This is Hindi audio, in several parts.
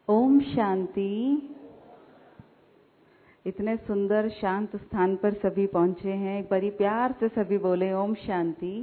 ओम शांति। इतने सुंदर शांत स्थान पर सभी पहुंचे हैं। एक बारी प्यार से सभी बोले ओम शांति।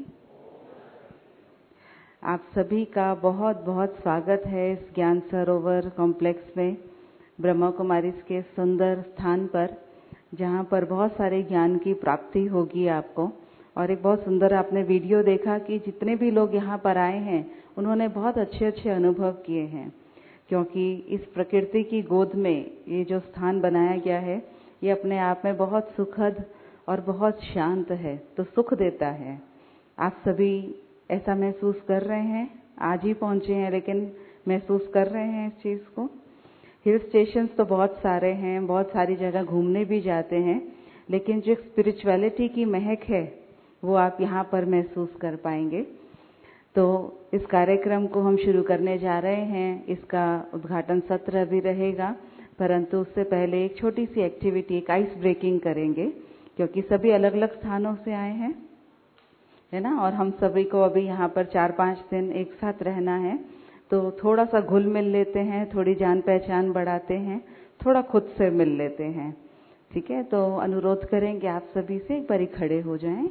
आप सभी का बहुत बहुत स्वागत है इस ज्ञान सरोवर कॉम्प्लेक्स में, ब्रह्मा कुमारी के सुंदर स्थान पर, जहां पर बहुत सारे ज्ञान की प्राप्ति होगी आपको। और एक बहुत सुंदर आपने वीडियो देखा कि जितने भी लोग यहाँ पर आए हैं उन्होंने बहुत अच्छे अच्छे अनुभव किए हैं, क्योंकि इस प्रकृति की गोद में ये जो स्थान बनाया गया है ये अपने आप में बहुत सुखद और बहुत शांत है, तो सुख देता है। आप सभी ऐसा महसूस कर रहे हैं, आज ही पहुंचे हैं लेकिन महसूस कर रहे हैं इस चीज को। हिल स्टेशंस तो बहुत सारे हैं, बहुत सारी जगह घूमने भी जाते हैं, लेकिन जो स्पिरिचुअलिटी की महक है वो आप यहाँ पर महसूस कर पाएंगे। तो इस कार्यक्रम को हम शुरू करने जा रहे हैं। इसका उद्घाटन सत्र भी रहेगा, परंतु उससे पहले एक छोटी सी एक्टिविटी, एक आइस ब्रेकिंग करेंगे, क्योंकि सभी अलग अलग स्थानों से आए हैं, है ना। और हम सभी को अभी यहाँ पर 4-5 दिन एक साथ रहना है, तो थोड़ा सा घुल मिल लेते हैं, थोड़ी जान पहचान बढ़ाते हैं, थोड़ा खुद से मिल लेते हैं। ठीक है, तो अनुरोध करेंगे आप सभी से एक बारी खड़े हो जाएं।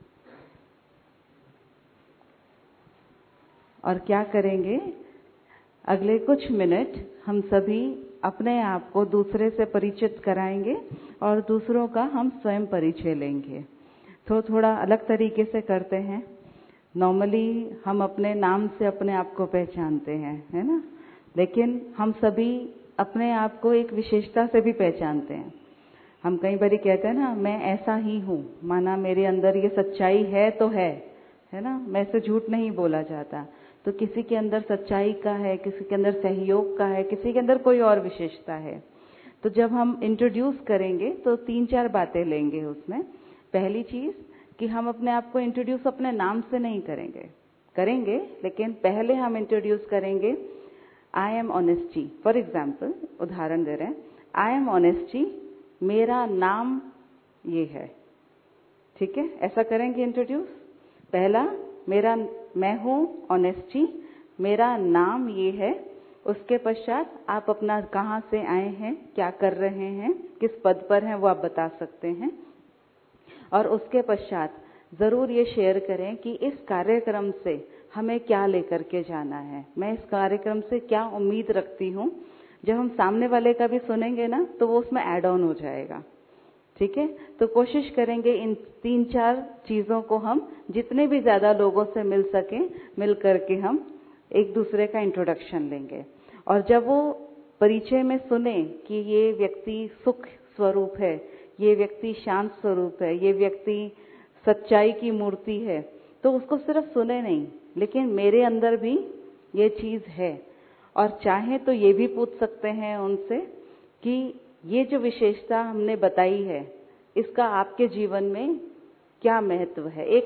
और क्या करेंगे, अगले कुछ मिनट हम सभी अपने आप को दूसरे से परिचित कराएंगे और दूसरों का हम स्वयं परिचय लेंगे। तो थोड़ा अलग तरीके से करते हैं। नॉर्मली हम अपने नाम से अपने आप को पहचानते हैं, है ना, लेकिन हम सभी अपने आप को एक विशेषता से भी पहचानते हैं। हम कई बार कहते हैं ना, मैं ऐसा ही हूँ, माना मेरे अंदर ये सच्चाई है तो है ना, मैं से झूठ नहीं बोला जाता। तो किसी के अंदर सच्चाई का है, किसी के अंदर सहयोग का है, किसी के अंदर कोई और विशेषता है। तो जब हम इंट्रोड्यूस करेंगे तो 3-4 बातें लेंगे उसमें। पहली चीज कि हम अपने आप को इंट्रोड्यूस अपने नाम से नहीं करेंगे, लेकिन पहले हम इंट्रोड्यूस करेंगे I am honesty. For example, उदाहरण दे रहे हैं, आई एम ऑनेस्टी, मेरा नाम ये है। ठीक है, ऐसा करेंगे इंट्रोड्यूस। पहला, मैं हूं ऑनेस्टी, मेरा नाम ये है। उसके पश्चात आप अपना कहां से आए हैं, क्या कर रहे हैं, किस पद पर हैं वो आप बता सकते हैं। और उसके पश्चात जरूर ये शेयर करें कि इस कार्यक्रम से हमें क्या लेकर के जाना है, मैं इस कार्यक्रम से क्या उम्मीद रखती हूं। जब हम सामने वाले का भी सुनेंगे ना तो वो उसमें ऐड ऑन हो जाएगा। ठीक है, तो कोशिश करेंगे इन 3-4 चीजों को हम जितने भी ज्यादा लोगों से मिल सके, मिल करके हम एक दूसरे का इंट्रोडक्शन लेंगे। और जब वो परिचय में सुने कि ये व्यक्ति सुख स्वरूप है, ये व्यक्ति शांत स्वरूप है, ये व्यक्ति सच्चाई की मूर्ति है, तो उसको सिर्फ सुने नहीं, लेकिन मेरे अंदर भी ये चीज है। और चाहे तो ये भी पूछ सकते हैं उनसे कि ये जो विशेषता हमने बताई है इसका आपके जीवन में क्या महत्व है। एक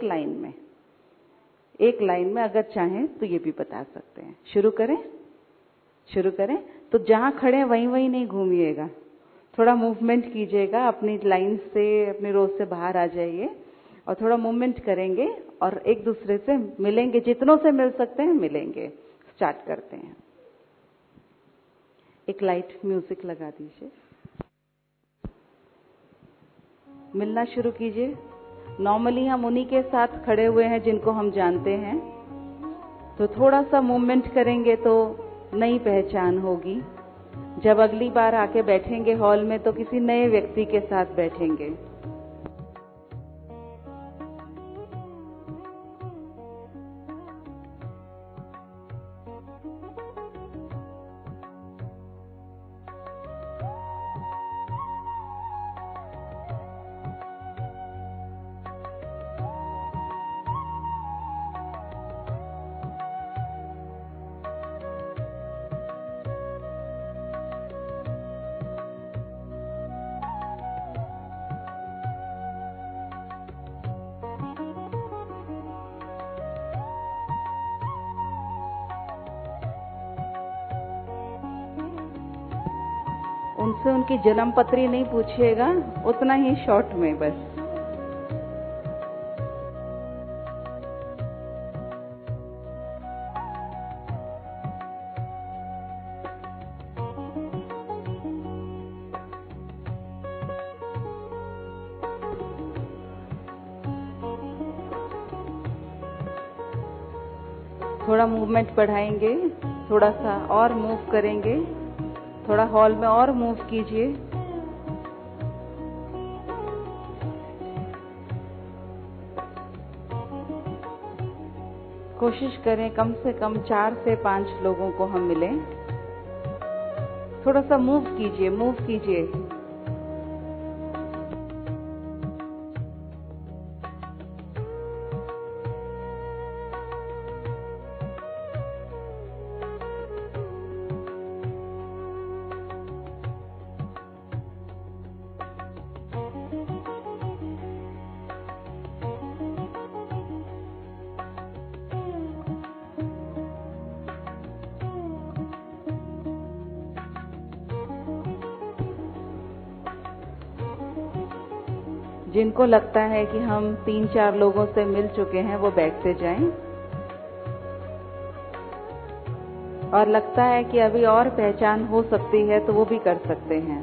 लाइन में अगर चाहें तो ये भी बता सकते हैं। शुरू करें। तो जहां खड़े हैं वहीं नहीं घूमिएगा, थोड़ा मूवमेंट कीजिएगा, अपनी लाइन से, अपनी रोज से बाहर आ जाइए और थोड़ा मूवमेंट करेंगे और एक दूसरे से मिलेंगे, जितनों से मिल सकते हैं मिलेंगे। स्टार्ट करते हैं। एक लाइट म्यूजिक लगा दीजिए, मिलना शुरू कीजिए। नॉर्मली हम उन्हीं के साथ खड़े हुए हैं जिनको हम जानते हैं, तो थोड़ा सा मूवमेंट करेंगे तो नई पहचान होगी। जब अगली बार आके बैठेंगे हॉल में तो किसी नए व्यक्ति के साथ बैठेंगे। उनसे उनकी जन्म पत्री नहीं पूछिएगा, उतना ही शॉर्ट में बस। थोड़ा मूवमेंट बढ़ाएंगे, थोड़ा सा और मूव करेंगे, थोड़ा हॉल में और मूव कीजिए। कोशिश करें कम से कम 4 से 5 लोगों को हम मिलें। थोड़ा सा मूव कीजिए, मूव कीजिए। जिनको लगता है कि हम 3-4 लोगों से मिल चुके हैं वो बैठते जाएं, और लगता है कि अभी और पहचान हो सकती है तो वो भी कर सकते हैं।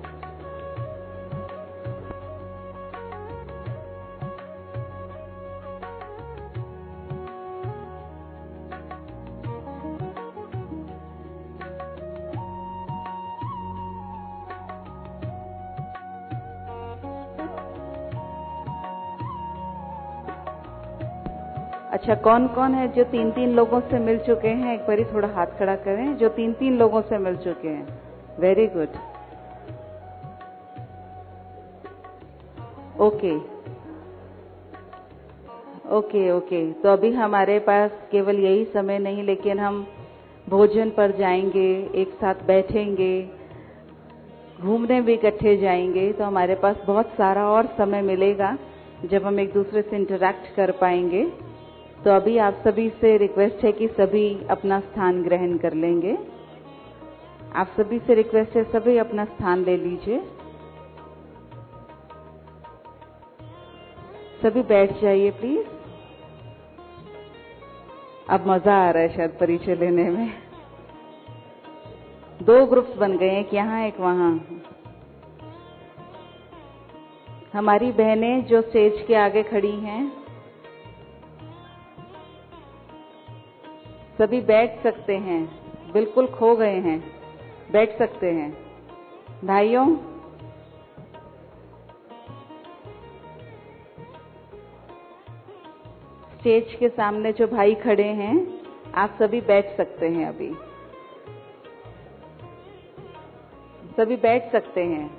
अच्छा, कौन कौन है जो 3-3 लोगों से मिल चुके हैं? एक बारी थोड़ा हाथ खड़ा करें जो 3-3 लोगों से मिल चुके हैं। Very good. Okay okay okay. तो अभी हमारे पास केवल यही समय नहीं, लेकिन हम भोजन पर जाएंगे, एक साथ बैठेंगे, घूमने भी इकट्ठे जाएंगे, तो हमारे पास बहुत सारा और समय मिलेगा जब हम एक दूसरे से इंटरैक्ट कर पाएंगे। तो अभी आप सभी से रिक्वेस्ट है कि सभी अपना स्थान ग्रहण कर लेंगे। आप सभी से रिक्वेस्ट है, सभी अपना स्थान ले लीजिए। सभी बैठ जाइए प्लीज। अब मजा आ रहा है शायद परिचय लेने में। 2 ग्रुप्स बन गए, एक यहाँ एक वहां। हमारी बहनें जो स्टेज के आगे खड़ी हैं, सभी बैठ सकते हैं, बिल्कुल खो गए हैं, बैठ सकते हैं। भाइयों, स्टेज के सामने जो भाई खड़े हैं, आप सभी बैठ सकते हैं। अभी सभी बैठ सकते हैं।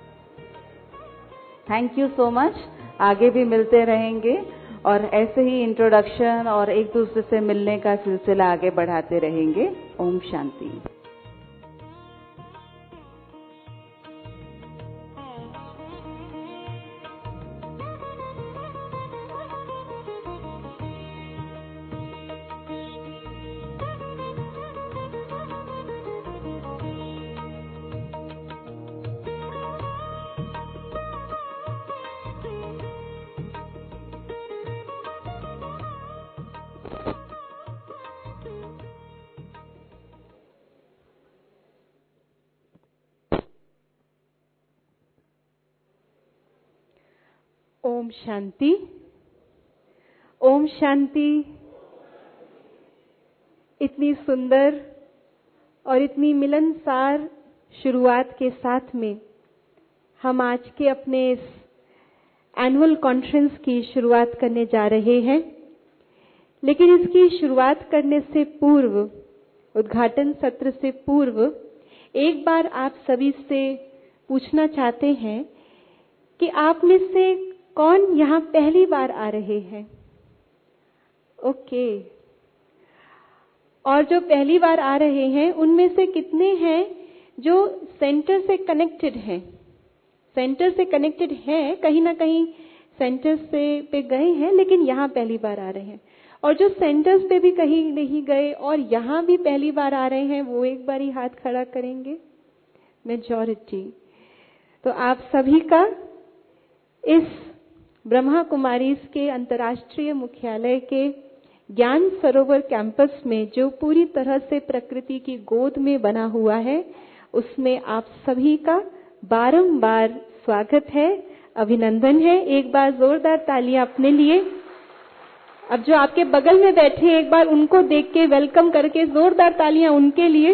Thank you so much. आगे भी मिलते रहेंगे और ऐसे ही इंट्रोडक्शन और एक दूसरे से मिलने का सिलसिला आगे बढ़ाते रहेंगे। ओम शांति। ओम शांति। ओम शांति। इतनी सुंदर और इतनी मिलनसार शुरुआत के साथ में हम आज के अपने इस एनुअल कॉन्फ्रेंस की शुरुआत करने जा रहे हैं। लेकिन इसकी शुरुआत करने से पूर्व, उद्घाटन सत्र से पूर्व, एक बार आप सभी से पूछना चाहते हैं कि आप में से कौन यहाँ पहली बार आ रहे हैं? ओके। और जो पहली बार आ रहे हैं उनमें से कितने हैं जो सेंटर से कनेक्टेड हैं? सेंटर से कनेक्टेड हैं, कहीं ना कहीं सेंटर से पे गए हैं लेकिन यहाँ पहली बार आ रहे हैं। और जो सेंटर्स पे भी कहीं नहीं गए और यहाँ भी पहली बार आ रहे हैं, वो एक बार ही हाथ खड़ा करेंगे। मेजॉरिटी। तो आप सभी का इस ब्रह्मा कुमारीज के अंतर्राष्ट्रीय मुख्यालय के ज्ञान सरोवर कैंपस में, जो पूरी तरह से प्रकृति की गोद में बना हुआ है, उसमें आप सभी का बारंबार स्वागत है, अभिनंदन है। एक बार जोरदार तालियां अपने लिए अब जो आपके बगल में बैठे हैं, एक बार उनको देख के वेलकम करके जोरदार तालियां उनके लिए।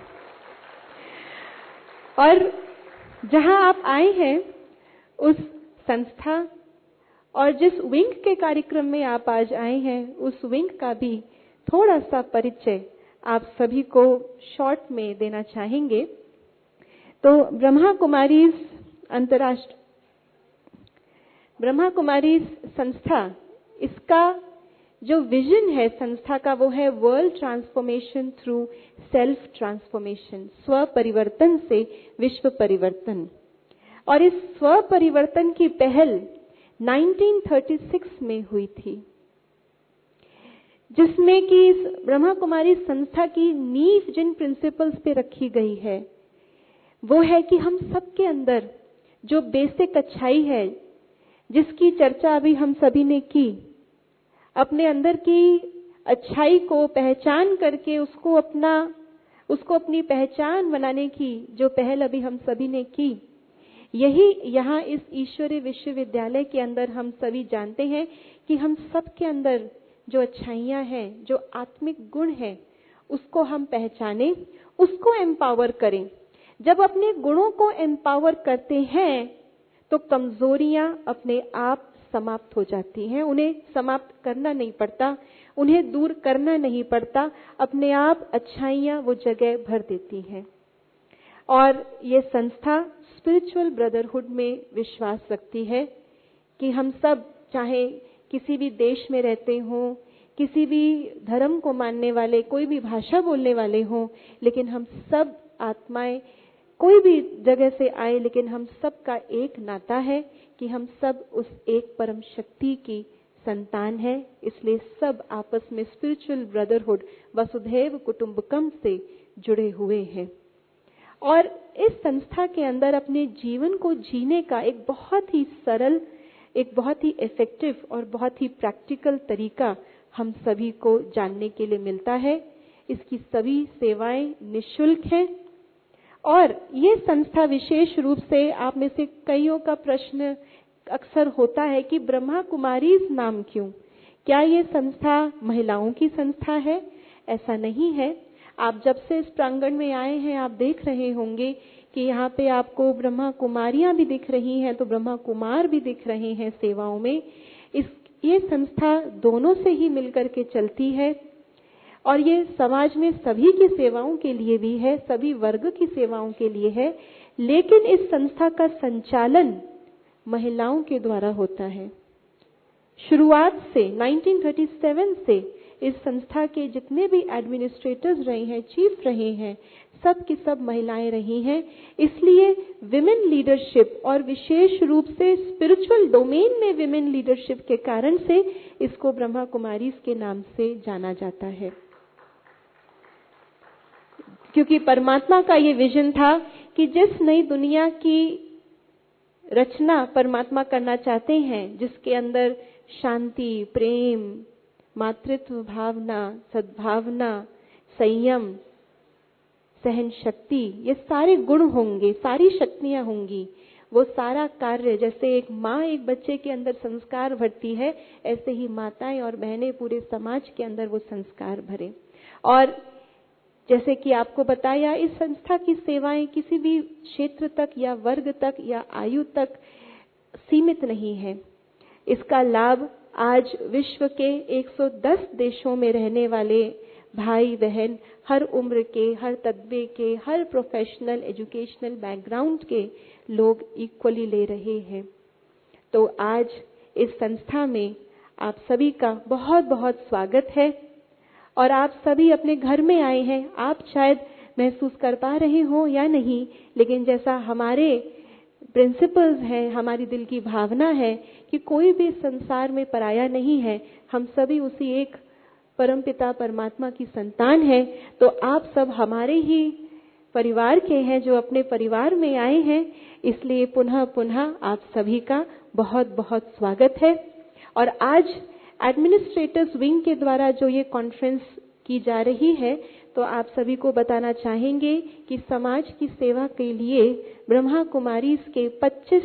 और जहां आप आए हैं उस संस्था और जिस विंग के कार्यक्रम में आप आज आए हैं, उस विंग का भी थोड़ा सा परिचय आप सभी को शॉर्ट में देना चाहेंगे। तो ब्रह्मा कुमारीज संस्था, इसका जो विजन है संस्था का, वो है world transformation through self transformation, स्व परिवर्तन से विश्व परिवर्तन। और इस स्व परिवर्तन की पहल 1936 में हुई थी, जिसमें कि इस ब्रह्मा कुमारी संस्था की नींव जिन प्रिंसिपल्स पे रखी गई है वो है कि हम सबके अंदर जो बेसिक अच्छाई है, जिसकी चर्चा अभी हम सभी ने की, अपने अंदर की अच्छाई को पहचान करके उसको अपनी पहचान बनाने की जो पहल अभी हम सभी ने की, यही यहाँ इस ईश्वरीय विश्वविद्यालय के अंदर हम सभी जानते हैं कि हम सबके अंदर जो अच्छाइयाँ हैं, जो आत्मिक गुण हैं, उसको हम पहचानें, उसको एम्पावर करें। जब अपने गुणों को एम्पावर करते हैं तो कमजोरियां अपने आप समाप्त हो जाती हैं। उन्हें समाप्त करना नहीं पड़ता, उन्हें दूर करना नहीं पड़ता, अपने आप अच्छाइयां वो जगह भर देती हैं। और ये संस्था स्पिरिचुअल ब्रदरहुड में विश्वास रखती है कि हम सब, चाहे किसी भी देश में रहते हों, किसी भी धर्म को मानने वाले, कोई भी भाषा बोलने वाले हों, लेकिन हम सब आत्माएं कोई भी जगह से आए, लेकिन हम सब का एक नाता है कि हम सब उस एक परम शक्ति की संतान है। इसलिए सब आपस में स्पिरिचुअल ब्रदरहुड, वसुधैव कुटुंबकम से जुड़े हुए हैं। और इस संस्था के अंदर अपने जीवन को जीने का एक बहुत ही सरल, एक बहुत ही इफेक्टिव और बहुत ही प्रैक्टिकल तरीका हम सभी को जानने के लिए मिलता है। इसकी सभी सेवाएं निःशुल्क हैं। और ये संस्था विशेष रूप से, आप में से कईयों का प्रश्न अक्सर होता है कि ब्रह्मा कुमारीज नाम क्यों? क्या ये संस्था महिलाओं की संस्था है? ऐसा नहीं है। आप जब से इस प्रांगण में आए हैं, आप देख रहे होंगे कि यहाँ पे आपको ब्रह्मा कुमारियां भी दिख रही हैं, तो ब्रह्मा कुमार भी दिख रहे हैं सेवाओं में। ये संस्था दोनों से ही मिलकर के चलती है और ये समाज में सभी की सेवाओं के लिए भी है, सभी वर्ग की सेवाओं के लिए है। लेकिन इस संस्था का संचालन महिलाओं के द्वारा होता है। शुरुआत से 1937 से इस संस्था के जितने भी एडमिनिस्ट्रेटर्स रहे हैं, चीफ रहे हैं, सब की सब महिलाएं रही हैं। इसलिए विमेन लीडरशिप और विशेष रूप से स्पिरिचुअल डोमेन में विमेन लीडरशिप के कारण से इसको ब्रह्मा कुमारीज के नाम से जाना जाता है। क्योंकि परमात्मा का ये विजन था कि जिस नई दुनिया की रचना परमात्मा करना चाहते हैं, जिसके अंदर शांति, प्रेम, मातृत्व भावना, सद्भावना, संयम, सहन शक्ति, ये सारे गुण होंगे, सारी शक्तियां होंगी, वो सारा कार्य, जैसे एक माँ एक बच्चे के अंदर संस्कार भरती है, ऐसे ही माताएं और बहनें पूरे समाज के अंदर वो संस्कार भरें। और जैसे कि आपको बताया, इस संस्था की सेवाएं किसी भी क्षेत्र तक या वर्ग तक या आयु तक सीमित नहीं है। इसका लाभ आज विश्व के 110 देशों में रहने वाले भाई बहन, हर उम्र के, हर तबके के, हर प्रोफेशनल एजुकेशनल बैकग्राउंड के लोग इक्वली ले रहे हैं। तो आज इस संस्था में आप सभी का बहुत बहुत स्वागत है। और आप सभी अपने घर में आए हैं। आप शायद महसूस कर पा रहे हो या नहीं, लेकिन जैसा हमारे प्रिंसिपल्स हैं, हमारी दिल की भावना है कि कोई भी संसार में पराया नहीं है, हम सभी उसी एक परमपिता परमात्मा की संतान हैं। तो आप सब हमारे ही परिवार के हैं, जो अपने परिवार में आए हैं। इसलिए पुनः पुनः आप सभी का बहुत बहुत स्वागत है। और आज एडमिनिस्ट्रेटर्स विंग के द्वारा जो ये कॉन्फ्रेंस की जा रही है, तो आप सभी को बताना चाहेंगे कि समाज की सेवा के लिए ब्रह्मा कुमारीज के 25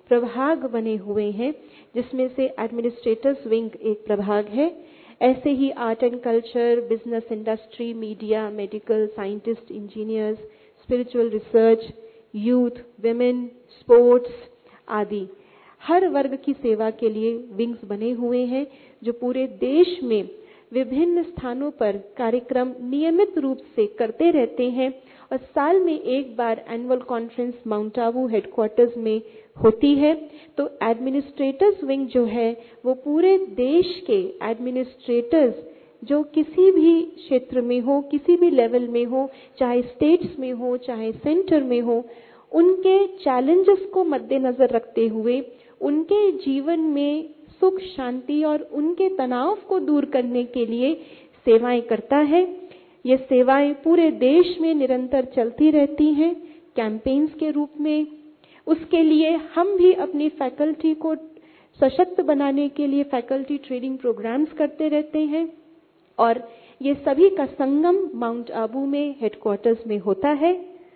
प्रभाग बने हुए हैं, जिसमें से एडमिनिस्ट्रेटर्स विंग एक प्रभाग है। ऐसे ही art and culture, business, industry, media, medical, scientist, engineers, spiritual research, youth, women, sports आदि हर वर्ग की सेवा के लिए विंग्स बने हुए हैं, जो पूरे देश में विभिन्न स्थानों पर कार्यक्रम नियमित रूप से करते रहते हैं। और साल में एक बार annual conference Mount Abu headquarters में होती है। तो एडमिनिस्ट्रेटर्स विंग जो है वो पूरे देश के एडमिनिस्ट्रेटर्स जो किसी भी क्षेत्र में हो, किसी भी लेवल में हो, चाहे स्टेट्स में हो, चाहे सेंटर में हो, उनके चैलेंजेस को मद्देनजर रखते हुए उनके जीवन में सुख, शांति और उनके तनाव को दूर करने के लिए सेवाएं करता है। ये सेवाएं पूरे देश में निरंतर चलती रहती हैं कैंपेन्स के रूप में। उसके लिए हम भी अपनी फैकल्टी को सशक्त बनाने के लिए फैकल्टी ट्रेनिंग प्रोग्राम्स करते रहते हैं और ये सभी का संगम माउंट आबू में हेडक्वार्टर्स में होता है।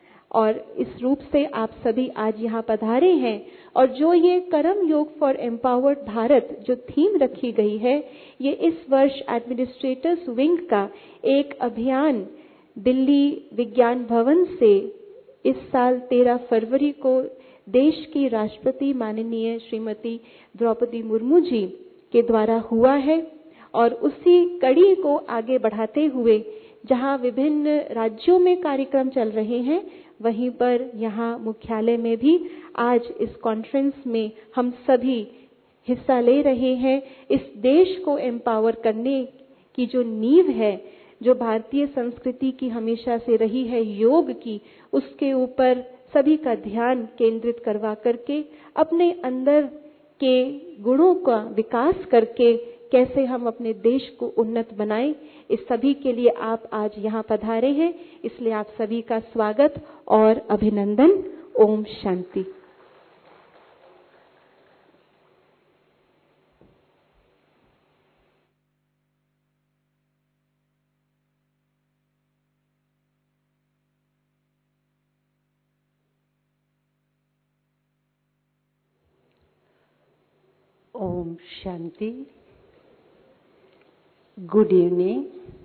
और इस रूप से आप सभी आज यहाँ पधारे हैं। और जो ये कर्म योग फॉर एम्पावर्ड भारत जो थीम रखी गई है, ये इस वर्ष एडमिनिस्ट्रेटर्स विंग का एक अभियान दिल्ली विज्ञान भवन से इस साल 13 फरवरी को देश की राष्ट्रपति माननीय श्रीमती द्रौपदी मुर्मू जी के द्वारा हुआ है। और उसी कड़ी को आगे बढ़ाते हुए जहां विभिन्न राज्यों में कार्यक्रम चल रहे हैं, वहीं पर यहाँ मुख्यालय में भी आज इस कॉन्फ्रेंस में हम सभी हिस्सा ले रहे हैं। इस देश को एम्पावर करने की जो नींव है, जो भारतीय संस्कृति की हमेशा से रही है योग की, उसके ऊपर सभी का ध्यान केंद्रित करवा करके अपने अंदर के गुणों का विकास करके कैसे हम अपने देश को उन्नत बनाएं, इस सभी के लिए आप आज यहाँ पधारे हैं। इसलिए आप सभी का स्वागत और अभिनंदन। ओम शांति। ओम शांति। Good evening.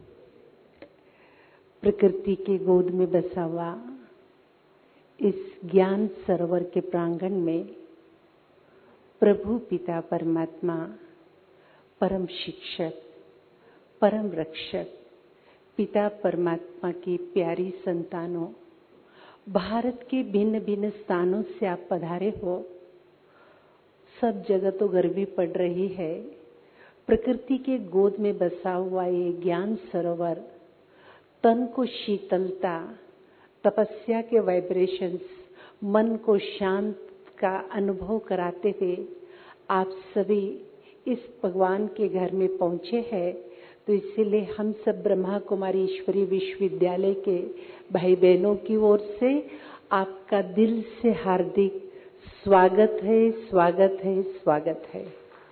प्रकृति की गोद में बसा हुआ इस ज्ञान सरोवर के प्रांगण में प्रभु पिता परमात्मा, परम शिक्षक, परम रक्षक, पिता परमात्मा की प्यारी संतानों, भारत के भिन्न भिन्न स्थानों से आप पधारे हो। सब जगह तो गर्मी पड़ रही है। प्रकृति के गोद में बसा हुआ ये ज्ञान सरोवर तन को शीतलता, तपस्या के वाइब्रेशंस, मन को शांत का अनुभव कराते हुए आप सभी इस भगवान के घर में पहुंचे हैं। तो इसीलिए हम सब ब्रह्मा कुमारी ईश्वरी विश्वविद्यालय के भाई बहनों की ओर से आपका दिल से हार्दिक स्वागत है, स्वागत है, स्वागत है।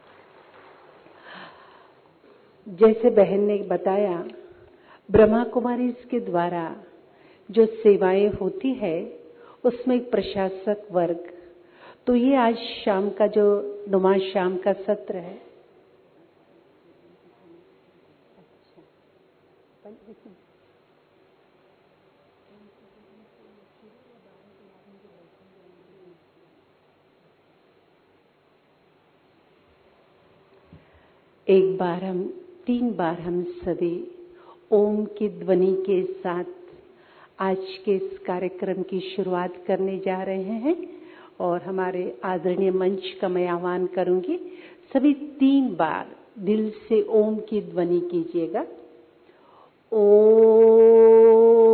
जैसे बहन ने बताया, ब्रह्मा कुमारी के द्वारा जो सेवाएं होती है उसमें एक प्रशासक वर्ग, तो ये आज शाम का जो नुमा शाम का सत्र है, एक बार हम 3 बार हम सभी ओम की ध्वनि के साथ आज के इस कार्यक्रम की शुरुआत करने जा रहे हैं। और हमारे आदरणीय मंच का मैं आह्वान करूंगी, सभी 3 बार दिल से ओम की ध्वनि कीजिएगा। ओम।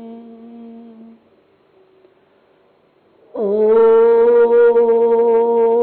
ओ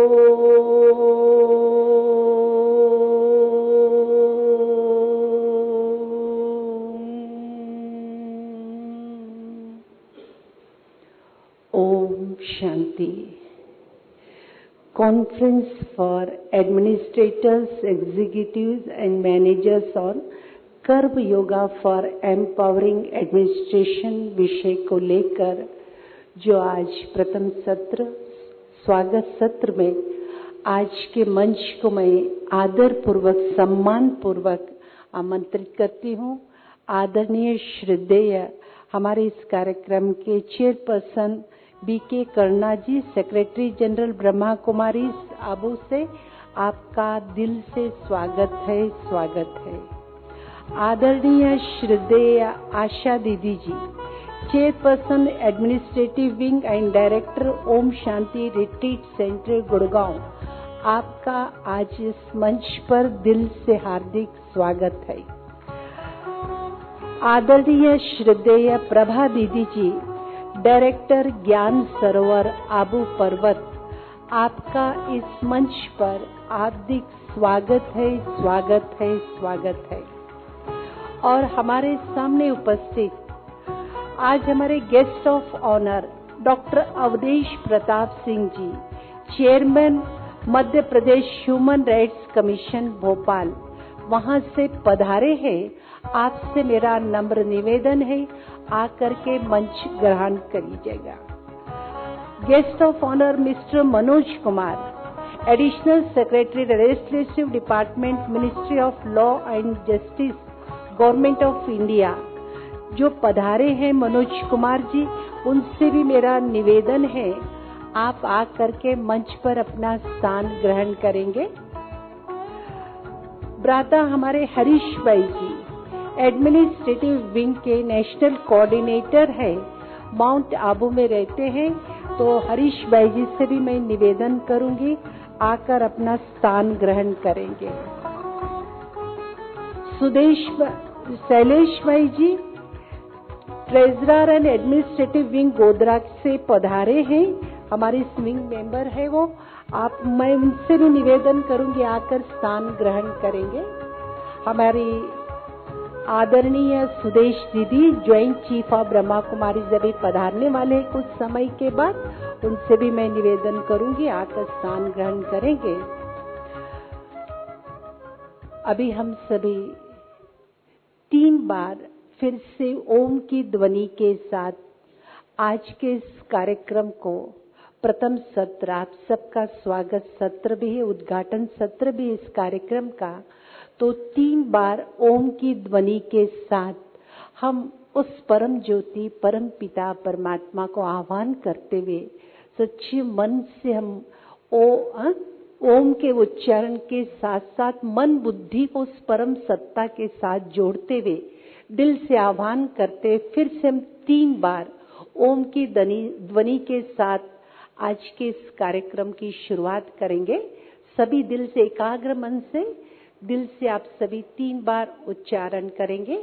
शांति। Conference for Administrators, Executives and Managers on कर्म योगा फॉर एम्पावरिंग एडमिनिस्ट्रेशन विषय को लेकर जो आज प्रथम सत्र स्वागत सत्र में आज के मंच को मैं आदर पूर्वक सम्मान पूर्वक आमंत्रित करती हूँ। आदरणीय श्रद्धेय हमारे इस कार्यक्रम के chairperson BK Karna ji, secretary general Brahma Kumari Abu से आपका दिल से स्वागत है। आदरणीय श्रद्धेय Asha Didi ji, chairperson administrative wing and director Om Shanti Retreat Centre Gurgaon, आपका आज इस मंच पर दिल से हार्दिक स्वागत है। आदरणीय श्रद्धेय प्रभा दीदी जी, डायरेक्टर ज्ञान सरोवर आबू पर्वत, आपका इस मंच पर हार्दिक स्वागत है। और हमारे सामने उपस्थित आज हमारे guest of honour doctor Awadhesh Pratap Singh ji, chairman Madhya Pradesh human rights commission Bhopal, वहां से पधारे हैं। आपसे मेरा नम्र निवेदन है, आकर के मंच ग्रहण करिएगा। Guest of honour mister Manoj Kumar, additional secretary legislative department, ministry of law and justice, government of India, जो पधारे हैं मनोज कुमार जी, उनसे भी मेरा निवेदन है आप आकर के मंच पर अपना स्थान ग्रहण करेंगे। भ्राता हमारे हरीश भाई जी, एडमिनिस्ट्रेटिव विंग के नेशनल कोऑर्डिनेटर है, माउंट आबू में रहते हैं, तो हरीश भाई जी से भी मैं निवेदन करूंगी आकर अपना स्थान ग्रहण करेंगे। Shailesh Bhai ji, treasurer and administrative wing Godhra से पधारे हैं, हमारी स्विंग मेंबर है वो, मैं उनसे भी निवेदन करूंगी आकर स्थान ग्रहण करेंगे। हमारी आदरणीय Sudesh Didi, joint chief of Brahma Kumari अभी पधारने वाले कुछ समय के बाद, उनसे भी मैं निवेदन करूंगी आकर स्थान ग्रहण करेंगे। अभी हम सभी 3 बार फिर से ओम की ध्वनि के साथ आज के इस कार्यक्रम को प्रथम सत्र, आप सबका स्वागत सत्र भी है, उद्घाटन सत्र भी इस कार्यक्रम का, तो 3 बार ओम की ध्वनि के साथ हम उस परम ज्योति परम पिता परमात्मा को आह्वान करते हुए सच्चे मन से हम ओम के उच्चारण के साथ साथ मन बुद्धि को उस परम सत्ता के साथ जोड़ते हुए दिल से आह्वान करते, फिर से हम 3 बार ओम की ध्वनि के साथ आज के इस कार्यक्रम की शुरुआत करेंगे। सभी दिल से एकाग्र मन से दिल से आप सभी 3 बार उच्चारण करेंगे।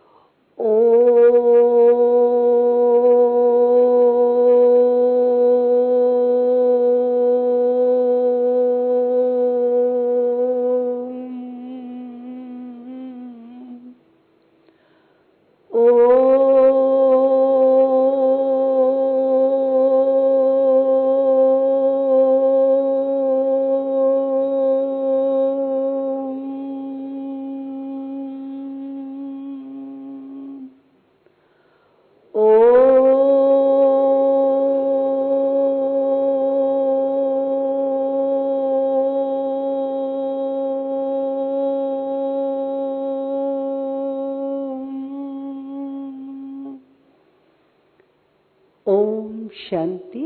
शांति।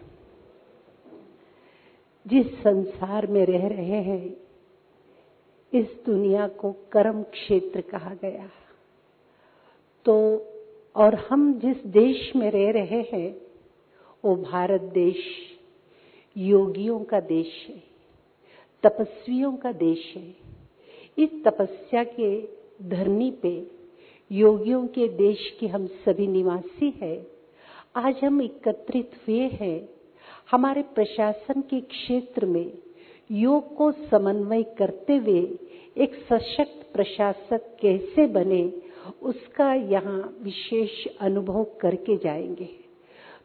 जिस संसार में रह रहे हैं, इस दुनिया को कर्म क्षेत्र कहा गया, तो और हम जिस देश में रह रहे हैं वो भारत देश योगियों का देश है, तपस्वियों का देश है। इस तपस्या के धरनी पे योगियों के देश के हम सभी निवासी हैं। आज हम एकत्रित हुए हैं हमारे प्रशासन के क्षेत्र में योग को समन्वय करते हुए एक सशक्त प्रशासक कैसे बने, उसका यहाँ विशेष अनुभव करके जाएंगे।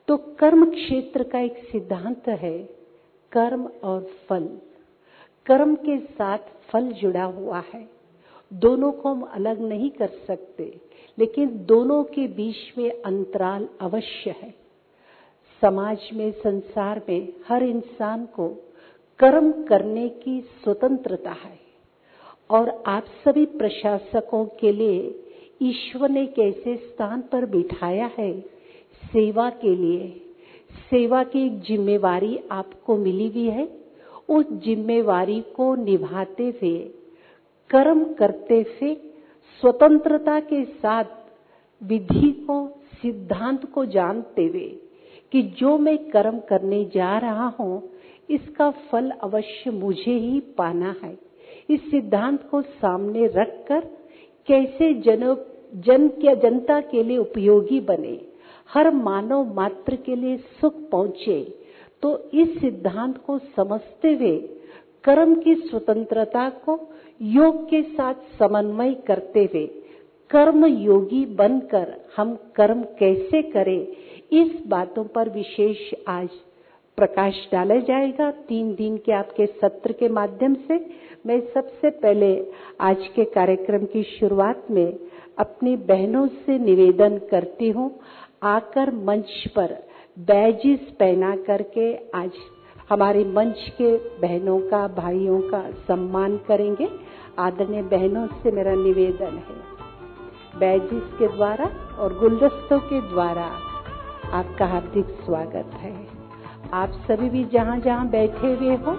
तो कर्म क्षेत्र का एक सिद्धांत है, कर्म और फल। कर्म के साथ फल जुड़ा हुआ है, दोनों को हम अलग नहीं कर सकते, लेकिन दोनों के बीच में अंतराल अवश्य है। समाज में, संसार में हर इंसान को कर्म करने की स्वतंत्रता है, और आप सभी प्रशासकों के लिए ईश्वर ने एक ऐसे स्थान पर बिठाया है, सेवा के लिए। सेवा की एक जिम्मेवारी आपको मिली हुई है। उस जिम्मेवारी को निभाते हुए, कर्म करते हुए, स्वतंत्रता के साथ विधि को, सिद्धांत को जानते हुए कि जो मैं कर्म करने जा रहा हूं इसका फल अवश्य मुझे ही पाना है, इस सिद्धांत को सामने रखकर कैसे जनता के लिए उपयोगी बने, हर मानव मात्र के लिए सुख पहुंचे, तो इस सिद्धांत को समझते हुए कर्म की स्वतंत्रता को योग के साथ समन्वय करते हुए कर्म योगी बनकर हम कर्म कैसे करें, इस बातों पर विशेष आज प्रकाश डाला जाएगा 3 दिन के आपके सत्र के माध्यम से। मैं सबसे पहले आज के कार्यक्रम की शुरुआत में अपनी बहनों से निवेदन करती हूँ, आकर मंच पर बैजेस पहना करके आज हमारे मंच के बहनों का, भाइयों का सम्मान करेंगे। आदरणीय बहनों से मेरा निवेदन है, बैजेस के द्वारा और गुलदस्तों के द्वारा आपका हार्दिक स्वागत है। आप सभी भी जहां जहां बैठे हुए हो,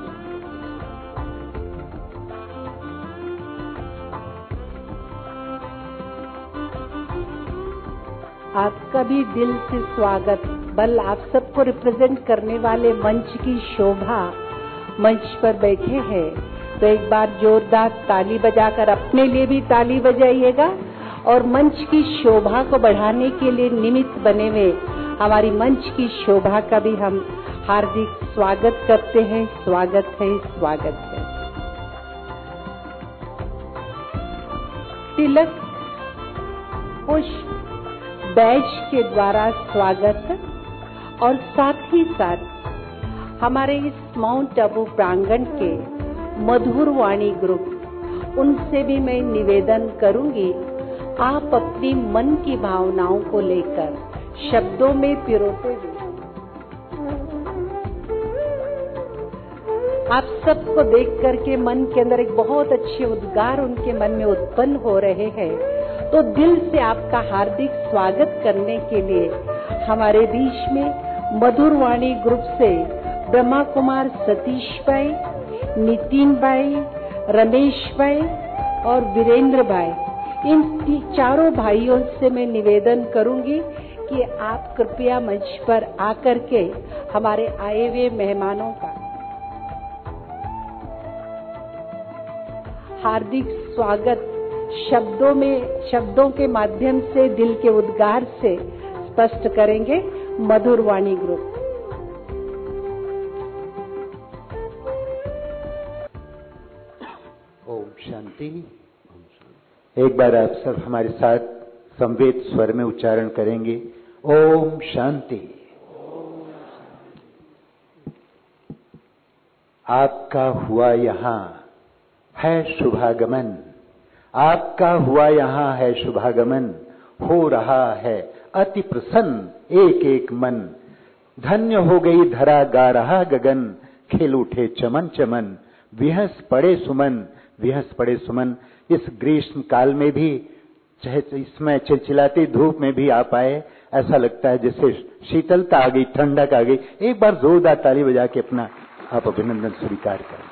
आपका भी दिल से स्वागत। बल आप सबको रिप्रेजेंट करने वाले मंच की शोभा मंच पर बैठे हैं, तो एक बार जोरदार ताली बजाकर अपने लिए भी ताली बजाइएगा, और मंच की शोभा को बढ़ाने के लिए निमित्त बने हुए हमारी मंच की शोभा का भी हम हार्दिक स्वागत करते हैं। स्वागत है, स्वागत है। तिलक, पुष्प, बैज के द्वारा स्वागत, और साथ ही साथ हमारे इस माउंट आबू प्रांगण के मधुर वाणी ग्रुप, उनसे भी मैं निवेदन करूंगी, आप अपनी मन की भावनाओं को लेकर शब्दों में पिरोते हुए आप सबको देख करके मन के अंदर एक बहुत अच्छे उद्गार उनके मन में उत्पन्न हो रहे हैं, तो दिल से आपका हार्दिक स्वागत करने के लिए हमारे बीच में मधुर वाणी ग्रुप से ब्रह्मा कुमार सतीश भाई, नितिन भाई, रमेश भाई और वीरेंद्र भाई, इन चारों भाइयों से मैं निवेदन करूंगी कि आप कृपया मंच पर आकर के हमारे आए हुए मेहमानों का हार्दिक स्वागत शब्दों के माध्यम से, दिल के उद्गार से स्पष्ट करेंगे। मधुर वाणी ग्रुप। ओम शांति। एक बार आप सब हमारे साथ संवेद स्वर में उच्चारण करेंगे, ओम शांति। आपका हुआ यहाँ है शुभागमन, आपका हुआ यहाँ है शुभागमन, हो रहा है अति प्रसन्न एक एक मन, धन्य हो गई धरा गा रहा गगन, खिल उठे चमन चमन, विहस पड़े सुमन, विहस पड़े सुमन। इस ग्रीष्म काल में भी, चाहे इसमें चिलचिलाती धूप में भी आप आए, ऐसा लगता है जैसे शीतलता आ गई, ठंडक आ गई। एक बार जोरदार ताली बजा के अपना आप अभिनंदन स्वीकार करें।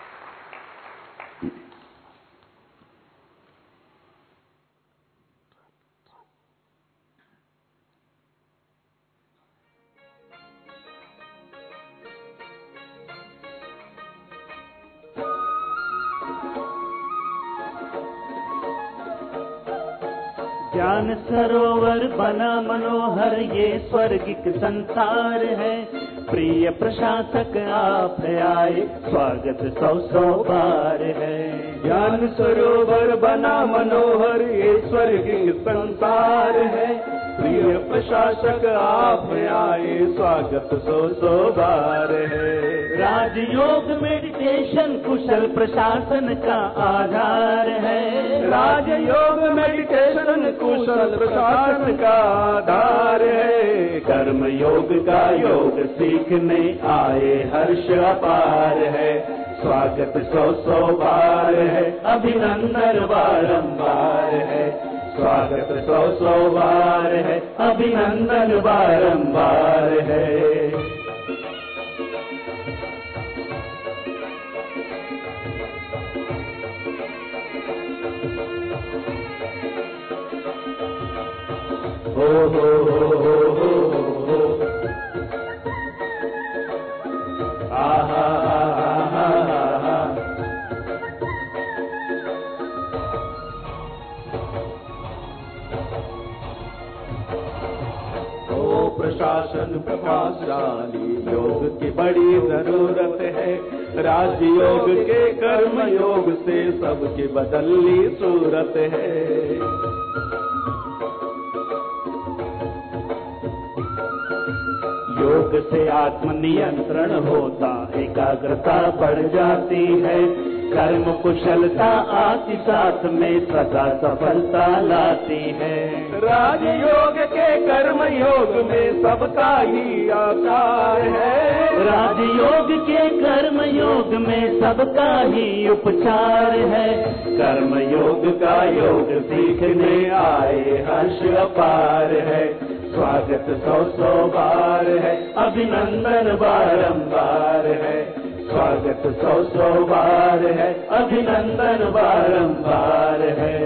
ज्ञान सरोवर बना मनोहर, ये स्वर्गिक संसार है। प्रिय प्रशासक आप आए, स्वागत सौ सौ बार है। ज्ञान सरोवर बना मनोहर, ये स्वर्गिक संसार है। प्रिय प्रशासक आप आए, स्वागत सौ बार है। राजयोग मेडिटेशन कुशल प्रशासन का आधार है। राजयोग मेडिटेशन कुशल प्रशासन का आधार है। कर्म योग का योग सीखने आए, हर्ष अपार है, स्वागत सौ बार है, अभिनंदन बारंबार है, स्वागत सौ बार है, अभिनंदन बारंबार है। हो आहा प्रशासन प्रभावशाली योग की बड़ी जरूरत है। राजयोग के कर्म योग से सबकी बदलनी सूरत है। योग से आत्म नियंत्रण होता, एकाग्रता बढ़ जाती है, कर्म कुशलता आती साथ में सदा सफलता लाती है। राजयोग के कर्म योग में सबका ही आकार है। राजयोग के कर्म योग में सबका ही उपचार है। कर्म योग का योग सीखने आए, हर्ष अपार है, स्वागत सौ बार है, अभिनंदन बारंबार है, स्वागत सौ बार है, अभिनंदन बारंबार है।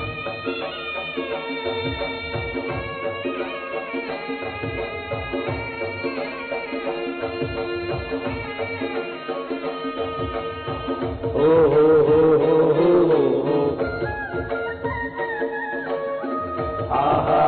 हो आहा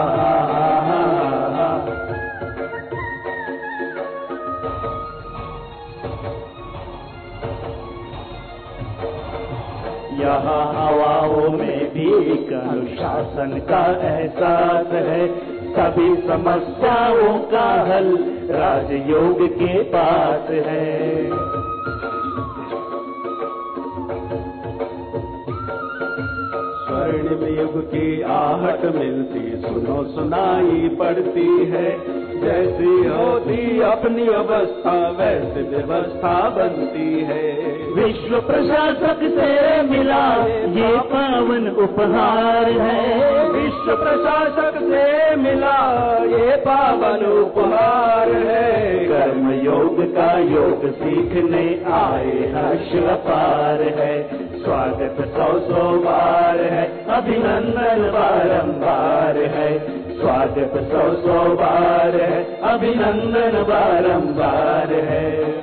यहाँ हवाओं में भी एक अनुशासन का एहसास है। सभी समस्याओं का हल राजयोग के पास है। स्वर्णिम युग की आहट मिलती, सुनो सुनाई पड़ती है। जैसी होती अपनी अवस्था, वैसे व्यवस्था बनती है। विश्व प्रशासक से मिला ये पावन उपहार है। विश्व प्रशासक से मिला ये पावन उपहार है। कर्म योग का योग सीखने आए, हर्ष अपार है, स्वागत सौ बार है, अभिनंदन बारंबार है, स्वागत सौ बार है, अभिनंदन बारंबार है।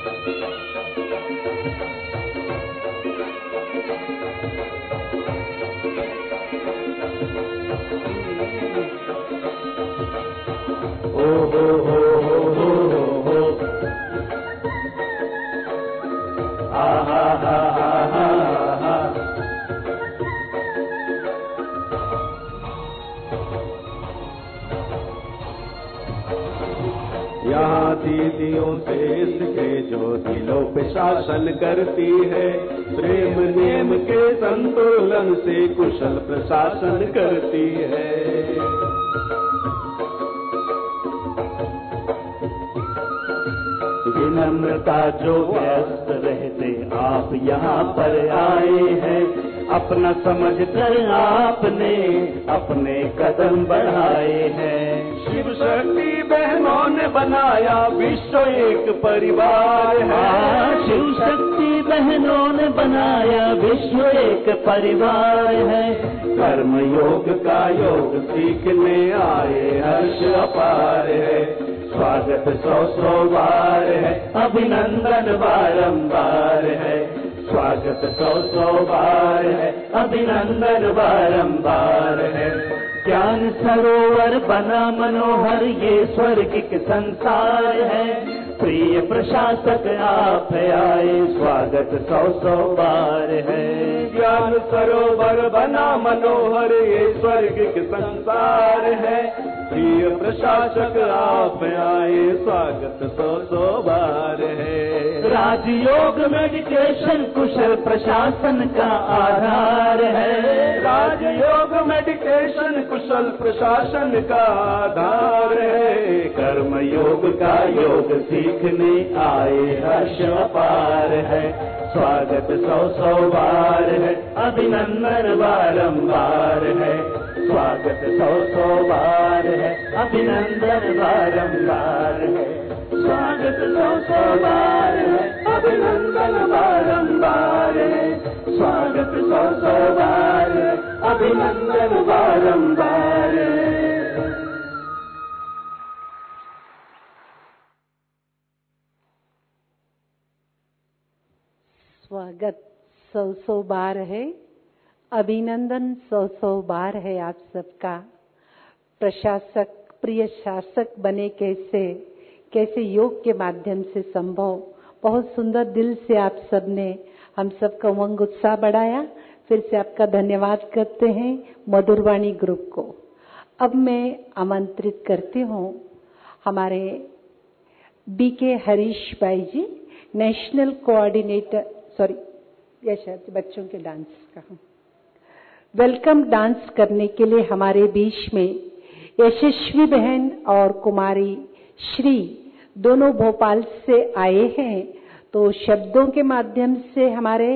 हो आहा हा हा हा। यहाँ दीदियों से इसके जो दिलों पे शासन करती है। प्रेम नेम के संतुलन से कुशल प्रशासन करती है। विनम्रता जो व्यस्त रहते आप यहाँ पर आए हैं। अपना समझकर आपने अपने कदम बढ़ाए हैं। शिव शक्ति बहनों ने बनाया विश्व एक परिवार है। शिव शक्ति बहनों ने बनाया विश्व एक परिवार है। कर्म योग का योग सीखने आए, हर्ष अपार है, स्वागत सौ बार है, अभिनंदन बारंबार है, स्वागत सौ बार है, अभिनंदन बारंबार है। ज्ञान सरोवर बना मनोहर ये स्वर्गिक संसार है। प्रिय प्रशासक आप आए, स्वागत सौ बार है। ज्ञान सरोवर बना मनोहर ये स्वर्गिक संसार है। प्रिय प्रशासक आप आए, स्वागत 100 बार है। राजयोग मेडिटेशन कुशल प्रशासन का आधार है। राजयोग मेडिटेशन कुशल प्रशासन का आधार है। कर्म योग का योग सीखने आए हर्ष अपार है। स्वागत 100 बार है, अभिनंदन बारंबार है। स्वागत 100 बार है, अभिनंदन बारंबार है। स्वागत 100 बार है, अभिनंदन बारंबार है। स्वागत 100 बार है, अभिनंदन बारंबार है। स्वागत 100 बार है, अभिनंदन 100 बार है आप सबका। प्रशासक प्रिय शासक बने कैसे योग के माध्यम से संभव। बहुत सुंदर दिल से आप सबने हम सबका उमंग उत्साह बढ़ाया। फिर से आपका धन्यवाद करते हैं मधुरवाणी ग्रुप को। अब मैं आमंत्रित करती हूँ हमारे बीके हरीश भाई जी, नेशनल कोऑर्डिनेटर, यह शायद बच्चों के डांस का वेलकम डांस करने के लिए हमारे बीच में यशस्वी बहन और कुमारी श्री दोनों भोपाल से आए हैं। तो शब्दों के माध्यम से हमारे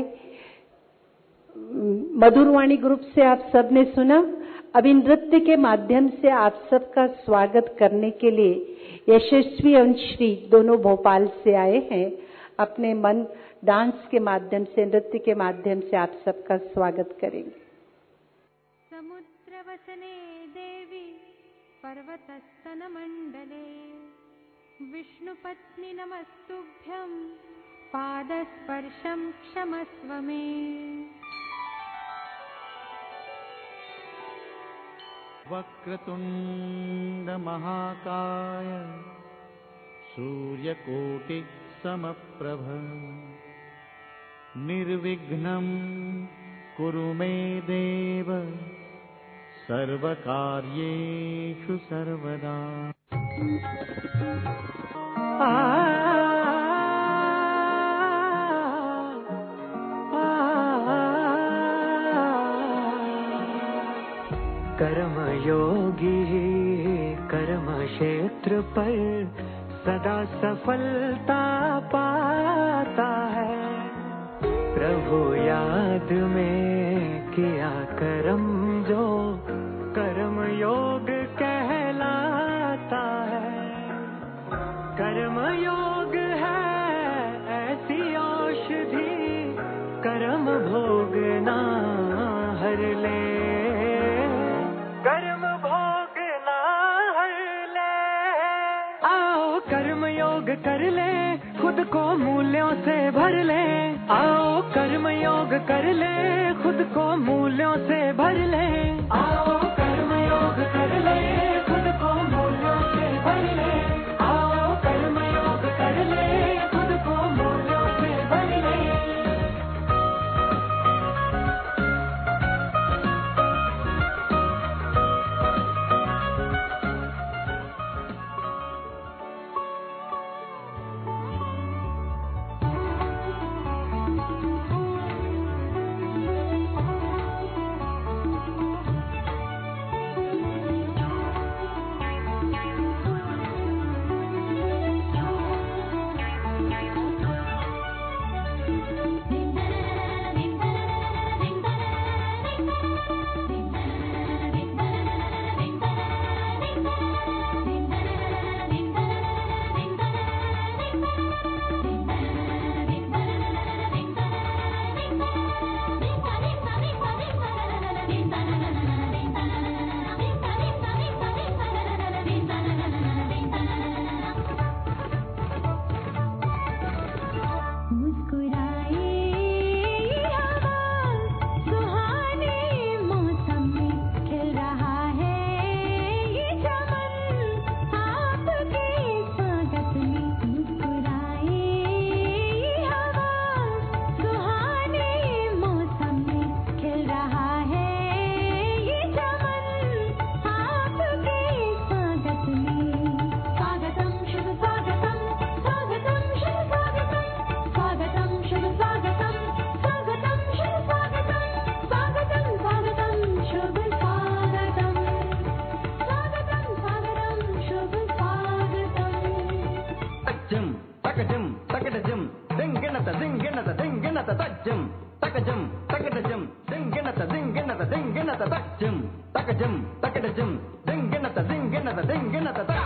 मधुरवाणी ग्रुप से आप सबने सुना। अभी नृत्य के माध्यम से आप सबका स्वागत करने के लिए यशस्वी और श्री दोनों भोपाल से आए हैं। अपने मन डांस के माध्यम से, नृत्य के माध्यम से आप सबका स्वागत करेंगे। समुद्रवसने देवी पर्वतस्तन मंडले, विष्णुपत्नी नमस्तुभ्यं पादस्पर्शं क्षमस्व मे। वक्रतुंड महाकाय सूर्यकोटि समप्रभ, निर्विघ्नं कुरु मे देव, सर्वकार्येषु सर्वदा। कर्मयोगी कर्म क्षेत्र पर सदा सफलता पाता है। प्रभु याद में किया कर्म जो कर्म योग कहलाता है। कर्म योग है ऐसी औषधि, कर्म भोगना हर ले। कर्म भोगना हर ले। आओ कर्म योग कर ले, खुद को मूल्यों से भर ले। आओ कर्म योग कर ले, खुद को मूल्यों से भर ले। आओ कर्म योग कर ले, खुद को मूल्यों से भर ले। आओ कर्म योग कर ले, खुद को मूल्यों से भर ले। takadajum, dinginata, dinginata, dinginata, takjum, takajum, takadajum, dinginata, dinginata, dinginata, tak.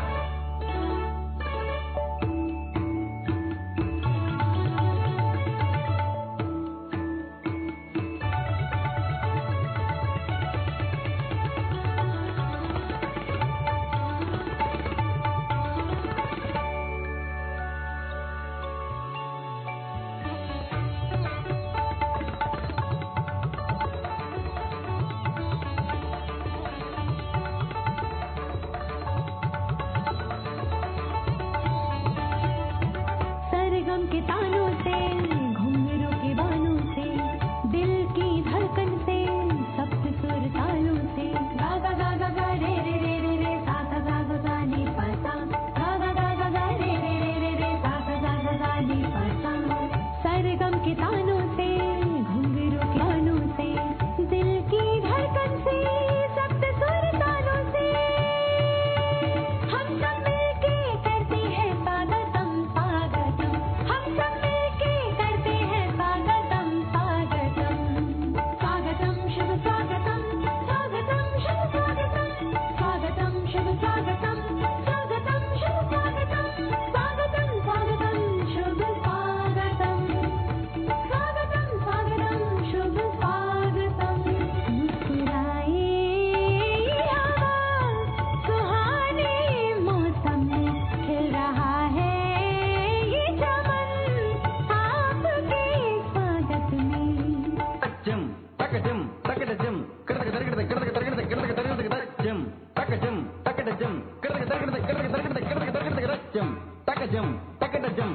सरगम के तानों से, घुंघरू के बानों से, दिल की धड़कन से, सप्त सुर तालों से, गा गा गा गा गा रे रे रे रे रे, सा सा गा गा गा नी पा सा, गा गा गा गा गा रे रे रे रे रे, सा सा गा गा गा नी पा सा। सरगम के तानों से, घुंघरू के बानों से, दिल की धड़कन से, सप्त सुर तालों से, हम सब मिलके करते हैं स्वागतम स्वागतम, हम सब मिलके करते हैं स्वागतम स्वागतम, स्वागतम शुभ स्वागतम, स्वागतम शुभ स्वागतम, स्वागतम शुभ स्वागतम, स्वागतम शुभ स्वागतम, स्वागतम स्वागतम शुभ स्वागतम, स्वागतम स्वागतम शुभ स्वागतम। मुस्कुराए हवा, सुहाने मौसम में खिल रहा है ये चमन, आपके स्वागत में। Takjum, takajum, takadajum, takajum, takajum, takadajum, takajum, takadajum,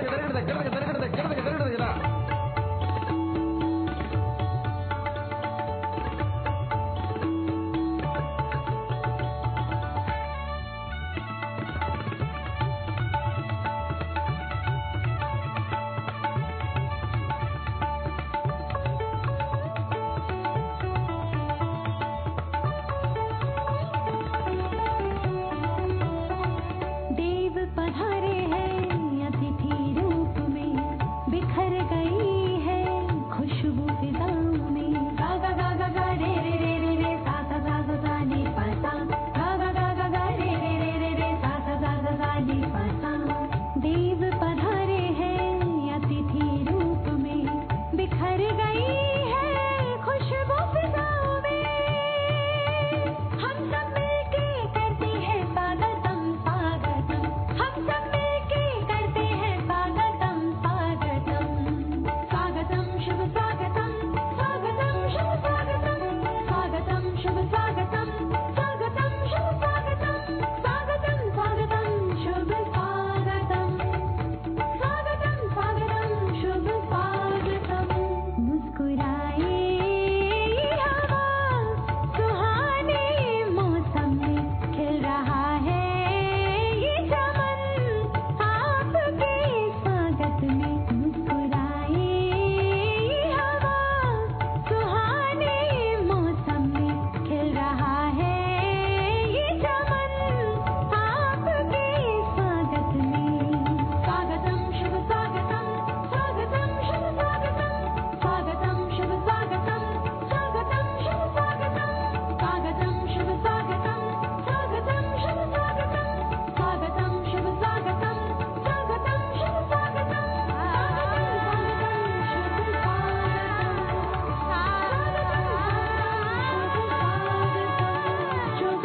देव पधारे हैं अतिथि रूप में, बिखर गई है खुशबू फिजाओं में, गा गा गा गा गा रे रे रे रे रे, सा सा गा गा गा नी पा सा, गा गा गा गा गा रे रे रे रे रे, सा सा गा गा गा नी पा सा। देव पधारे हैं अतिथि रूप में, बिखर गई है खुशबू फिजाओं में, हम सब मिलके करते हैं स्वागतम स्वागतम, हम सब मिलके करते हैं स्वागतम स्वागतम, स्वागतम शुभ स्वागतम, स्वागतम शुभ स्वागतम, स्वागतम शुभ स्वागतम, स्वागतम शुभ स्वागतम, स्वागतम स्वागतम शुभ स्वागतम, स्वागतम स्वागतम शुभ स्वागतम। मुस्कुराए हवा, सुहाने मौसम में खिल रहा है ये चमन, आपके स्वागत में। मुस्कुराए हवा, सुहाने मौसम में खिल रहा है ये चमन, आपके स्वागत में। स्वागतम शुभ स्वागतम, स्वागतम शुभ स्वागतम, स्वागतम शुभ स्वागतम, स्वागतम शुभ स्वागतम, स्वागतम शुभ स्वागतम, स्वागतम शुभ स्वागतम, स्वागतम शुभ स्वागतम, स्वागतम शुभ स्वागतम, शुभ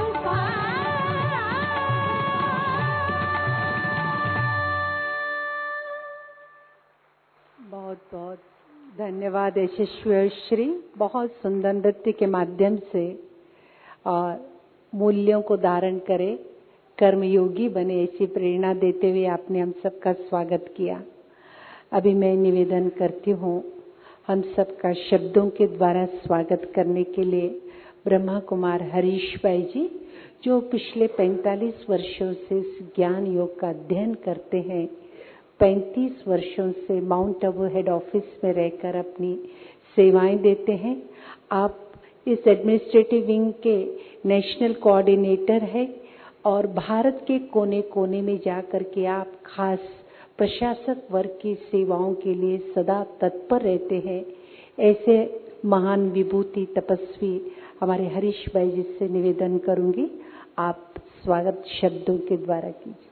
बहुत बहुत धन्यवाद यशस्वी श्री। बहुत सुंदर नृत्य के माध्यम से और मूल्यों को धारण करे, कर्मयोगी बने, ऐसी प्रेरणा देते हुए आपने हम सबका स्वागत किया। अभी मैं निवेदन करती हूँ हम सबका शब्दों के द्वारा स्वागत करने के लिए ब्रह्मा कुमार हरीश भाई जी, जो पिछले 45 वर्षों से इस ज्ञान योग का अध्ययन करते हैं, 35 वर्षों से माउंट आबू हेड ऑफिस में रहकर अपनी सेवाएं देते हैं। आप इस एडमिनिस्ट्रेटिव विंग के नेशनल कोऑर्डिनेटर हैं और भारत के कोने कोने में जाकर के आप खास प्रशासक वर्ग की सेवाओं के लिए सदा तत्पर रहते हैं। ऐसे महान विभूति तपस्वी हमारे हरीश भाई जी से निवेदन करूंगी, आप स्वागत शब्दों के द्वारा कीजिए।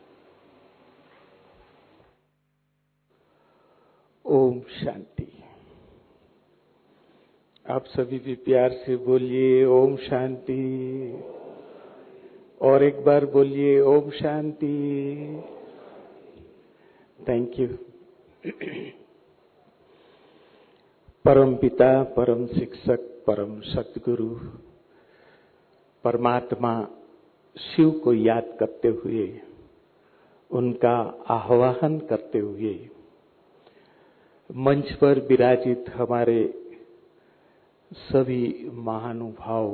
ओम शांति। आप सभी भी प्यार से बोलिए ओम शांति, और एक बार बोलिए ओम शांति। Thank you. परम पिता, परम शिक्षक, परम सद्गुरु परमात्मा शिव को याद करते हुए, उनका आह्वान करते हुए मंच पर विराजित हमारे सभी महानुभाव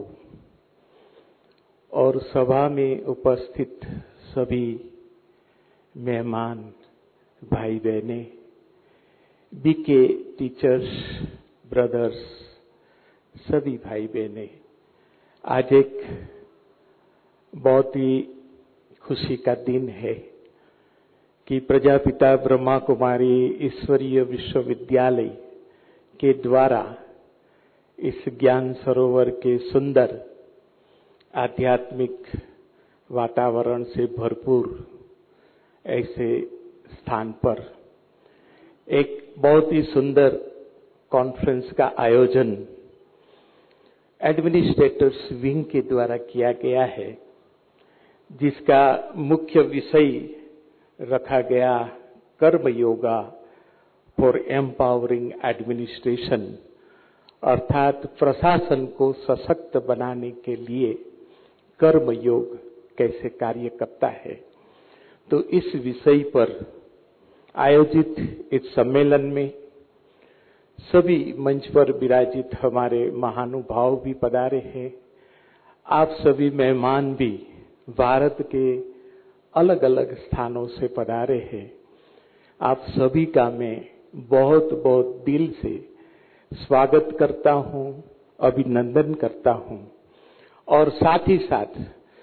और सभा में उपस्थित सभी मेहमान भाई बहने, बीके टीचर्स, ब्रदर्स, सभी भाई बहने, आज एक बहुत ही खुशी का दिन है कि प्रजापिता ब्रह्मा कुमारी ईश्वरीय विश्वविद्यालय के द्वारा इस ज्ञान सरोवर के सुंदर आध्यात्मिक वातावरण से भरपूर ऐसे स्थान पर एक बहुत ही सुंदर कॉन्फ्रेंस का आयोजन एडमिनिस्ट्रेटर्स विंग के द्वारा किया गया है, जिसका मुख्य विषय रखा गया कर्म योगा फॉर एम्पावरिंग एडमिनिस्ट्रेशन, अर्थात प्रशासन को सशक्त बनाने के लिए कर्म योग कैसे कार्य करता है। तो इस विषय पर आयोजित इस सम्मेलन में सभी मंच पर विराजित हमारे महानुभाव भी पधारे हैं। आप सभी मेहमान भी भारत के अलग अलग स्थानों से पधारे हैं। आप सभी का मैं बहुत बहुत दिल से स्वागत करता हूं, अभिनंदन करता हूं। और साथ ही साथ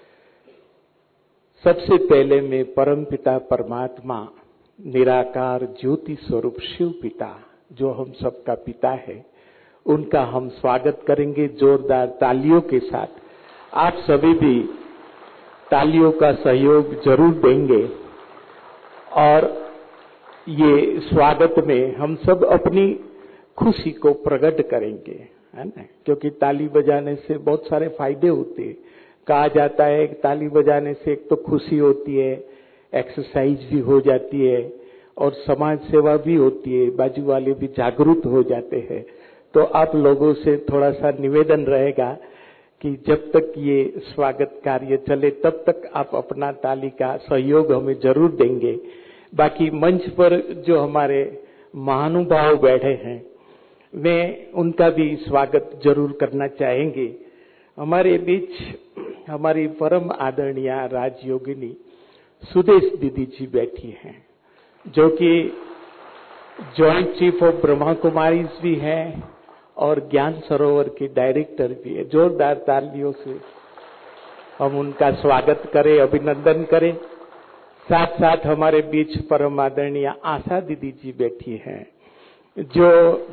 सबसे पहले मैं परमपिता परमात्मा निराकार ज्योति स्वरूप शिव पिता, जो हम सबका पिता है, उनका हम स्वागत करेंगे जोरदार तालियों के साथ। आप सभी भी तालियों का सहयोग जरूर देंगे और ये स्वागत में हम सब अपनी खुशी को प्रकट करेंगे, है ना, क्योंकि ताली बजाने से बहुत सारे फायदे होते हैं। कहा जाता है कि ताली बजाने से एक तो खुशी होती है, एक्सरसाइज भी हो जाती है और समाज सेवा भी होती है, बाजू वाले भी जागरूक हो जाते हैं। तो आप लोगों से थोड़ा सा निवेदन रहेगा कि जब तक ये स्वागत कार्य चले तब तक आप अपना ताली का सहयोग हमें जरूर देंगे। बाकी मंच पर जो हमारे महानुभाव बैठे हैं, वे उनका भी स्वागत जरूर करना चाहेंगे। हमारे बीच हमारी परम आदरणीय राजयोगिनी सुदेश दीदी जी बैठी हैं, जो कि joint chief of Brahma Kumaris भी हैं और ज्ञान सरोवर की डायरेक्टर भी है। जोरदार तालियों से हम उनका स्वागत करें, अभिनंदन करें। साथ साथ हमारे बीच परम आदरणीय आशा दीदी जी बैठी हैं, जो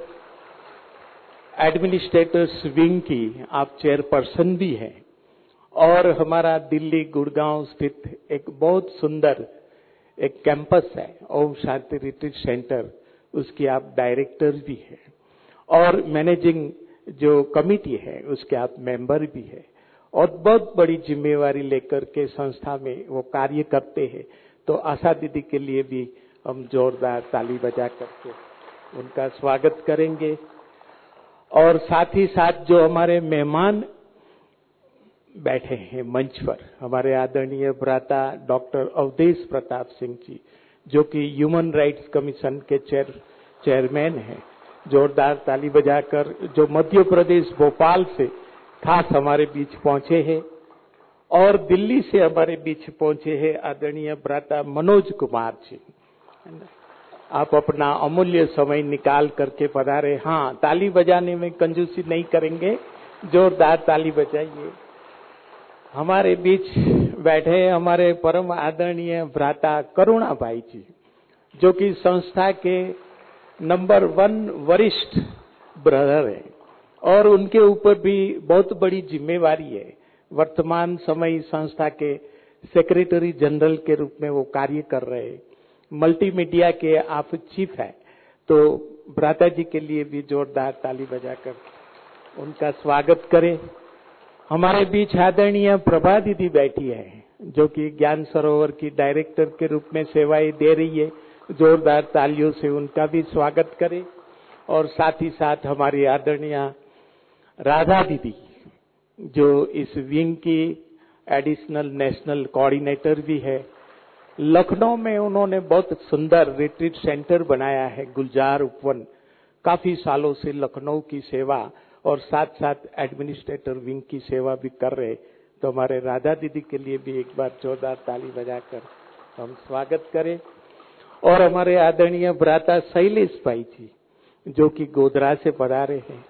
एडमिनिस्ट्रेटर्स विंग की आप चेयरपर्सन भी हैं और हमारा दिल्ली गुड़गांव स्थित एक बहुत सुंदर एक कैंपस है ओम शांति रिट्रीट सेंटर, उसकी आप डायरेक्टर भी हैं और मैनेजिंग जो कमिटी है उसके आप मेंबर भी है और बहुत बड़ी जिम्मेवारी लेकर के संस्था में वो कार्य करते हैं। तो आशा दीदी के लिए भी हम जोरदार ताली बजा करके उनका स्वागत करेंगे। और साथ ही साथ जो हमारे मेहमान बैठे हैं मंच पर, हमारे आदरणीय भ्राता डॉक्टर अवधेश प्रताप सिंह जी, जो कि ह्यूमन राइट्स कमीशन के चेयरमैन हैं, जोरदार ताली बजाकर, जो मध्य प्रदेश भोपाल से खास हमारे बीच पहुंचे हैं। और दिल्ली से हमारे बीच पहुंचे हैं आदरणीय भ्राता मनोज कुमार जी। आप अपना अमूल्य समय निकाल करके पधारे। हाँ, ताली बजाने में कंजूसी नहीं करेंगे, जोरदार ताली बजाइए। हमारे बीच बैठे हमारे परम आदरणीय भ्राता करुणा भाई जी, जो कि संस्था के नंबर 1 वरिष्ठ ब्रदर हैं और उनके ऊपर भी बहुत बड़ी जिम्मेवारी है। वर्तमान समय संस्था के सेक्रेटरी जनरल के रूप में वो कार्य कर रहे हैं। मल्टीमीडिया के आप चीफ है, तो भ्राता जी के लिए भी जोरदार ताली बजाकर उनका स्वागत करें। हमारे बीच आदरणीय प्रभा दीदी बैठी है, जो कि ज्ञान सरोवर की डायरेक्टर के रूप में सेवाएं दे रही है। जोरदार तालियों से उनका भी स्वागत करें। और साथ ही साथ हमारी आदरणीय राधा दीदी, जो इस विंग की एडिशनल नेशनल कोऑर्डिनेटर भी है। लखनऊ में उन्होंने बहुत सुंदर रिट्रीट सेंटर बनाया है, गुलजार उपवन। काफी सालों से लखनऊ की सेवा और साथ साथ एडमिनिस्ट्रेटर विंग की सेवा भी कर रहे। तो हमारे राधा दीदी के लिए भी एक बार जोरदार ताली बजाकर हम स्वागत करें। और हमारे आदरणीय भ्राता शैलेश भाई जी, जो कि गोधरा से पधारे हैं,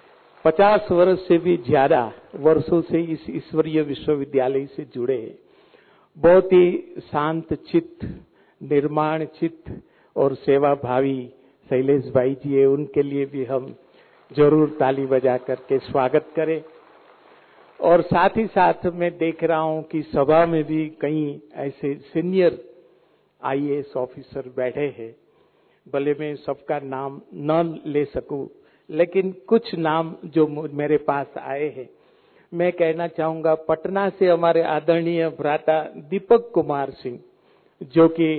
50 वर्ष से भी ज्यादा वर्षों से इस ईश्वरीय विश्वविद्यालय से जुड़े हैं। बहुत ही शांत चित्त, निर्माण चित्त और सेवा भावी शैलेश भाई जी है। उनके लिए भी हम जरूर ताली बजा करके स्वागत करें। और साथ ही साथ मैं देख रहा हूं कि सभा में भी कई ऐसे सीनियर IAS ऑफिसर बैठे हैं। भले मैं सबका नाम न ले सकूं, लेकिन कुछ नाम जो मेरे पास आए हैं मैं कहना चाहूंगा। पटना से हमारे आदरणीय भ्राता दीपक कुमार सिंह, जो कि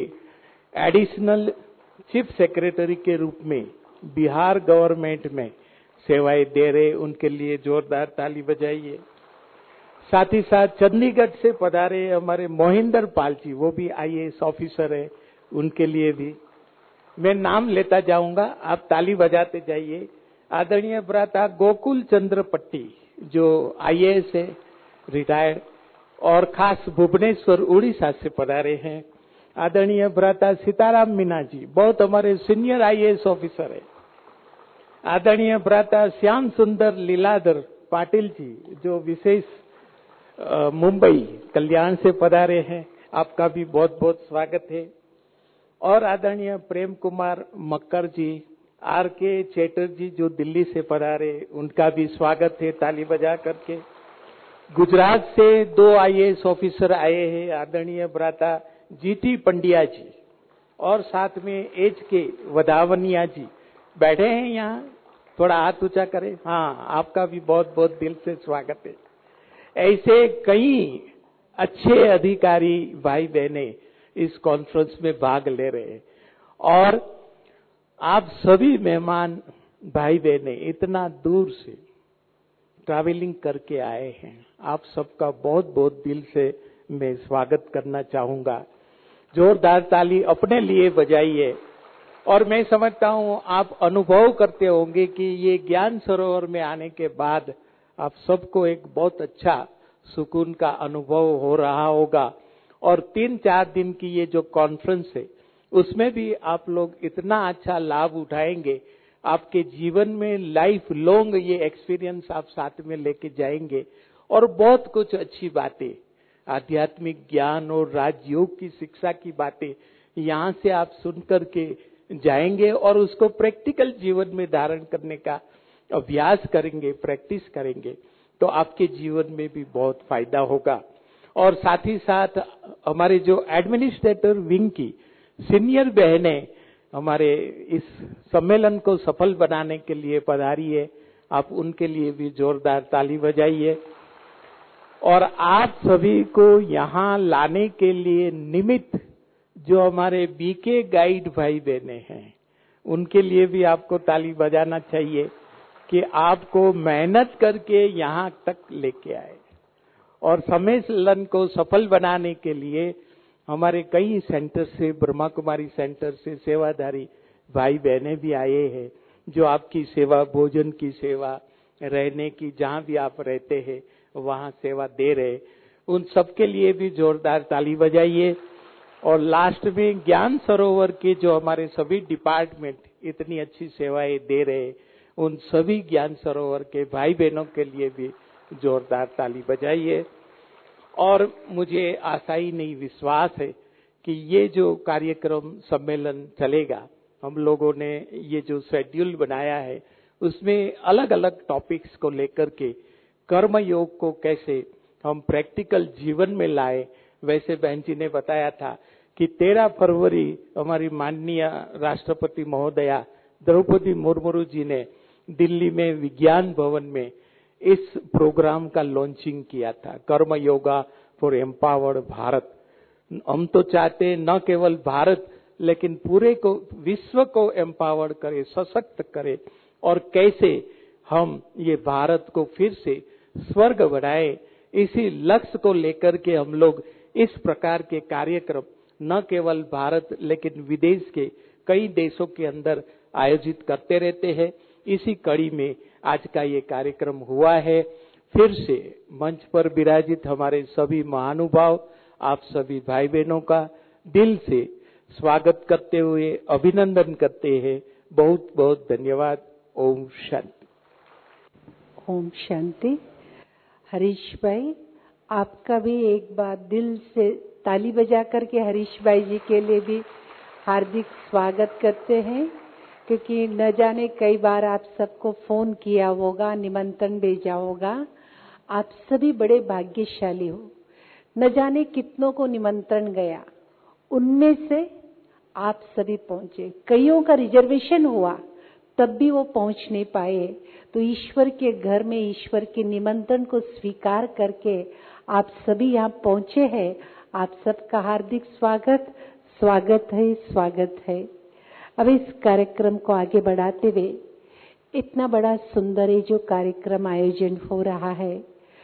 एडिशनल चीफ सेक्रेटरी के रूप में बिहार गवर्नमेंट में सेवाएं दे रहे, उनके लिए जोरदार ताली बजाइए। साथ ही साथ चंडीगढ़ से पधारे हमारे मोहिंदर पाल जी, वो भी IAS ऑफिसर है, उनके लिए भी मैं नाम लेता जाऊंगा, आप ताली बजाते जाइए। आदरणीय भ्राता गोकुल चंद्र पट्टी, जो IAS है, रिटायर्ड, और खास भुवनेश्वर उड़ीसा से पधारे हैं। आदरणीय भ्राता सीताराम मीना जी, बहुत हमारे सीनियर IAS ऑफिसर है। आदरणीय भ्राता श्याम सुंदर लीलाधर पाटिल जी, जो विशेष मुंबई कल्याण से पधारे हैं, आपका भी बहुत बहुत स्वागत है। और आदरणीय प्रेम कुमार मक्कर जी, RK चैटर्जी, जो दिल्ली से पधारे, उनका भी स्वागत है ताली बजा करके। गुजरात से 2 IAS ऑफिसर आए हैं, आदरणीय भ्राता GT पंड्या जी, और साथ में HK वधावनिया जी बैठे हैं यहाँ, थोड़ा हाथ ऊंचा करें। हाँ, आपका भी बहुत बहुत दिल से स्वागत है। ऐसे कई अच्छे अधिकारी भाई बहने इस कॉन्फ्रेंस में भाग ले रहे हैं। और आप सभी मेहमान भाई बहने इतना दूर से ट्रैवलिंग करके आए हैं, आप सबका बहुत बहुत दिल से मैं स्वागत करना चाहूंगा। जोरदार ताली अपने लिए बजाइए। और मैं समझता हूं आप अनुभव करते होंगे कि ये ज्ञान सरोवर में आने के बाद आप सबको एक बहुत अच्छा सुकून का अनुभव हो रहा होगा। और 3-4 दिन की ये जो कॉन्फ्रेंस है, उसमें भी आप लोग इतना अच्छा लाभ उठाएंगे, आपके जीवन में लाइफ लॉन्ग ये एक्सपीरियंस आप साथ में लेके जाएंगे। और बहुत कुछ अच्छी बातें, आध्यात्मिक ज्ञान और राजयोग की शिक्षा की बातें यहाँ से आप सुन करके जाएंगे और उसको प्रैक्टिकल जीवन में धारण करने का अभ्यास करेंगे, प्रैक्टिस करेंगे, तो आपके जीवन में भी बहुत फायदा होगा। और साथ ही साथ हमारे जो एडमिनिस्ट्रेटर विंग की सीनियर बहनें हमारे इस सम्मेलन को सफल बनाने के लिए पधारी है, आप उनके लिए भी जोरदार ताली बजाइए। और आप सभी को यहाँ लाने के लिए निमित्त जो हमारे BK गाइड भाई बहने हैं, उनके लिए भी आपको ताली बजाना चाहिए कि आपको मेहनत करके यहाँ तक लेके आए। और सम्मेलन को सफल बनाने के लिए हमारे कई सेंटर से, ब्रह्मा कुमारी सेंटर से सेवाधारी भाई बहने भी आए हैं, जो आपकी सेवा, भोजन की सेवा, रहने की, जहाँ भी आप रहते हैं वहाँ सेवा दे रहे, उन सबके लिए भी जोरदार ताली बजाइए। और लास्ट में ज्ञान सरोवर के जो हमारे सभी डिपार्टमेंट इतनी अच्छी सेवाएं दे रहे, उन सभी ज्ञान सरोवर के भाई बहनों के लिए भी जोरदार ताली बजाइए। और मुझे आशा ही नहीं, विश्वास है कि ये जो कार्यक्रम सम्मेलन चलेगा, हम लोगों ने ये जो शेड्यूल बनाया है उसमें अलग अलग टॉपिक्स को लेकर के कर्म योग को कैसे हम प्रैक्टिकल जीवन में लाए। वैसे बहन जी ने बताया था कि 13 फरवरी हमारी माननीय राष्ट्रपति महोदया द्रौपदी मुर्मू जी ने दिल्ली में विज्ञान भवन में इस प्रोग्राम का लॉन्चिंग किया था, कर्म योगा फॉर एम्पावर्ड भारत। हम तो चाहते हैं न केवल भारत लेकिन पूरे को, विश्व को एम्पावर्ड करे, सशक्त करे, और कैसे हम ये भारत को फिर से स्वर्ग बनाए। इसी लक्ष्य को लेकर के हम लोग इस प्रकार के कार्यक्रम न केवल भारत लेकिन विदेश के कई देशों के अंदर आयोजित करते रहते हैं। इसी कड़ी में आज का ये कार्यक्रम हुआ है। फिर से मंच पर विराजित हमारे सभी महानुभाव, आप सभी भाई बहनों का दिल से स्वागत करते हुए अभिनंदन करते हैं। बहुत बहुत धन्यवाद। ओम शांति। ओम शांति। हरीश भाई, आपका भी एक बार दिल से ताली बजा करके हरीश भाई जी के लिए भी हार्दिक स्वागत करते हैं, क्योंकि न जाने कई बार आप सबको फोन किया होगा, निमंत्रण भेजा होगा। आप सभी बड़े भाग्यशाली हो। न जाने कितनों को निमंत्रण गया, उनमें से आप सभी पहुंचे। कईयों का रिजर्वेशन हुआ तब भी वो पहुंच नहीं पाए। तो ईश्वर के घर में ईश्वर के निमंत्रण को स्वीकार करके आप सभी यहाँ पहुंचे हैं। आप सबका हार्दिक स्वागत, स्वागत है, स्वागत है। अब इस कार्यक्रम को आगे बढ़ाते हुए, इतना बड़ा सुंदर ये जो कार्यक्रम आयोजन हो रहा है,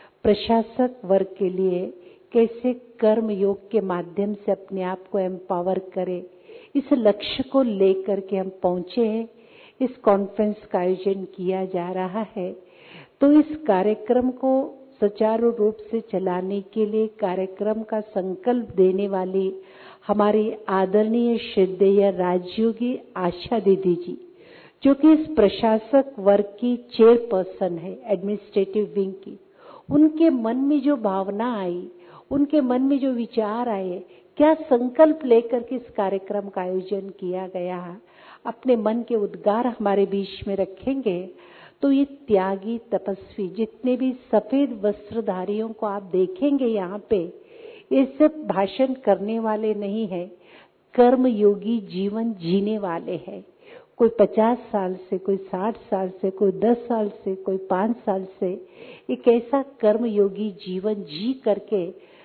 प्रशासक वर्ग के लिए कैसे कर्म योग के माध्यम से अपने आप को एम्पावर करे, इस लक्ष्य को लेकर के हम पहुंचे हैं। इस कॉन्फ्रेंस का आयोजन किया जा रहा है। तो इस कार्यक्रम को सुचारू रूप से चलाने के लिए कार्यक्रम का संकल्प देने वाली हमारी आदरणीय श्रद्धेय राजयोगी आशा दीदी जी, जो कि इस प्रशासक वर्ग की चेयरपर्सन है, एडमिनिस्ट्रेटिव विंग की, उनके मन में जो भावना आई, उनके मन में जो विचार आए, क्या संकल्प लेकर के इस कार्यक्रम का आयोजन किया गया है, अपने मन के उद्गार हमारे बीच में रखेंगे। तो ये त्यागी तपस्वी जितने भी सफेद वस्त्रधारियों को आप देखेंगे यहाँ पे, ये सब भाषण करने वाले नहीं है, कर्म योगी जीवन जीने वाले हैं। कोई 50 साल से, कोई 60 साल से, कोई 10 साल से, कोई 5 साल से एक ऐसा कर्म योगी जीवन जी करके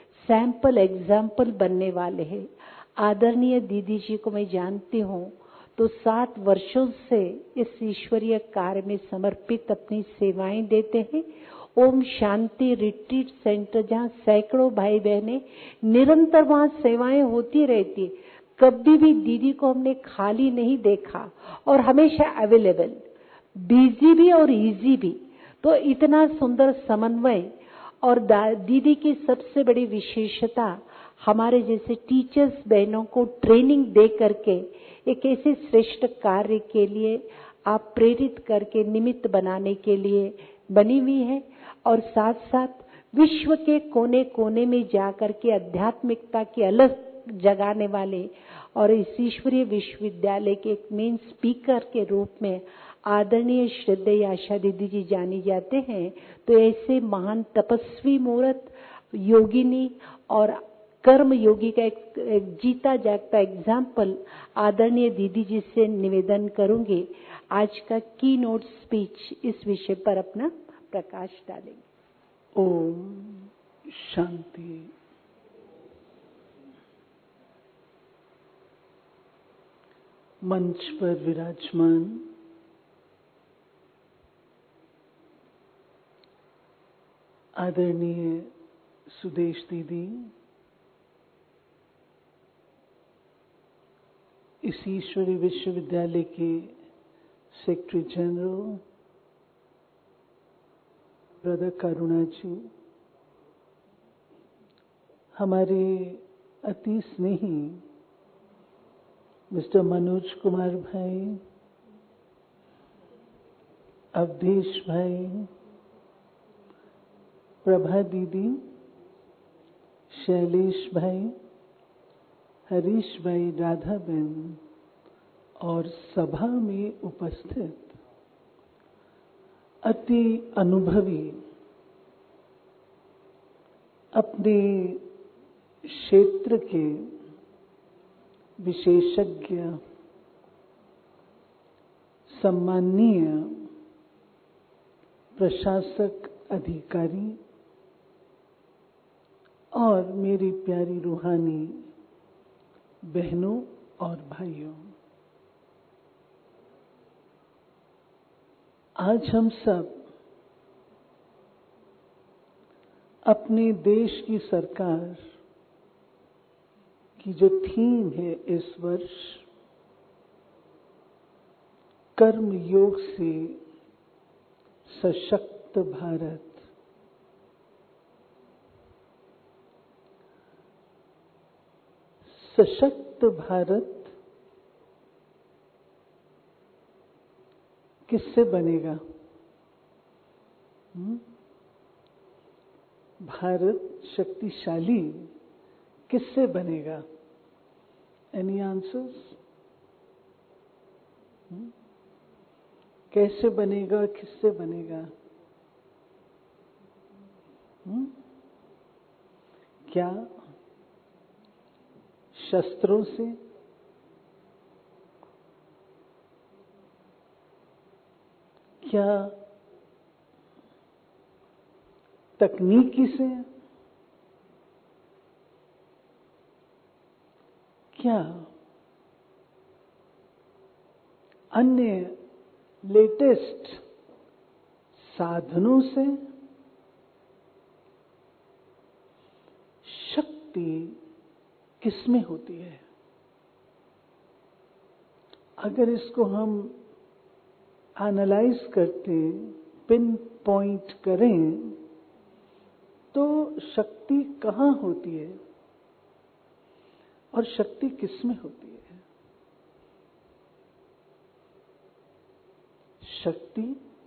सैंपल एग्जाम्पल बनने वाले हैं। आदरणीय दीदी जी को मैं जानती हूँ, तो 60 वर्षों से इस ईश्वरीय कार्य में समर्पित अपनी सेवाएं देते हैं। ओम शांति रिट्रीट सेंटर, जहाँ सैकड़ों भाई बहनें निरंतर वहाँ सेवाएं होती रहती, कभी भी दीदी को हमने खाली नहीं देखा और हमेशा अवेलेबल, बिजी भी और इजी भी। तो इतना सुंदर समन्वय, और दीदी की सबसे बड़ी विशेषता हमारे जैसे टीचर्स बहनों को ट्रेनिंग दे करके एक ऐसे श्रेष्ठ कार्य के लिए आप प्रेरित करके निमित्त बनाने के लिए बनी हुई है। और साथ साथ विश्व के कोने कोने में जाकर के आध्यात्मिकता की अलग जगाने वाले और इस ईश्वरीय विश्वविद्यालय के एक मेन स्पीकर के रूप में आदरणीय श्रद्धेय आशा दीदी जी जानी जाते हैं। तो ऐसे महान तपस्वी मूर्त योगिनी और कर्म योगी का एक जीता जागता एग्जाम्पल आदरणीय दीदी जी से निवेदन करूंगी, आज का की नोट स्पीच इस विषय पर अपना प्रकाश डालेंगे। ओम शांति। मंच पर विराजमान आदरणीय सुदेश दीदी, इस ईश्वरीय विश्वविद्यालय के secretary general brother Karuna ji, हमारे अति स्नेही मिस्टर मनोज कुमार भाई, अवधेश भाई, प्रभा दीदी, शैलेश भाई, हरीश भाई, राधा बहन और सभा में उपस्थित अति अनुभवी, अपने क्षेत्र के विशेषज्ञ, सम्माननीय प्रशासक अधिकारी और मेरी प्यारी रूहानी बहनों और भाइयों, आज हम सब अपने देश की सरकार की जो थीम है इस वर्ष, कर्म योग से सशक्त भारत, सशक्त भारत किससे बनेगा? भारत शक्तिशाली किससे बनेगा? Any answers? कैसे बनेगा, किससे बनेगा? क्या शस्त्रों से? क्या तकनीकी से? क्या अन्य लेटेस्ट साधनों से? शक्ति किसमें होती है? अगर इसको हम एनालाइज करते, पिन पॉइंट करें, तो शक्ति कहाँ होती है और शक्ति किसमें होती है? शक्ति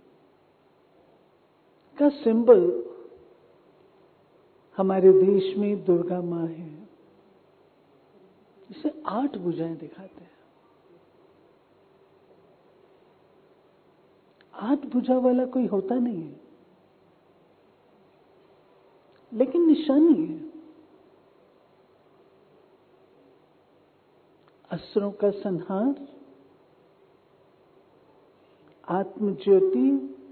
का सिंबल हमारे देश में दुर्गा माँ है। इसे 8 भुजाएं दिखाते हैं। 8 भुजा वाला कोई होता नहीं है, लेकिन निशानी है। असुरों का संहार, आत्मज्योति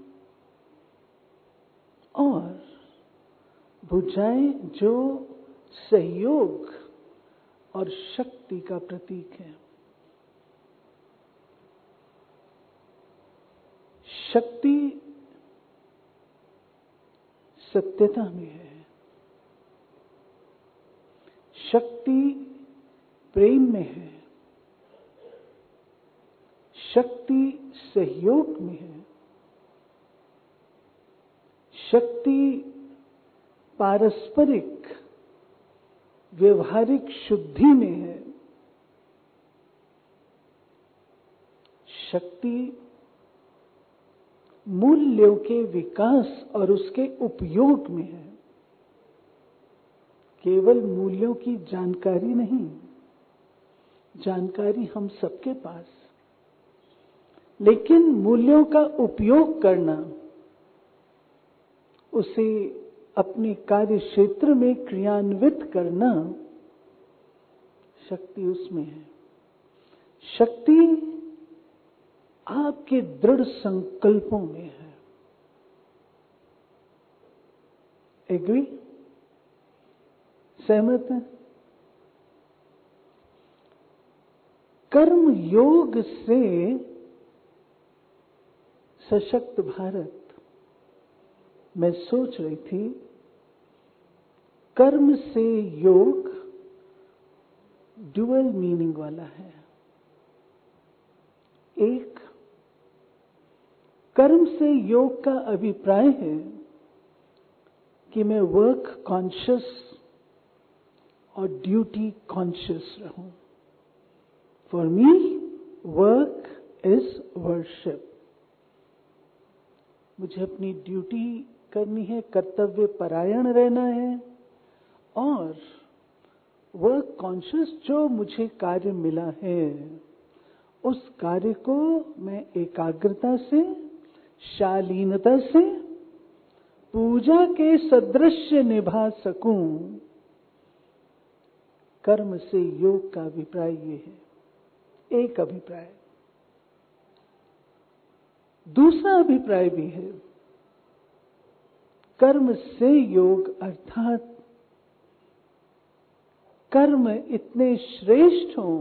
और भुजाएं जो सहयोग और शक्ति का प्रतीक है। शक्ति सत्यता में है, शक्ति प्रेम में है, शक्ति सहयोग में है, शक्ति पारस्परिक व्यवहारिक शुद्धि में है, शक्ति मूल्यों के विकास और उसके उपयोग में है। केवल मूल्यों की जानकारी नहीं, जानकारी हम सबके पास, लेकिन मूल्यों का उपयोग करना, उसे अपने कार्य क्षेत्र में क्रियान्वित करना, शक्ति उसमें है। शक्ति आपके दृढ़ संकल्पों में है। एग्री? सहमत है? कर्म योग से सशक्त भारत, मैं सोच रही थी, कर्म से योग ड्यूअल मीनिंग वाला है। एक, कर्म से योग का अभिप्राय है कि मैं वर्क कॉन्शियस और ड्यूटी कॉन्शियस रहूं। For me work is worship. मुझे अपनी ड्यूटी करनी है, कर्तव्य परायण रहना है, और वर्क कॉन्शियस जो मुझे कार्य मिला है उस कार्य को मैं एकाग्रता से शालीनता से पूजा के सदृश्य निभा सकूं, कर्म से योग का अभिप्राय ये है। एक अभिप्राय। दूसरा अभिप्राय भी है, कर्म से योग अर्थात कर्म इतने श्रेष्ठ हों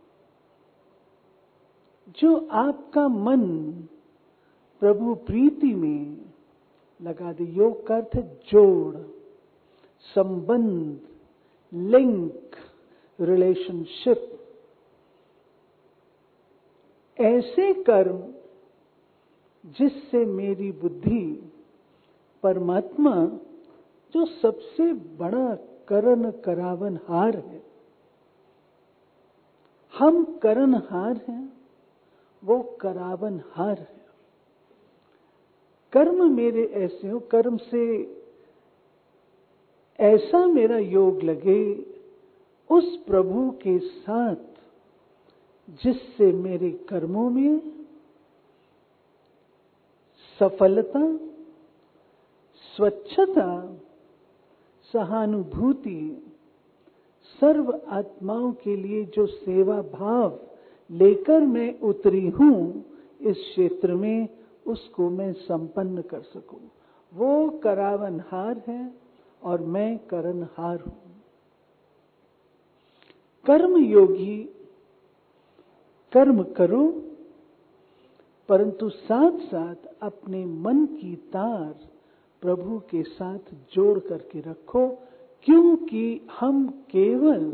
जो आपका मन प्रभु प्रीति में लगा दे। योग का अर्थ है जोड़, संबंध, लिंक, रिलेशनशिप। ऐसे कर्म जिससे मेरी बुद्धि परमात्मा, जो सबसे बड़ा करण करावनहार है, हम करणहार हैं, वो करावनहार है। कर्म मेरे ऐसे हो, कर्म से ऐसा मेरा योग लगे उस प्रभु के साथ जिससे मेरे कर्मों में सफलता, स्वच्छता, सहानुभूति, सर्व आत्माओं के लिए जो सेवा भाव लेकर मैं उतरी हूं इस क्षेत्र में, उसको मैं संपन्न कर सकूं। वो करावनहार है और मैं करणहार हूं। कर्म योगी कर्म करो, परंतु साथ साथ अपने मन की तार प्रभु के साथ जोड़ करके रखो, क्योंकि हम केवल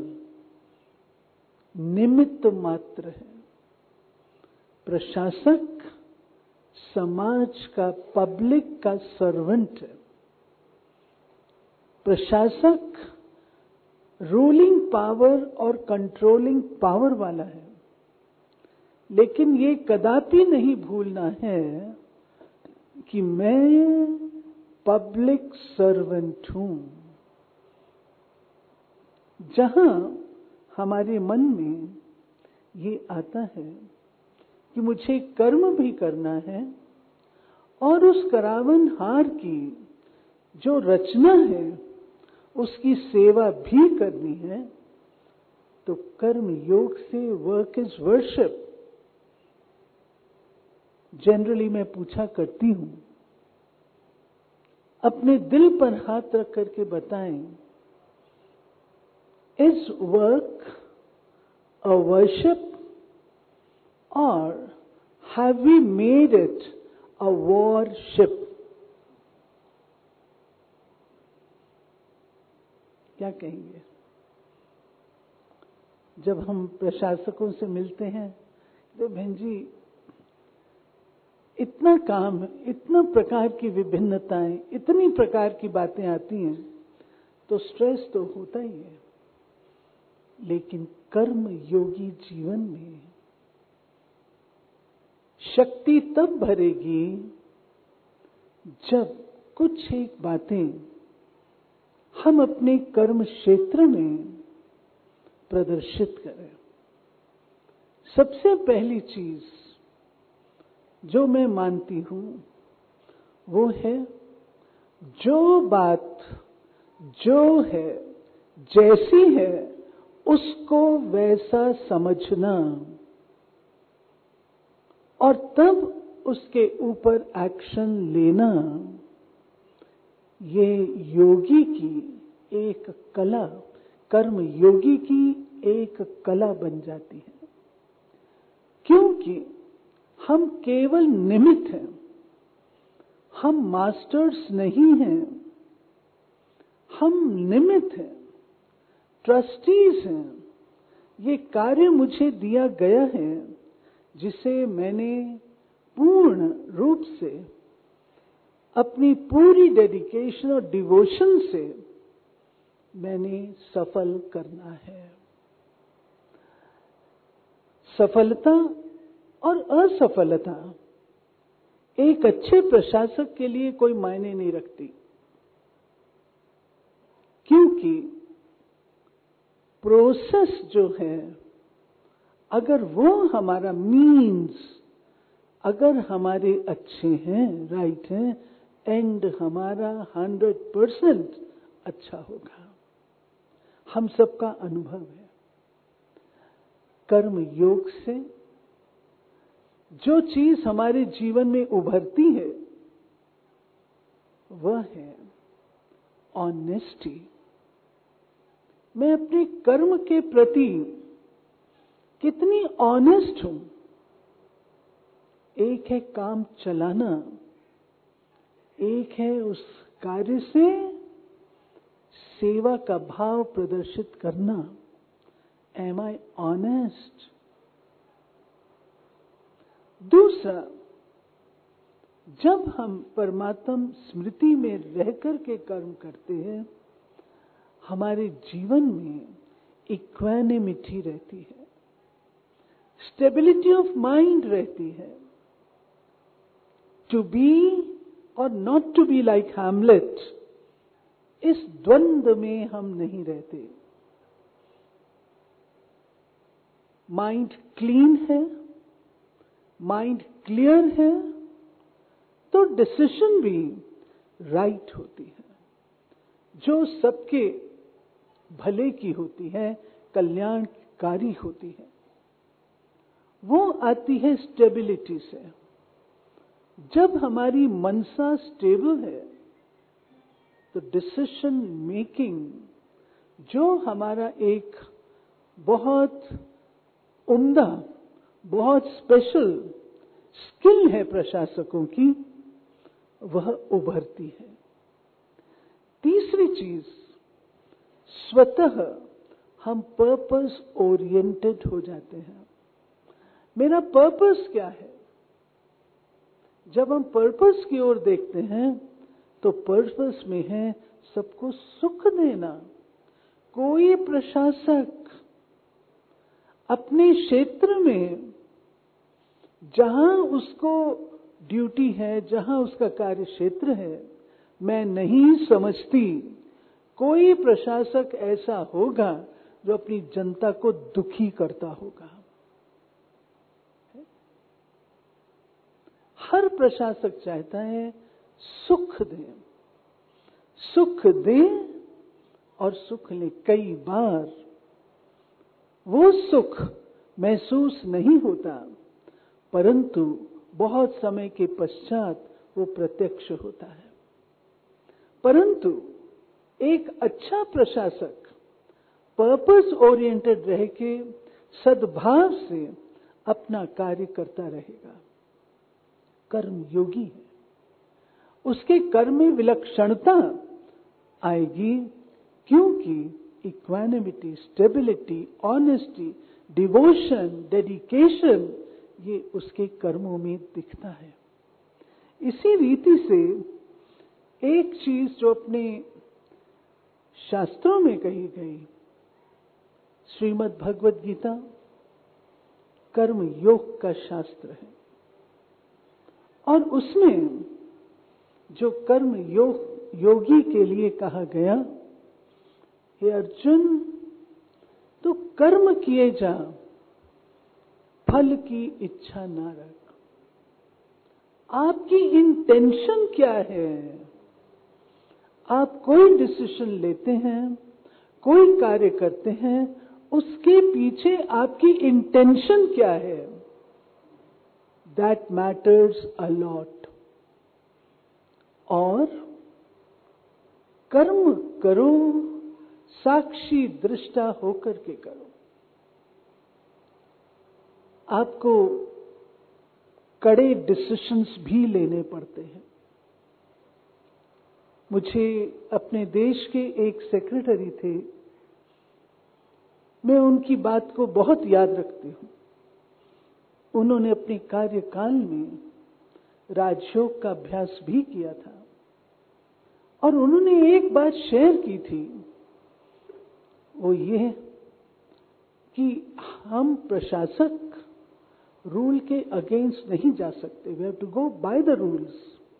निमित्त मात्र हैं। प्रशासक समाज का, पब्लिक का सर्वेंट है। प्रशासक रूलिंग पावर और कंट्रोलिंग पावर वाला है, लेकिन ये कदापि नहीं भूलना है कि मैं पब्लिक सर्वेंट हूं। जहां हमारे मन में ये आता है कि मुझे कर्म भी करना है और उस करावनहार की जो रचना है उसकी सेवा भी करनी है, तो कर्म योग से वर्क इज वर्शिप। जनरली मैं पूछा करती हूं, अपने दिल पर हाथ रख करके बताएं, इज वर्क अ वर्शिप और have we made it a warship? क्या कहेंगे? जब हम प्रशासकों से मिलते हैं तो बहन जी इतना काम, इतना प्रकार की विभिन्नताएं, इतनी प्रकार की बातें आती हैं, तो स्ट्रेस तो होता ही है। लेकिन कर्म योगी जीवन में शक्ति तब भरेगी जब कुछ एक बातें हम अपने कर्म क्षेत्र में प्रदर्शित करें। सबसे पहली चीज जो मैं मानती हूं वो है, जो बात जो है, जैसी है, उसको वैसा समझना और तब उसके ऊपर एक्शन लेना, ये योगी की एक कला, कर्म योगी की एक कला बन जाती है। क्योंकि हम केवल निमित्त हैं, हम मास्टर्स नहीं हैं, हम निमित्त हैं, ट्रस्टीज हैं। ये कार्य मुझे दिया गया है जिसे मैंने पूर्ण रूप से अपनी पूरी डेडिकेशन और डिवोशन से मैंने सफल करना है। सफलता और असफलता एक अच्छे प्रशासक के लिए कोई मायने नहीं रखती, क्योंकि प्रोसेस जो है, अगर वो हमारा मीन्स अगर हमारे अच्छे हैं, राइट हैं, एंड हमारा 100% अच्छा होगा। हम सबका अनुभव है कर्म योग से जो चीज हमारे जीवन में उभरती है वह है ऑनेस्टी। मैं अपने कर्म के प्रति कितनी ऑनेस्ट हूं। एक है काम चलाना, एक है उस कार्य से सेवा का भाव प्रदर्शित करना। Am I honest? दूसरा, जब हम परमात्म स्मृति में रहकर के कर्म करते हैं, हमारे जीवन में इक्वानिमिटी रहती है, स्टेबिलिटी ऑफ माइंड रहती है। टू बी और not to be like Hamlet, इस द्वंद्व में हम नहीं रहते। माइंड क्लीन है, माइंड क्लियर है, तो डिसीजन भी राइट होती है, जो सबके भले की होती है, कल्याणकारी होती है। वो आती है स्टेबिलिटी से। जब हमारी मनसा स्टेबल है तो डिसीजन मेकिंग, जो हमारा एक बहुत उम्दा, बहुत स्पेशल स्किल है प्रशासकों की, वह उभरती है। तीसरी चीज, स्वतः हम पर्पस ओरिएंटेड हो जाते हैं। मेरा पर्पस क्या है? जब हम पर्पस की ओर देखते हैं तो पर्पस में है सबको सुख देना। कोई प्रशासक अपने क्षेत्र में जहां उसको ड्यूटी है, जहां उसका कार्य क्षेत्र है, मैं नहीं समझती कोई प्रशासक ऐसा होगा जो अपनी जनता को दुखी करता होगा। हर प्रशासक चाहता है सुख दे, सुख दे और सुख ले। कई बार वो सुख महसूस नहीं होता, परंतु बहुत समय के पश्चात वो प्रत्यक्ष होता है। परंतु एक अच्छा प्रशासक पर्पस ओरिएंटेड रह के सद्भाव से अपना कार्य करता रहेगा। कर्म योगी है, उसके कर्म में विलक्षणता आएगी, क्योंकि equanimity, stability, honesty, devotion, dedication, ये उसके कर्मों में दिखता है। इसी रीति से एक चीज जो अपने शास्त्रों में कही गई, श्रीमद् भगवद गीता कर्म योग का शास्त्र है, और उसमें जो कर्म योगी के लिए कहा गया, हे अर्जुन, तो कर्म किए जा, फल की इच्छा ना रख। आपकी इंटेंशन क्या है? आप कोई डिसीजन लेते हैं, कोई कार्य करते हैं, उसके पीछे आपकी इंटेंशन क्या है? That matters a lot. और कर्म करो साक्षी दृष्टा होकर के करो। आपको कड़े डिसीजंस भी लेने पड़ते हैं। मुझे अपने देश के एक सेक्रेटरी थे, मैं उनकी बात को बहुत याद रखती हूं। उन्होंने अपने कार्यकाल में राजयोग का अभ्यास भी किया था, और उन्होंने एक बात शेयर की थी, वो ये कि हम प्रशासक रूल के अगेंस्ट नहीं जा सकते। We have to go by the rules.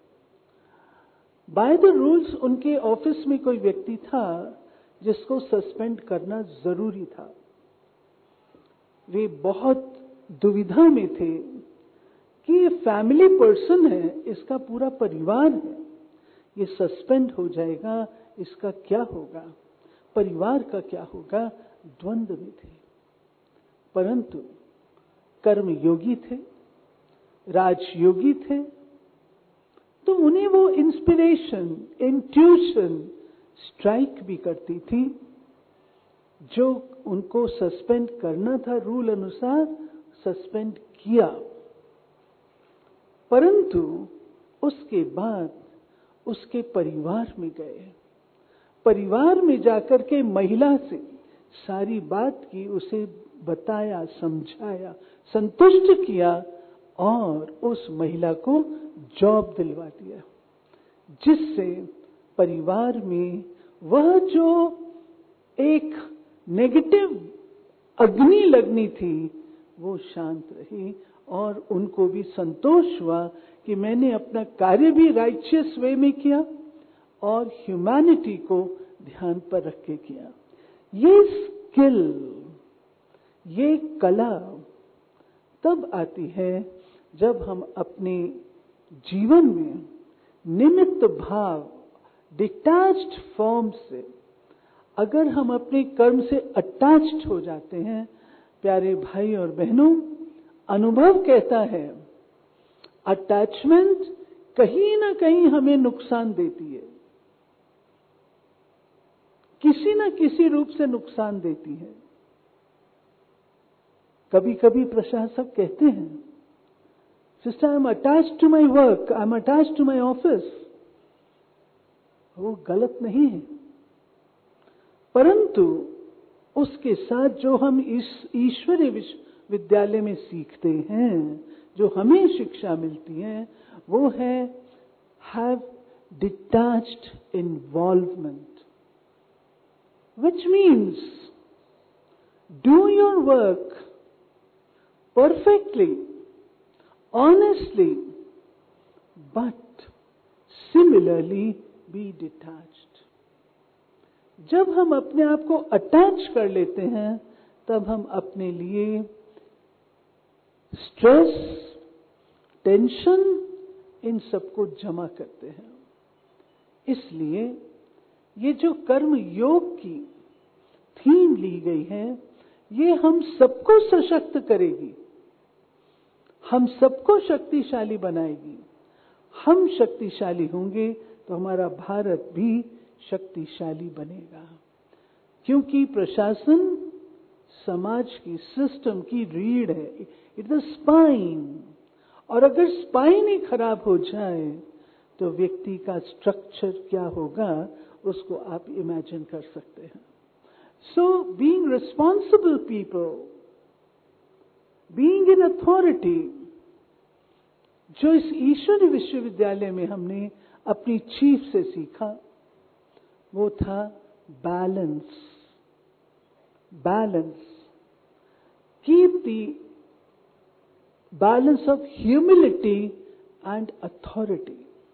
By the rules उनके ऑफिस में कोई व्यक्ति था जिसको सस्पेंड करना जरूरी था। वे बहुत दुविधा में थे कि ये फैमिली पर्सन है, इसका पूरा परिवार है, ये सस्पेंड हो जाएगा, इसका क्या होगा, परिवार का क्या होगा, द्वंद्व में थे। परंतु कर्म योगी थे, राजयोगी थे, तो उन्हें वो इंस्पिरेशन, इंट्यूशन स्ट्राइक भी करती थी। जो उनको सस्पेंड करना था रूल अनुसार, सस्पेंड किया। परंतु उसके बाद उसके परिवार में गए, परिवार में जाकर के महिला से सारी बात की, उसे बताया, समझाया, संतुष्ट किया और उस महिला को जॉब दिलवा दिया, जिससे परिवार में वह जो एक नेगेटिव अग्नि लगनी थी वो शांत रही और उनको भी संतोष हुआ कि मैंने अपना कार्य भी राइचियस वे में किया और ह्यूमैनिटी को ध्यान पर रख के किया। ये स्किल, ये कला तब आती है जब हम अपने जीवन में निमित्त भाव, डिटैच्ड फॉर्म से, अगर हम अपने कर्म से अटैच्ड हो जाते हैं, प्यारे भाई और बहनों, अनुभव कहता है अटैचमेंट कहीं ना कहीं हमें नुकसान देती है, किसी न किसी रूप से नुकसान देती है। कभी कभी प्रशासक कहते हैं, sister I am attached to my work, I am attached to my office. वो गलत नहीं है, परंतु उसके साथ जो हम इस ईश्वरीय विश्वविद्यालय में सीखते हैं, जो हमें शिक्षा मिलती है, वो है have detached involvement, which means do your work perfectly, honestly, but similarly be detached. जब हम अपने आप को अटैच कर लेते हैं, तब हम अपने लिए स्ट्रेस, टेंशन, इन सबको जमा करते हैं। इसलिए ये जो कर्म योग की थीम ली गई है, ये हम सबको सशक्त करेगी, हम सबको शक्तिशाली बनाएगी। हम शक्तिशाली होंगे तो हमारा भारत भी शक्तिशाली बनेगा, क्योंकि प्रशासन समाज की, सिस्टम की रीढ़ है, इट इज स्पाइन। और अगर स्पाइन ही खराब हो जाए तो व्यक्ति का स्ट्रक्चर क्या होगा, उसको आप इमेजिन कर सकते हैं। So being responsible people, being in authority, जो इस ईश्वरीय विश्वविद्यालय में हमने अपनी चीफ से सीखा, वो था balance. Balance, keep the balance of humility and authority,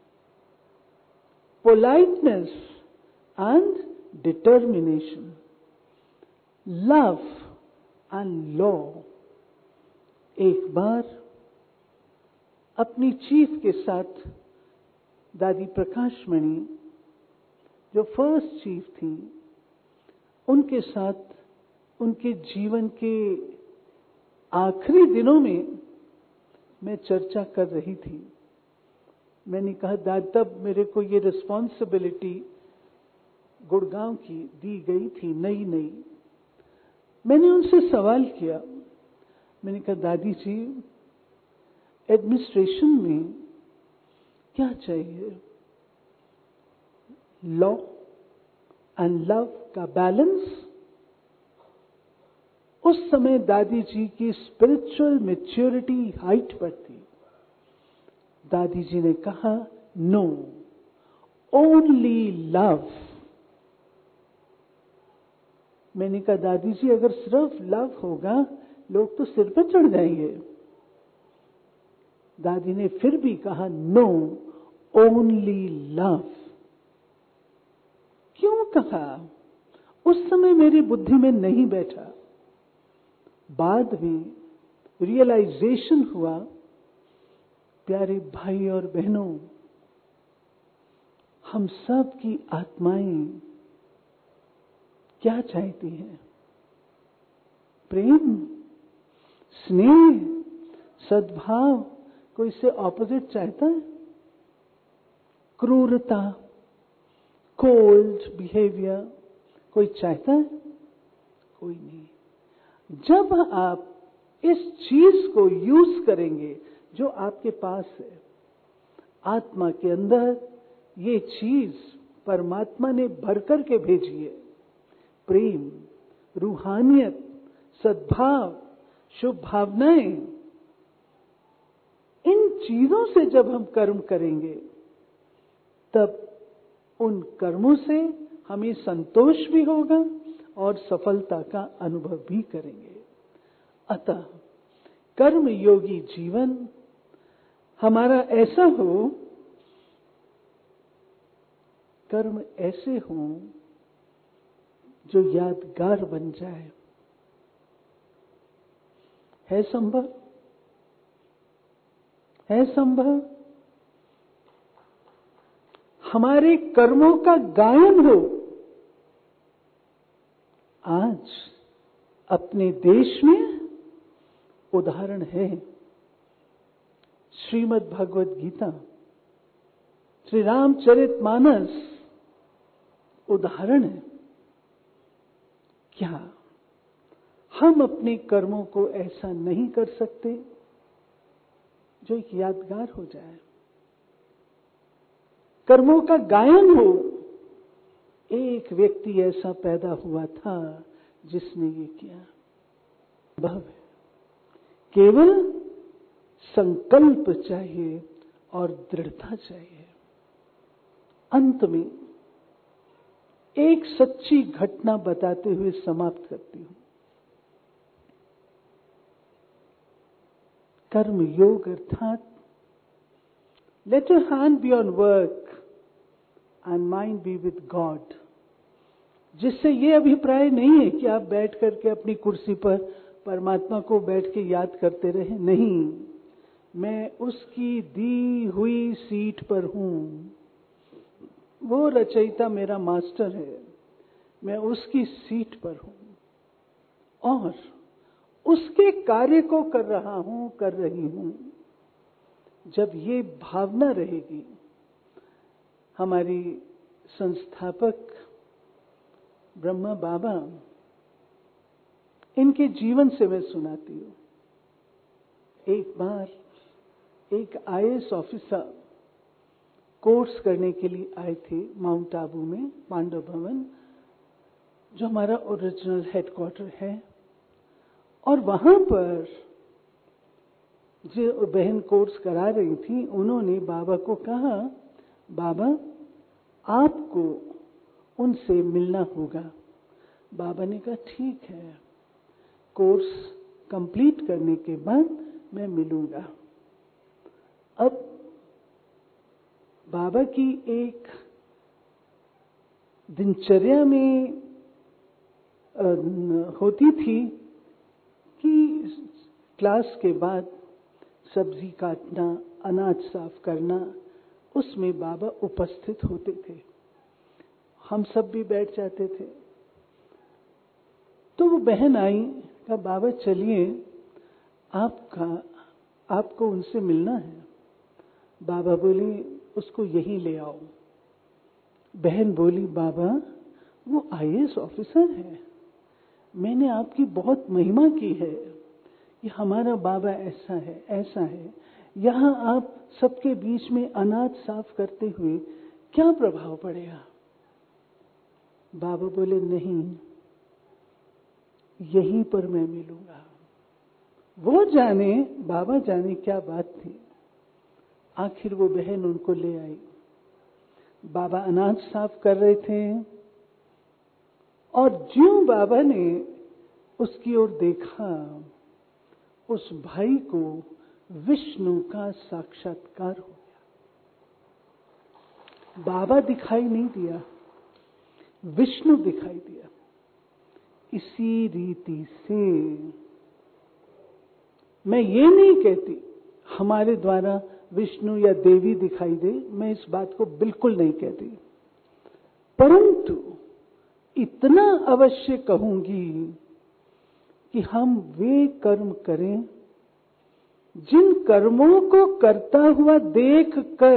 politeness and determination, love and law। एक बार अपनी चीफ के साथ दादी प्रकाशमणि, जो फर्स्ट चीफ थी, उनके साथ उनके जीवन के आखिरी दिनों में मैं चर्चा कर रही थी। मैंने कहा, दादी, तब मेरे को ये रिस्पॉन्सिबिलिटी गुड़गांव की दी गई थी, नई नई। मैंने उनसे सवाल किया, मैंने कहा, दादी जी, एडमिनिस्ट्रेशन में क्या चाहिए? लॉ एंड लव का बैलेंस। उस समय दादी जी की स्पिरिचुअल मैच्योरिटी हाइट पर थी। दादी जी ने कहा, नो, ओनली लव। मैंने कहा, दादी जी, अगर सिर्फ लव होगा, लोग तो सिर पर चढ़ जाएंगे। दादी ने फिर भी कहा, नो, ओनली लव। क्यों कहा? उस समय मेरी बुद्धि में नहीं बैठा। बाद में रियलाइजेशन हुआ प्यारे भाई और बहनों, हम सब की आत्माएं क्या चाहती हैं? प्रेम, स्नेह, सद्भाव। कोई इससे ऑपोजिट चाहता है? क्रूरता, कोल्ड बिहेवियर कोई चाहता है? कोई नहीं। जब आप इस चीज को यूज करेंगे जो आपके पास है, आत्मा के अंदर ये चीज परमात्मा ने भर कर के भेजी है, प्रेम, रूहानियत, सद्भाव, शुभ भावनाएं, इन चीजों से जब हम कर्म करेंगे तब उन कर्मों से हमें संतोष भी होगा और सफलता का अनुभव भी करेंगे। अतः कर्म योगी जीवन हमारा ऐसा हो, कर्म ऐसे हों जो यादगार बन जाए। है संभव? है संभव? हमारे कर्मों का गायन हो। आज अपने देश में उदाहरण है, श्रीमद् भगवद गीता, श्री रामचरितमानस उदाहरण है। क्या हम अपने कर्मों को ऐसा नहीं कर सकते जो एक यादगार हो जाए, कर्मों का गायन हो? एक व्यक्ति ऐसा पैदा हुआ था जिसने ये किया। भाव है, केवल संकल्प चाहिए और दृढ़ता चाहिए। अंत में एक सच्ची घटना बताते हुए समाप्त करती हूं। कर्म योग अर्थात let your hand be on work and mind be with God, जिससे ये अभिप्राय नहीं है कि आप बैठ करके अपनी कुर्सी पर परमात्मा को बैठ के याद करते रहे। नहीं, मैं उसकी दी हुई सीट पर हूं। वो रचयिता मेरा मास्टर है, मैं उसकी सीट पर हूं और उसके कार्य को कर रहा हूं, कर रही हूं। जब ये भावना रहेगी, हमारी संस्थापक ब्रह्मा बाबा, इनके जीवन से मैं सुनाती हूं। एक बार एक IAS ऑफिसर कोर्स करने के लिए आए थे माउंट आबू में, पांडव भवन, जो हमारा ओरिजिनल हेडक्वार्टर है। और वहां पर जो बहन कोर्स करा रही थी, उन्होंने बाबा को कहा, बाबा आपको उनसे मिलना होगा। बाबा ने कहा ठीक है, कोर्स कंप्लीट करने के बाद मैं मिलूंगा। अब बाबा की एक दिनचर्या में होती थी कि क्लास के बाद सब्जी काटना, अनाज साफ करना, उसमें बाबा उपस्थित होते थे। हम सब भी बैठ जाते थे। तो वो बहन आई, कहा बाबा चलिए, आपको उनसे मिलना है। बाबा बोले उसको यहीं ले आओ। बहन बोली बाबा वो IAS ऑफिसर है, मैंने आपकी बहुत महिमा की है कि हमारा बाबा ऐसा है, ऐसा है। यहां आप सबके बीच में अनाज साफ करते हुए क्या प्रभाव पड़ेगा? बाबा बोले नहीं, यहीं पर मैं मिलूंगा। वो जाने, बाबा जाने क्या बात थी। आखिर वो बहन उनको ले आई। बाबा अनाज साफ कर रहे थे और ज्यों बाबा ने उसकी ओर देखा, उस भाई को विष्णु का साक्षात्कार हो गया। बाबा दिखाई नहीं दिया, विष्णु दिखाई दिया। इसी रीति से मैं ये नहीं कहती हमारे द्वारा विष्णु या देवी दिखाई दे, मैं इस बात को बिल्कुल नहीं कहती, परंतु इतना अवश्य कहूंगी कि हम वे कर्म करें जिन कर्मों को करता हुआ देख कर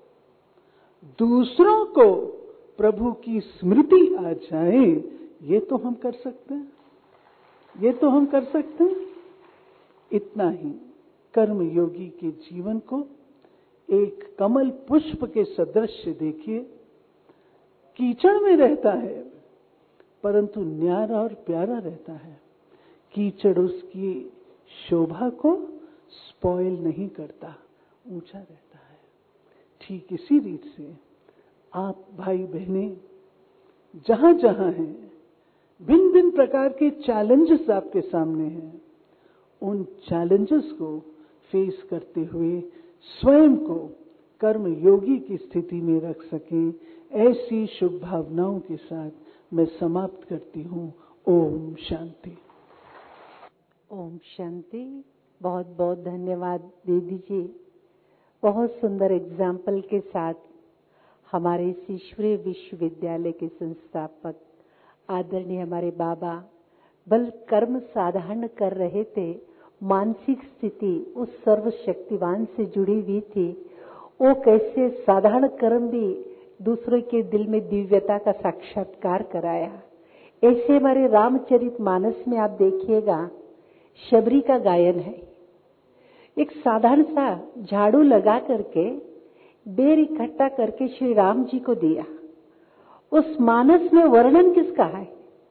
दूसरों को प्रभु की स्मृति आ जाए। ये तो हम कर सकते हैं, ये तो हम कर सकते हैं। इतना ही कर्म योगी के जीवन को एक कमल पुष्प के सदृश देखिए। कीचड़ में रहता है परंतु न्यारा और प्यारा रहता है। कीचड़ उसकी शोभा को स्पॉइल नहीं करता, ऊंचा रहता है। ठीक इसी रीत से आप भाई बहनें जहां जहां हैं, भिन्न भिन्न प्रकार के चैलेंजेस आपके सामने हैं, उन चैलेंजेस को फेस करते हुए स्वयं को कर्म योगी की स्थिति में रख सकें, ऐसी शुभ भावनाओं के साथ मैं समाप्त करती हूँ। ओम शांति। ओम शांति। बहुत बहुत धन्यवाद दीदी जी। बहुत सुंदर एग्जाम्पल के साथ हमारे इस ईश्वरीय विश्वविद्यालय के संस्थापक आदरणीय हमारे बाबा बल कर्म साधारण कर रहे थे। मानसिक स्थिति उस सर्वशक्तिवान से जुड़ी हुई थी। वो कैसे साधारण कर्म भी दूसरे के दिल में दिव्यता का साक्षात्कार कराया। ऐसे हमारे रामचरित मानस में आप देखिएगा, शबरी का गायन है। एक साधारण सा झाड़ू लगा करके बेर इकट्ठा करके श्री राम जी को दिया। उस मानस में वर्णन किसका है?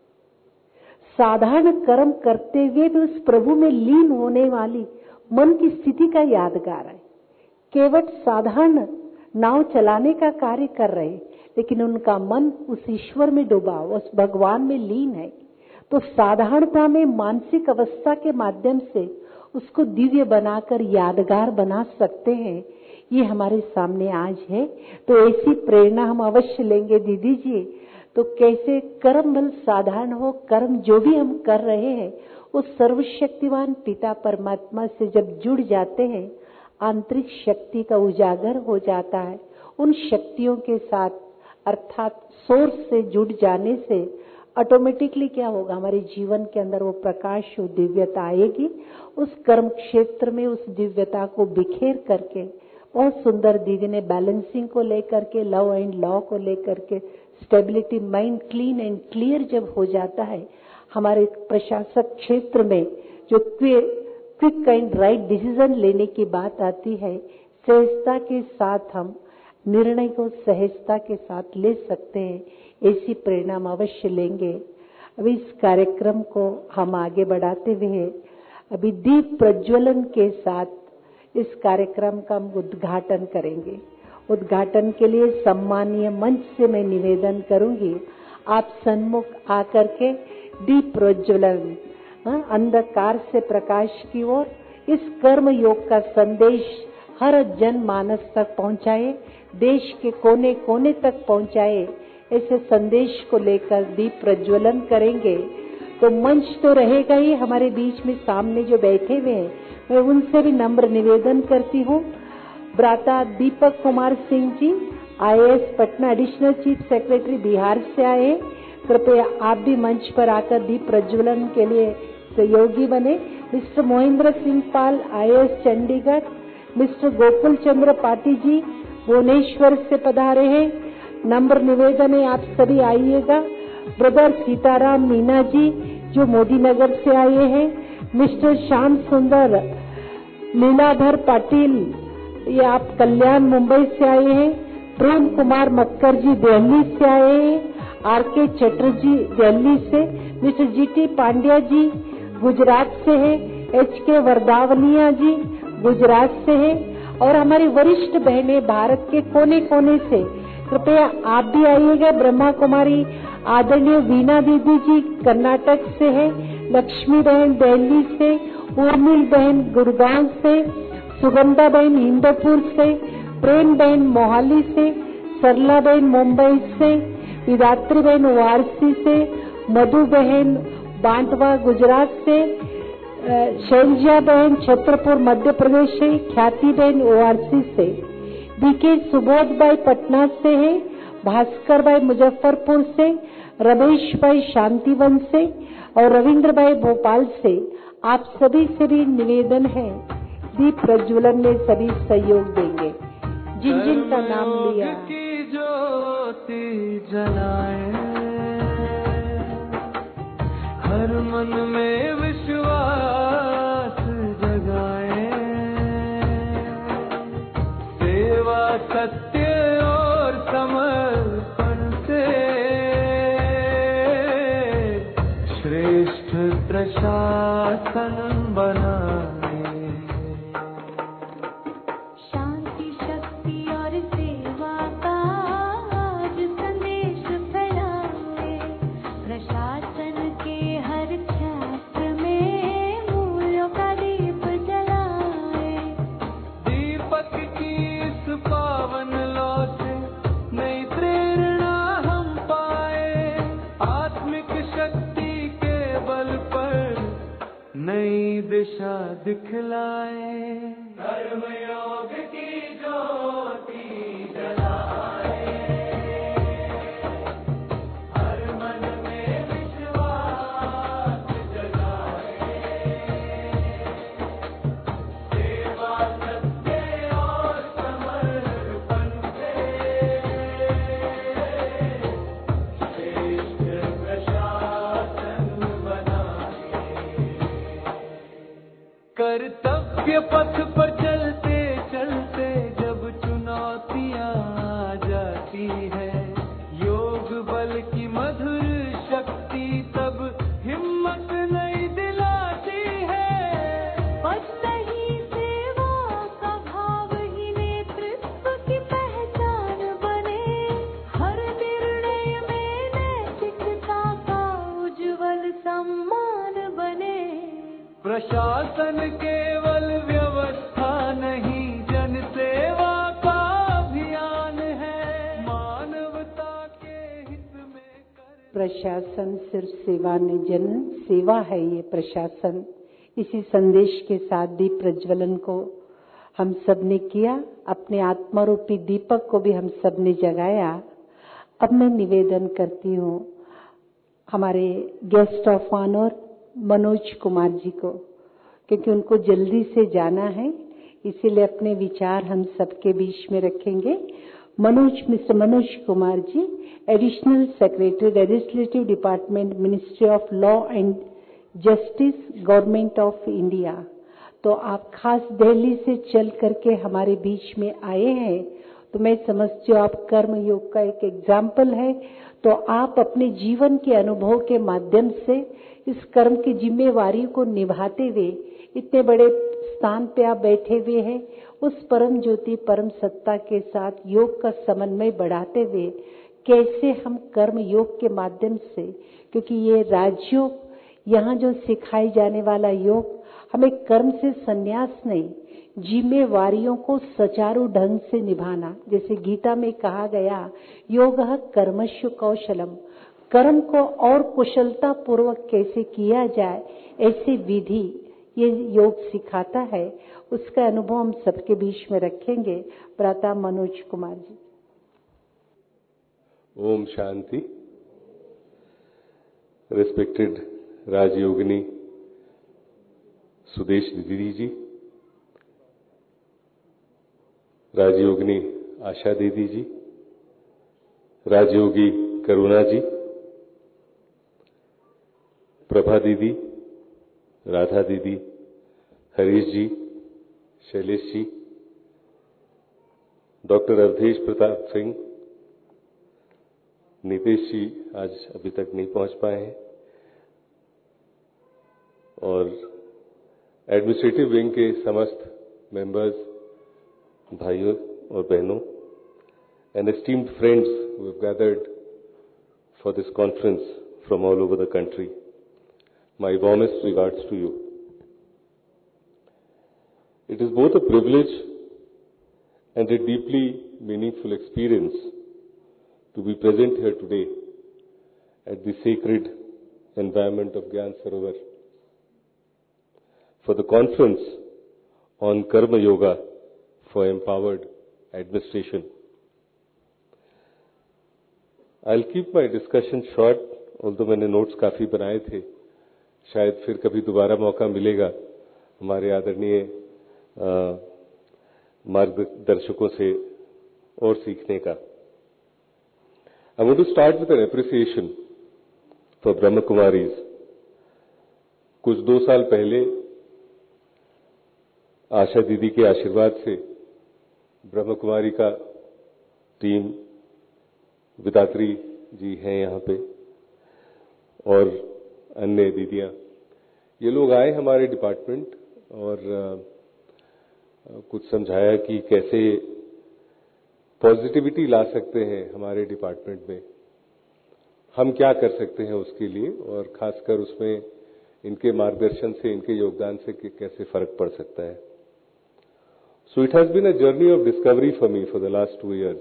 साधारण कर्म करते हुए भी उस प्रभु में लीन होने वाली मन की स्थिति का यादगार है। केवल साधारण नाव चलाने का कार्य कर रहे, लेकिन उनका मन उस ईश्वर में डूबा, उस भगवान में लीन है। तो साधारणता में मानसिक अवस्था के माध्यम से उसको दिव्य बनाकर यादगार बना सकते हैं। ये हमारे सामने आज है। तो ऐसी प्रेरणा हम अवश्य लेंगे दीदी जी। तो कैसे कर्म बल साधारण हो, कर्म जो भी हम कर रहे हैं उस सर्वशक्तिवान पिता परमात्मा से जब जुड़ जाते हैं, आंतरिक शक्ति का उजागर हो जाता है। उन शक्तियों के साथ अर्थात सोर्स से जुड़ जाने से ऑटोमेटिकली क्या होगा, हमारे जीवन के अंदर वो प्रकाश और दिव्यता आएगी। उस कर्म क्षेत्र में उस दिव्यता को बिखेर करके बहुत सुंदर दीदी ने बैलेंसिंग को लेकर के, लव एंड लॉ को लेकर के, stability, mind clean and clear जब हो जाता है, हमारे प्रशासक क्षेत्र में जो क्विक एंड राइट डिसीजन लेने की बात आती है, सहजता के साथ हम निर्णय को सहजता के साथ ले सकते हैं। ऐसी प्रेरणा हम अवश्य लेंगे। अभी इस कार्यक्रम को हम आगे बढ़ाते हुए अभी दीप प्रज्वलन के साथ इस कार्यक्रम का हम उद्घाटन करेंगे। उद्घाटन के लिए सम्मानीय मंच से मैं निवेदन करूंगी, आप सन्मुख आकर के दीप प्रज्वलन, अंधकार से प्रकाश की ओर इस कर्म योग का संदेश हर जन मानस तक पहुंचाए, देश के कोने कोने तक पहुंचाए। ऐसे संदेश को लेकर दीप प्रज्वलन करेंगे। तो मंच तो रहेगा ही, हमारे बीच में सामने जो बैठे हुए हैं मैं उनसे भी नम्र निवेदन करती हूँ। भ्राता Deepak Kumar Singh ji, IAS Patna additional chief secretary Bihar से आए। कृपया आप भी मंच पर आकर दीप प्रज्वलन के लिए सहयोगी बने। Mister Mohinder Singh Pal, IAS Chandigarh, mister Gokul Chandra Pati ji Bhubaneswar से पधारे हैं। नम्र निवेदन है आप सभी आइएगा। ब्रदर सीताराम मीना जी जो मोदी नगर से आए हैं। मिस्टर श्याम सुंदर लीलाधर पाटिल, ये आप कल्याण मुंबई से आए हैं। प्रेम कुमार मक्कर जी दिल्ली से आए हैं। RK चटर्जी दिल्ली से। मिस्टर GT पांड्या जी गुजरात से है। HK वरदावनिया जी गुजरात से है। और हमारी वरिष्ठ बहनें भारत के कोने कोने से, कृपया आप भी आइएगा। ब्रह्मा कुमारी आदरणीय वीणा दीदी जी कर्नाटक से है। लक्ष्मी बहन दिल्ली से। उर्मिल बहन गुड़गांव से। सुगंधा बहन इंदौपुर से। प्रेम बहन मोहाली से। सरला बहन मुंबई से। विदात्री बहन वाराणसी से। मधु बहन बांटवा गुजरात से। शैलजा बहन छतरपुर मध्य प्रदेश से, ख्याति बहन ओआरसी से, बीके सुबोध भाई पटना से है, भास्कर भाई मुजफ्फरपुर से, रमेश भाई शांतिवन से और रविंद्र भाई भोपाल से। आप सभी से भी निवेदन है दीप प्रज्वलन में सभी सहयोग देंगे। जिन जिन का नाम लिया की ज्योति जलाए, हर मन में विश्वास जगाए, सेवा सत्य और समर्पण से श्रेष्ठ प्रशासन बनाए। शांति शक्ति और सेवा का आज संदेश फैलाए, प्रशासन के हर क्षेत्र में मूल्यों का दीप जलाए। दीपक की इस पावन लौ से नई प्रेरणा हम पाए, आत्मिक शक्ति के बल पर नई दिशा दिखलाए। कर्मयोग की ज्योति जलाए, हर मन में विश्वास जगाए, सेवा सत्य और समर्पण से श्रेष्ठ प्रशासन बनाए। कर्तव्य पथ पर चलते चलते जब चुनौतियां आ जाती है, योग बल की मधुर शक्ति तब हिम्मत नहीं दिलाती है। बस सही सेवा का भाव ही नेतृत्व की पहचान बने, हर निर्णय में नैतिकता का उज्जवल सम्मान बने। प्रशासन केवल व्यवस्था नहीं, जन सेवा का अभियान है, मानवता के हित में कर। प्रशासन सिर्फ सेवा नहीं, जन सेवा है ये प्रशासन। इसी संदेश के साथ दीप प्रज्वलन को हम सब ने किया, अपने आत्मा रूपी दीपक को भी हम सब ने जगाया। अब मैं निवेदन करती हूँ हमारे guest of honour Manoj Kumar ji को, क्योंकि उनको जल्दी से जाना है, इसीलिए अपने विचार हम सबके बीच में रखेंगे। Mister Manoj Kumar ji, additional secretary legislative department, ministry of law and justice, government of India. तो आप खास दिल्ली से चल करके हमारे बीच में आए हैं, तो मैं समझती हूँ आप कर्म योग का एक एग्जाम्पल है। तो आप अपने जीवन के अनुभव के माध्यम से इस कर्म की जिम्मेवारी को निभाते हुए इतने बड़े स्थान पे आप बैठे हुए हैं, उस परम ज्योति परम सत्ता के साथ योग का समन्वय बढ़ाते हुए कैसे हम कर्म योग के माध्यम से, क्योंकि ये राजयोग यहाँ जो सिखाई जाने वाला योग हमें कर्म से संन्यास नहीं, जिम्मेवारियों को सुचारू ढंग से निभाना। जैसे गीता में कहा गया, योगः कर्मसु कौशलम, कर्म को और कुशलता पूर्वक कैसे किया जाए, ऐसी विधि ये योग सिखाता है। उसका अनुभव हम सबके बीच में रखेंगे। प्रातः मनोज कुमार जी। ओम शांति। रिस्पेक्टेड राजयोगिनी सुदेश दीदी जी, राजयोगिनी आशा दीदी जी, राजयोगी करुणा जी, प्रभा दीदी, राधा दीदी, हरीश जी, शैलेश जी, डॉक्टर अवधेश प्रताप सिंह, नीतीश जी आज अभी तक नहीं पहुंच पाए हैं, और एडमिनिस्ट्रेटिव विंग के समस्त मेंबर्स, भाइयों और बहनों, and esteemed friends who have gathered for this conference from all over the country, my warmest regards to you. It is both a privilege and a deeply meaningful experience to be present here today at the sacred environment of Gyan Sarovar. for the conference on Karma Yoga for Empowered Administration. I'll keep my discussion short, although मैंने नोट्स काफी बनाए थे. शायद फिर कभी दोबारा मौका मिलेगा हमारे आदरणीय मार्गदर्शकों से और सीखने का. I want to start with an appreciation for Brahma Kumaris. कुछ 2 साल पहले आशा दीदी के आशीर्वाद से ब्रह्म कुमारी का टीम, विदात्री जी हैं यहाँ पे और अन्य दीदियां, ये लोग आए हमारे डिपार्टमेंट और कुछ समझाया कि कैसे पॉजिटिविटी ला सकते हैं हमारे डिपार्टमेंट में, हम क्या कर सकते हैं उसके लिए, और खासकर उसमें इनके मार्गदर्शन से, इनके योगदान से कैसे फर्क पड़ सकता है. So it has been a journey of discovery for me for the last 2 years.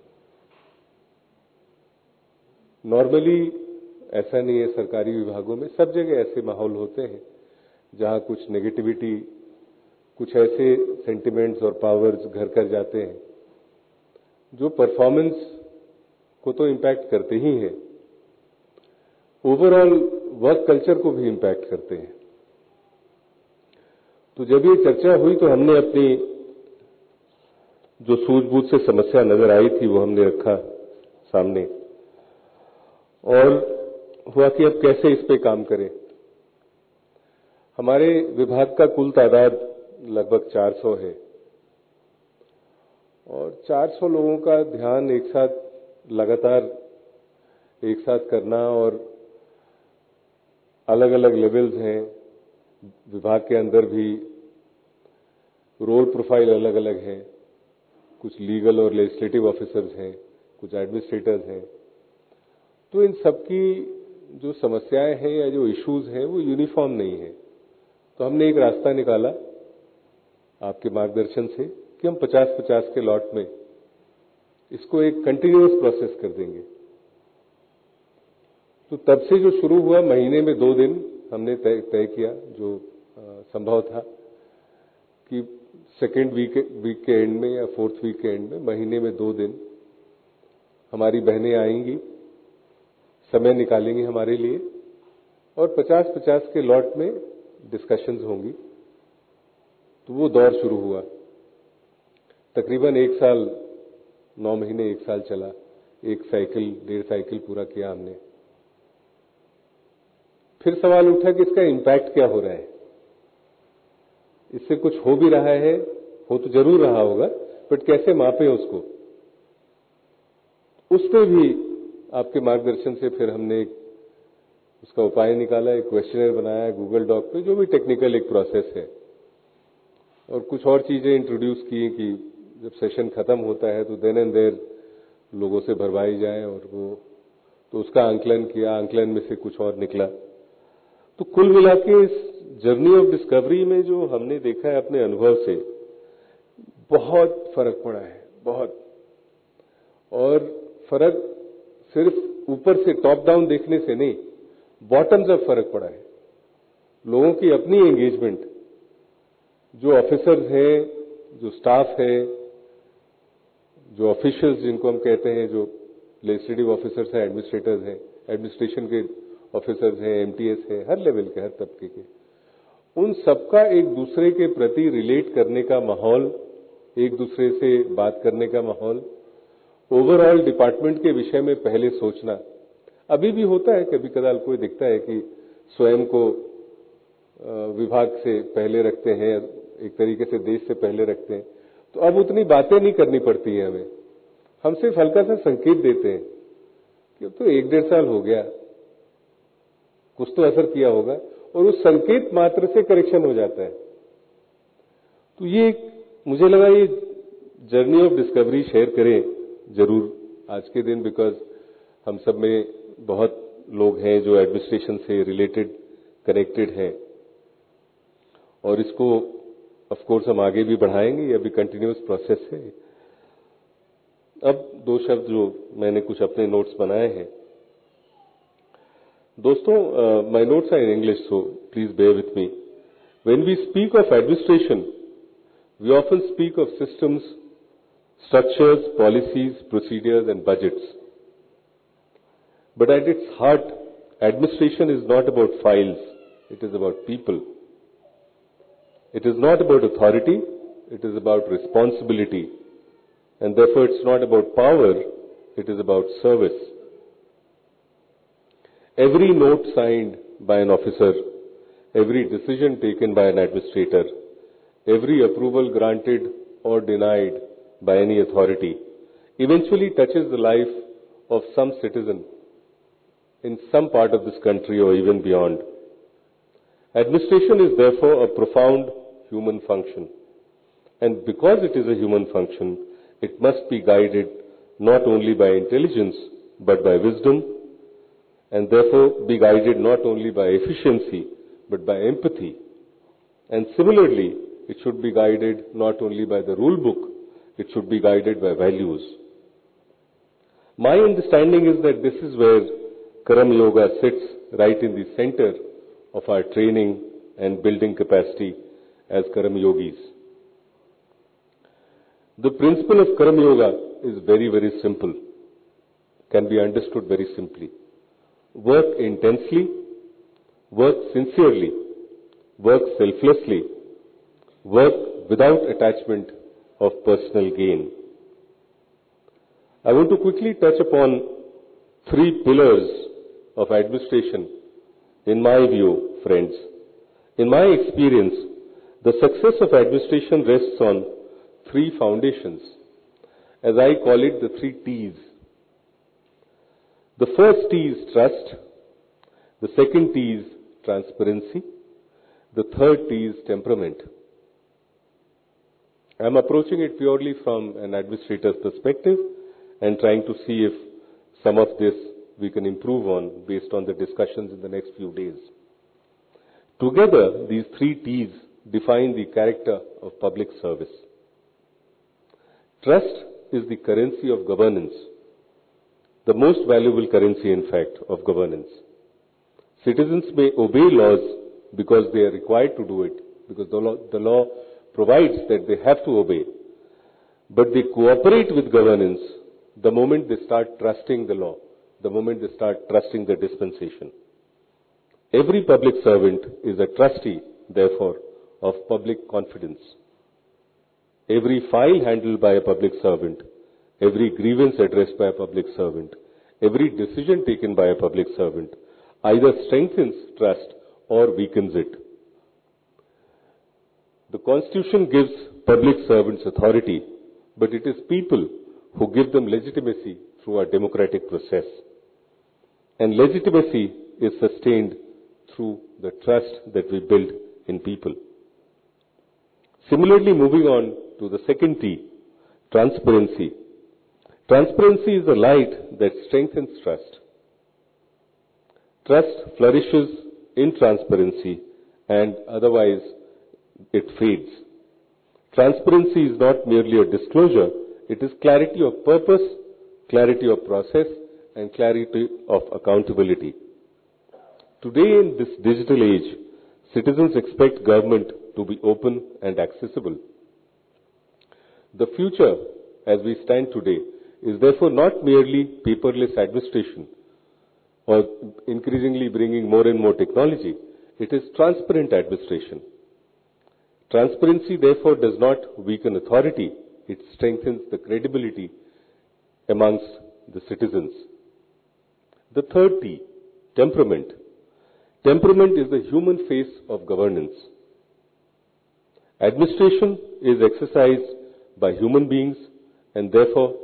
Normally ऐसा नहीं है, सरकारी विभागों में सब जगह ऐसे माहौल होते हैं जहां कुछ नेगेटिविटी, कुछ ऐसे सेंटिमेंट्स और पावर्स घर कर जाते हैं जो परफॉर्मेंस को तो इम्पैक्ट करते ही हैं, ओवरऑल वर्क कल्चर को भी इम्पैक्ट करते हैं. तो जब ये चर्चा हुई तो हमने अपनी जो सूझबूझ से समस्या नजर आई थी वो हमने रखा सामने और हुआ कि अब कैसे इस पे काम करें. हमारे विभाग का कुल तादाद लगभग 400 है और 400 लोगों का ध्यान एक साथ लगातार एक साथ करना, और अलग अलग लेवल्स हैं विभाग के अंदर भी, रोल प्रोफाइल अलग अलग है, कुछ लीगल और लेजिस्लेटिव ऑफिसर्स हैं, कुछ एडमिनिस्ट्रेटर्स हैं. तो इन सबकी जो समस्याएं हैं या जो इश्यूज हैं वो यूनिफॉर्म नहीं है. तो हमने एक रास्ता निकाला आपके मार्गदर्शन से कि हम 50-50 के लॉट में इसको एक कंटिन्यूअस प्रोसेस कर देंगे. तो तब से जो शुरू हुआ, महीने में 2 दिन हमने तय किया, जो संभव था कि सेकेंड वीक के एंड में या 4th वीक के एंड में, महीने में 2 दिन हमारी बहनें आएंगी, समय निकालेंगी हमारे लिए और 50-50 के लॉट में डिस्कशंस होंगी. तो वो दौर शुरू हुआ. तकरीबन 1 साल 9 महीने 1 साल चला. 1 साइकिल 1.5 साइकिल पूरा किया हमने. फिर सवाल उठा कि इसका इम्पैक्ट क्या हो रहा है, इससे कुछ हो भी रहा है, हो तो जरूर रहा होगा, बट कैसे मापें उसको. उस पे भी आपके मार्गदर्शन से फिर हमने उसका उपाय निकाला, एक क्वेश्चनर बनाया गूगल डॉक पे, जो भी टेक्निकल एक प्रोसेस है, और कुछ और चीजें इंट्रोड्यूस की कि जब सेशन खत्म होता है तो देन एंड देयर लोगों से भरवाई जाए, और वो तो उसका आंकलन किया, आंकलन में से कुछ और निकला. तो कुल मिला के इस जर्नी ऑफ डिस्कवरी में जो हमने देखा है अपने अनुभव से, बहुत फर्क पड़ा है, बहुत. और फर्क सिर्फ ऊपर से टॉप डाउन देखने से नहीं, बॉटम से फर्क पड़ा है. लोगों की अपनी एंगेजमेंट, जो ऑफिसर्स हैं, जो स्टाफ है, जो ऑफिशियल्स जिनको हम कहते हैं, जो लेजिस्लेटिव ऑफिसर्स हैं, एडमिनिस्ट्रेटर्स हैं, एडमिनिस्ट्रेशन के ऑफिसर्स हैं, एमटीएस है, हर लेवल के, हर तबके के, उन सबका एक दूसरे के प्रति रिलेट करने का माहौल, एक दूसरे से बात करने का माहौल, ओवरऑल डिपार्टमेंट के विषय में पहले सोचना. अभी भी होता है, कभी कदाल कोई दिखता है कि स्वयं को विभाग से पहले रखते हैं, एक तरीके से देश से पहले रखते हैं. तो अब उतनी बातें नहीं करनी पड़ती है हमें, हम सिर्फ हल्का सा संकेत देते हैं कि अब तो 1-1.5 साल हो गया, कुछ तो असर किया होगा, और उस संकेत मात्र से करेक्शन हो जाता है. तो ये मुझे लगा ये जर्नी ऑफ डिस्कवरी शेयर करें जरूर आज के दिन, बिकॉज हम सब में बहुत लोग हैं जो एडमिनिस्ट्रेशन से रिलेटेड, कनेक्टेड हैं, और इसको ऑफ कोर्स हम आगे भी बढ़ाएंगे. ये अभी कंटिन्यूअस प्रोसेस है. अब 2 शब्द जो मैंने कुछ अपने नोट्स बनाए हैं. दोस्तों, my notes are in English, so please bear with me. When we speak of administration, we often speak of systems, structures, policies, procedures, and budgets. But at its heart, administration is not about files, it is about people. It is not about authority, it is about responsibility. And therefore it's not about power, it is about service. Every note signed by an officer, every decision taken by an administrator, every approval granted or denied by any authority eventually touches the life of some citizen in some part of this country or even beyond. Administration is therefore a profound human function. And because it is a human function, it must be guided not only by intelligence but by wisdom, and therefore be guided not only by efficiency but by empathy. And similarly, it should be guided not only by the rule book, it should be guided by values. My understanding is that this is where Karma Yoga sits right in the center of our training and building capacity as Karma Yogis. The principle of Karma Yoga is very, very simple, can be understood very simply. Work intensely, work sincerely, work selflessly, work without attachment of personal gain. I want to quickly touch upon 3 pillars of administration. In my view, friends, in my experience, the success of administration rests on 3 foundations, as I call it the 3 T's. The first T is trust, the second T is transparency, the third T is temperament. I am approaching it purely from an administrator's perspective and trying to see if some of this we can improve on based on the discussions in the next few days. Together, these 3 T's define the character of public service. Trust is the currency of governance, the most valuable currency, in fact, of governance. Citizens may obey laws because they are required to do it, because the law provides that they have to obey. But they cooperate with governance the moment they start trusting the law, the moment they start trusting the dispensation. Every public servant is a trustee, therefore, of public confidence. Every file handled by a public servant, every grievance addressed by a public servant, every decision taken by a public servant either strengthens trust or weakens it. The Constitution gives public servants authority, but it is people who give them legitimacy through our democratic process. And legitimacy is sustained through the trust that we build in people. Similarly, moving on to the second T, transparency. Transparency is the light that strengthens trust. Trust flourishes in transparency, and otherwise it fades. Transparency is not merely a disclosure, it is clarity of purpose, clarity of process, and clarity of accountability. Today in this digital age, citizens expect government to be open and accessible. The future, as we stand today, is therefore not merely paperless administration or increasingly bringing more and more technology. It is transparent administration. Transparency, therefore, does not weaken authority. It strengthens the credibility amongst the citizens. The third T, temperament. Temperament is the human face of governance. Administration is exercised by human beings, and therefore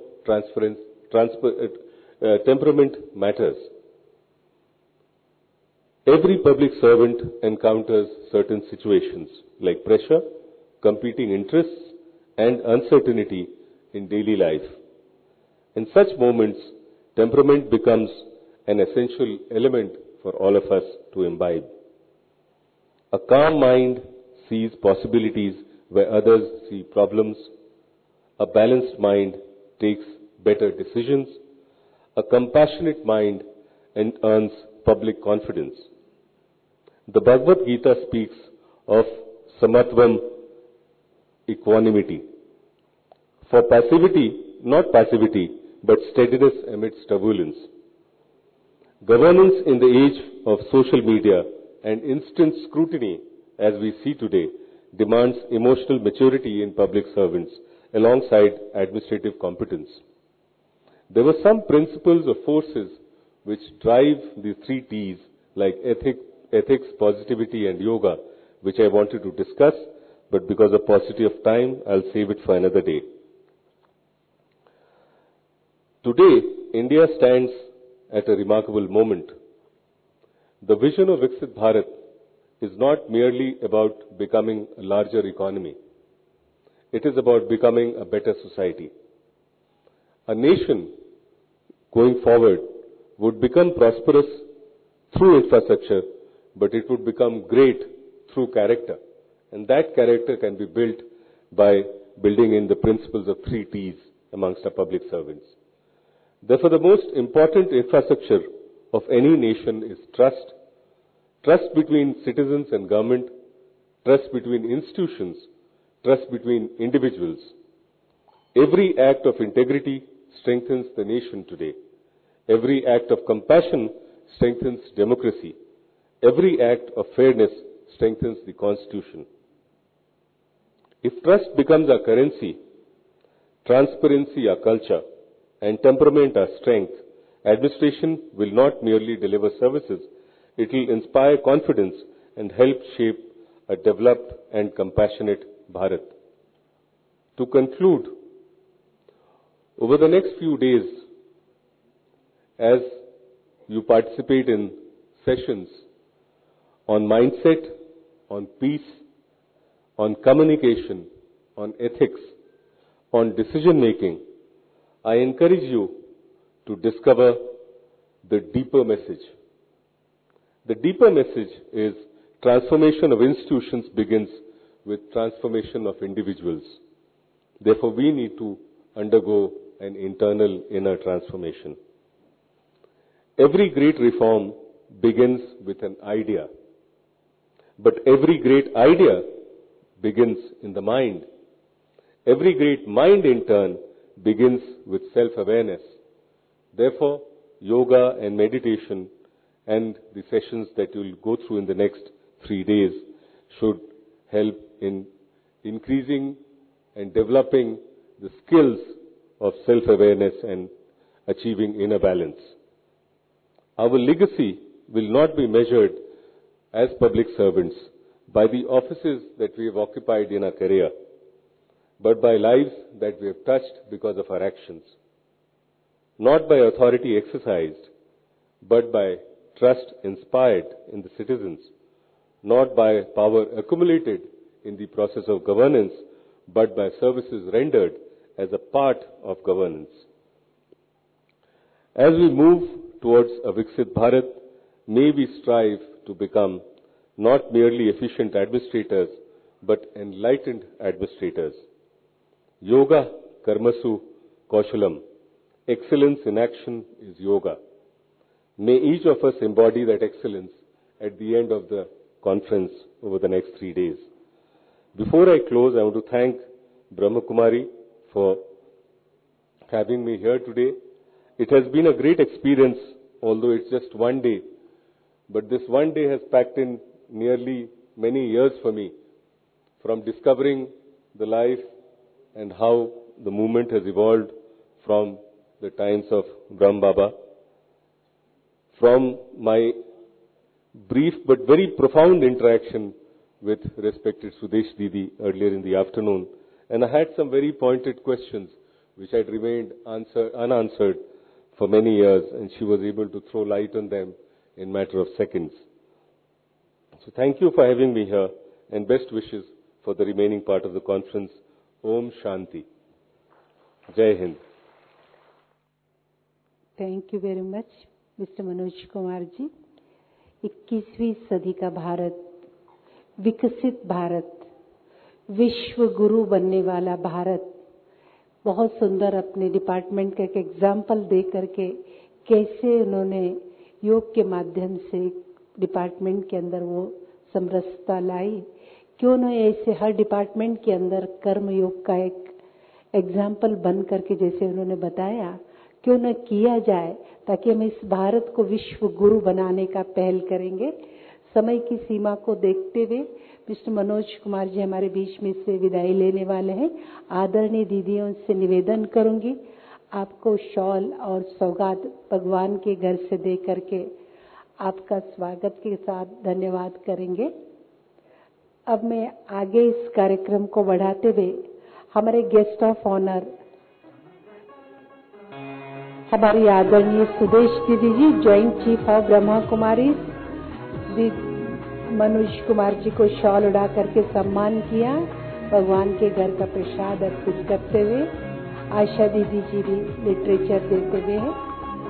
temperament matters. Every public servant encounters certain situations like pressure, competing interests, and uncertainty in daily life. In such moments, temperament becomes an essential element for all of us to imbibe. A calm mind sees possibilities where others see problems. A balanced mind takes better decisions. A compassionate mind earns public confidence. The Bhagavad Gita speaks of samatvam, equanimity. For passivity, not passivity, but steadiness amidst turbulence. Governance in the age of social media and instant scrutiny, as we see today, demands emotional maturity in public servants alongside administrative competence. There were some principles or forces which drive the 3 T's like ethics, positivity and yoga, which I wanted to discuss, but because of paucity of time, I'll save it for another day. Today, India stands at a remarkable moment. The vision of Viksit Bharat is not merely about becoming a larger economy. It is about becoming a better society. A nation going forward would become prosperous through infrastructure, but it would become great through character. And that character can be built by building in the principles of 3 T's amongst our public servants. Therefore, the most important infrastructure of any nation is trust. Trust between citizens and government, trust between institutions, trust between individuals. Every act of integrity strengthens the nation today. Every act of compassion strengthens democracy. Every act of fairness strengthens the Constitution. If trust becomes our currency, transparency our culture, and temperament our strength, administration will not merely deliver services, it will inspire confidence and help shape a developed and compassionate Bharat. To conclude, over the next few days, as you participate in sessions on mindset, on peace, on communication, on ethics, on decision making, I encourage you to discover the deeper message. The deeper message is transformation of institutions begins with transformation of individuals. Therefore, we need to undergo an internal inner transformation. Every great reform begins with an idea. But every great idea begins in the mind. Every great mind, in turn, begins with self-awareness. Therefore, yoga and meditation and the sessions that you will go through in the next 3 days should help in increasing and developing the skills of self-awareness and achieving inner balance. Our legacy will not be measured as public servants by the offices that we have occupied in our career, but by lives that we have touched because of our actions. Not by authority exercised, but by trust inspired in the citizens. Not by power accumulated in the process of governance, but by services rendered as a part of governance. As we move towards a Viksit Bharat, may we strive to become not merely efficient administrators, but enlightened administrators. Yoga karmasu kaushalam. Excellence in action is yoga. May each of us embody that excellence at the end of the conference over the next 3 days. Before I close, I want to thank Brahma Kumari for having me here today. It has been a great experience, although it's just 1 day. But this 1 day has packed in nearly many years for me, from discovering the life and how the movement has evolved from the times of Brahm Baba, from my brief but very profound interaction with respected Sudesh Didi earlier in the afternoon. And I had some very pointed questions which had remained unanswered for many years, and she was able to throw light on them in a matter of seconds. So thank you for having me here, and best wishes for the remaining part of the conference. Om Shanti. Jai Hind. Thank you very much mister Manoj Kumar ji. 21वीं सदी का भारत, विकसित भारत, विश्व गुरु बनने वाला भारत, बहुत सुंदर अपने डिपार्टमेंट का एक एग्जाम्पल दे करके कैसे उन्होंने योग के माध्यम से डिपार्टमेंट के अंदर वो समरसता लाई, क्यों न ऐसे हर डिपार्टमेंट के अंदर कर्म योग का एक एग्जाम्पल बन करके, जैसे उन्होंने बताया, क्यों न किया जाए, ताकि हम इस भारत को विश्व गुरु बनाने का पहल करेंगे। समय की सीमा को देखते हुए मिस्टर मनोज कुमार जी हमारे बीच में से विदाई लेने वाले हैं। आदरणीय दीदियों से निवेदन करूंगी, आपको शॉल और सौगात भगवान के घर से दे करके आपका स्वागत के साथ धन्यवाद करेंगे। अब मैं आगे इस कार्यक्रम को बढ़ाते हुए हमारे गेस्ट ऑफ ऑनर हमारी आदरणीय Sudesh Didi ji, joint chief of Brahma Kumari, Manoj Kumar ji को शॉल उड़ा करके सम्मान किया, भगवान के घर का प्रसाद अर्पित करते हुए आशा दीदी जी भी लिटरेचर देते हुए हैं।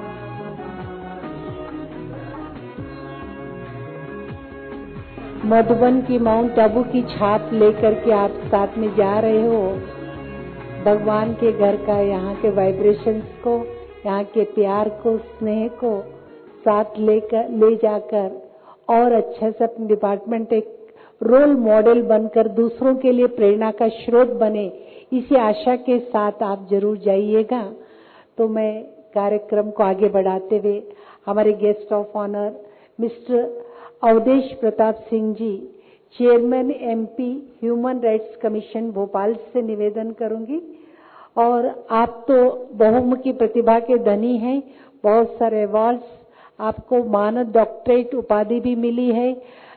मधुबन की माउंट आबू की छाप लेकर के आप साथ में जा रहे हो, भगवान के घर का, यहाँ के वाइब्रेशंस को, यहाँ के प्यार को, स्नेह को साथ ले जाकर और अच्छे से अपने डिपार्टमेंट एक रोल मॉडल बनकर दूसरों के लिए प्रेरणा का स्रोत बने, इसी आशा के साथ आप जरूर जाइएगा। तो मैं कार्यक्रम को आगे बढ़ाते हुए हमारे guest of honour mister Awadhesh Pratap Singh ji, chairman MP human rights commission Bhopal से निवेदन करूंगी। और आप तो बहुमुखी प्रतिभा के धनी हैं, बहुत सारे अवार्ड्स, आपको मानद डॉक्टरेट उपाधि भी मिली है।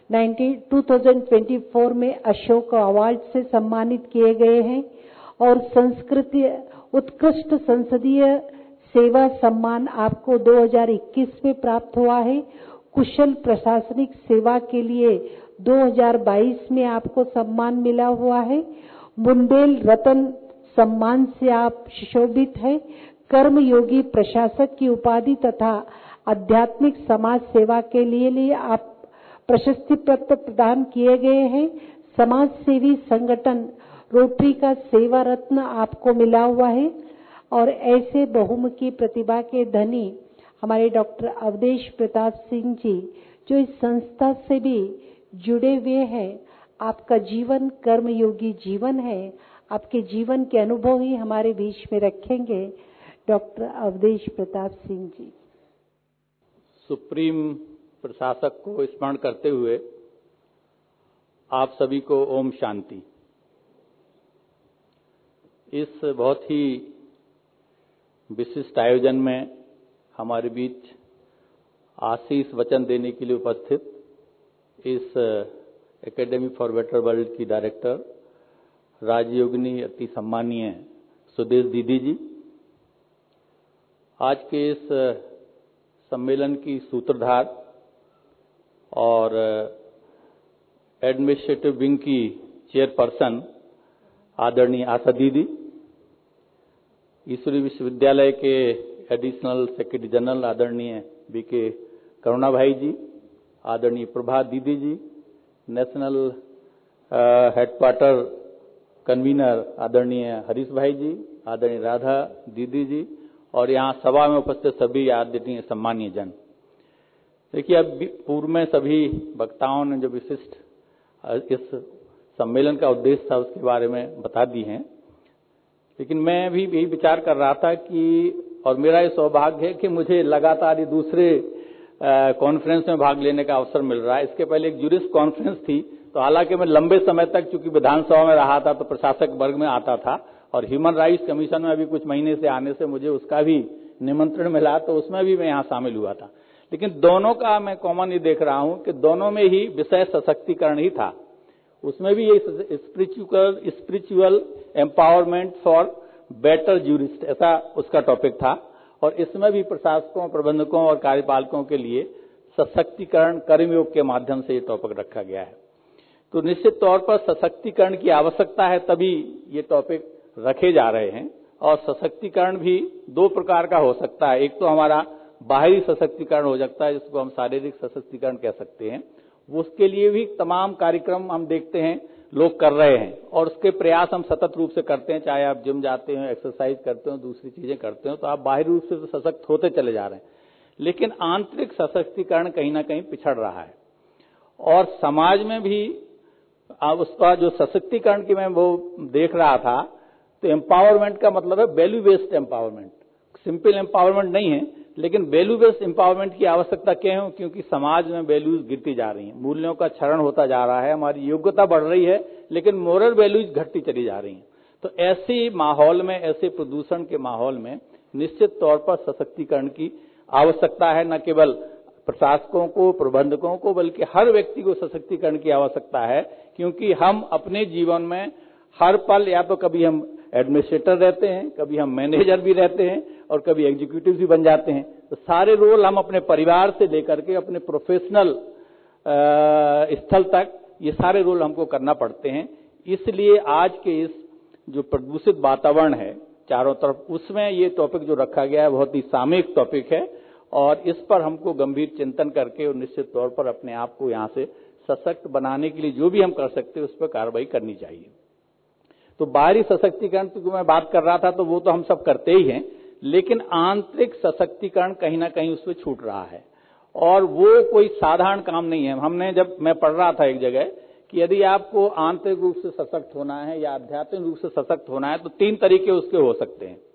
2024 में अशोक अवार्ड से सम्मानित किए गए हैं और संस्कृति उत्कृष्ट संसदीय सेवा सम्मान आपको 2021 में प्राप्त हुआ है। कुशल प्रशासनिक सेवा के लिए 2022 में आपको सम्मान मिला हुआ है। बुंदेल रत्न सम्मान से आप सुशोभित हैं। कर्मयोगी प्रशासक की उपाधि तथा आध्यात्मिक समाज सेवा के लिए आप प्रशस्ति पत्र प्रदान किए गए हैं। समाज सेवी संगठन रोटरी का सेवा रत्न आपको मिला हुआ है। और ऐसे बहुमुखी प्रतिभा के धनी हमारे डॉक्टर अवधेश प्रताप सिंह जी, जो इस संस्था से भी जुड़े हुए हैं, आपका जीवन कर्मयोगी जीवन है, आपके जीवन के अनुभव ही हमारे बीच में रखेंगे डॉक्टर अवधेश प्रताप सिंह जी। सुप्रीम प्रशासक को स्मरण करते हुए आप सभी को ओम शांति। इस बहुत ही विशिष्ट आयोजन में हमारे बीच आशीष वचन देने के लिए उपस्थित इस एकेडमी फॉर बेटर वर्ल्ड की डायरेक्टर राजयोगिनी अति सम्मानीय सुदेश दीदी जी, आज के इस सम्मेलन की सूत्रधार और एडमिनिस्ट्रेटिव विंग की चेयरपर्सन आदरणीय आशा दीदी, ईश्वरी विश्वविद्यालय के एडिशनल सेक्रेटरी जनरल आदरणीय बीके करुणा भाई जी, आदरणीय प्रभा दीदी जी, नेशनल हेडक्वार्टर कन्वीनर आदरणीय हरीश भाई जी, आदरणीय राधा दीदी जी और यहाँ सभा में उपस्थित सभी आदरणीय सम्मानीय जन। देखिए, अब पूर्व में सभी वक्ताओं ने जो विशिष्ट इस सम्मेलन का उद्देश्य था उसके बारे में बता दी हैं, लेकिन मैं भी यही विचार कर रहा था कि, और मेरा ये सौभाग्य है कि मुझे लगातार ये दूसरे कॉन्फ्रेंस में भाग लेने का अवसर मिल रहा है। इसके पहले एक जुरिस्ट कॉन्फ्रेंस थी, तो हालांकि मैं लंबे समय तक चूंकि विधानसभा में रहा था तो प्रशासक वर्ग में आता था, और ह्यूमन राइट्स कमीशन में अभी कुछ महीने से आने से मुझे उसका भी निमंत्रण मिला, तो उसमें भी मैं यहाँ शामिल हुआ था। लेकिन दोनों का मैं कॉमन ये देख रहा हूँ कि दोनों में ही विषय सशक्तिकरण ही था। उसमें भी ये spiritual empowerment for better jurist, ऐसा उसका टॉपिक था। और इसमें भी प्रशासकों, प्रबंधकों और कार्यपालकों के लिए सशक्तिकरण कर्मयोग के माध्यम से ये टॉपिक रखा गया है। तो निश्चित तौर पर सशक्तिकरण की आवश्यकता है, तभी ये टॉपिक रखे जा रहे हैं। और सशक्तिकरण भी दो प्रकार का हो सकता है। एक तो हमारा बाहरी सशक्तिकरण हो सकता है, जिसको हम शारीरिक सशक्तिकरण कह सकते हैं। उसके लिए भी तमाम कार्यक्रम हम देखते हैं लोग कर रहे हैं, और उसके प्रयास हम सतत रूप से करते हैं। चाहे आप जिम जाते हो, एक्सरसाइज करते हो, दूसरी चीजें करते हो, तो आप बाहरी रूप से तो सशक्त होते चले जा रहे हैं, लेकिन आंतरिक सशक्तिकरण कहीं ना कहीं पिछड़ रहा है। और समाज में भी अब उसका जो सशक्तिकरण की मैं वो देख रहा था, तो एम्पावरमेंट का मतलब है value based empowerment. Simple empowerment नहीं है, लेकिन वैल्यू बेस्ड एम्पावरमेंट की आवश्यकता क्यों है? क्योंकि समाज में वैल्यूज गिरती जा रही हैं, मूल्यों का क्षरण होता जा रहा है, हमारी योग्यता बढ़ रही है, लेकिन मोरल वैल्यूज घटती चली जा रही हैं। तो ऐसी माहौल में, ऐसे प्रदूषण के माहौल में निश्चित तौर पर सशक्तिकरण की आवश्यकता है। न केवल प्रशासकों को, प्रबंधकों को, बल्कि हर व्यक्ति को सशक्तिकरण की आवश्यकता है, क्योंकि हम अपने जीवन में हर पल या तो कभी हम एडमिनिस्ट्रेटर रहते हैं, कभी हम मैनेजर भी रहते हैं और कभी एग्जीक्यूटिव भी बन जाते हैं। तो सारे रोल हम अपने परिवार से लेकर के अपने प्रोफेशनल स्थल तक ये सारे रोल हमको करना पड़ते हैं। इसलिए आज के इस जो प्रदूषित वातावरण है चारों तरफ, उसमें ये टॉपिक जो रखा गया है बहुत ही सामयिक टॉपिक है और इस पर हमको गंभीर चिंतन करके और निश्चित तौर पर अपने आप को यहाँ से सशक्त बनाने के लिए जो भी हम कर सकते हैं उस पर कार्रवाई करनी चाहिए। तो बाहरी सशक्तिकरण की मैं बात कर रहा था, तो वो तो हम सब करते ही हैं, लेकिन आंतरिक सशक्तिकरण कहीं ना कहीं उसमें छूट रहा है और वो कोई साधारण काम नहीं है। मैं पढ़ रहा था एक जगह कि यदि आपको आंतरिक रूप से सशक्त होना है या आध्यात्मिक रूप से सशक्त होना है तो 3 तरीके उसके हो सकते हैं।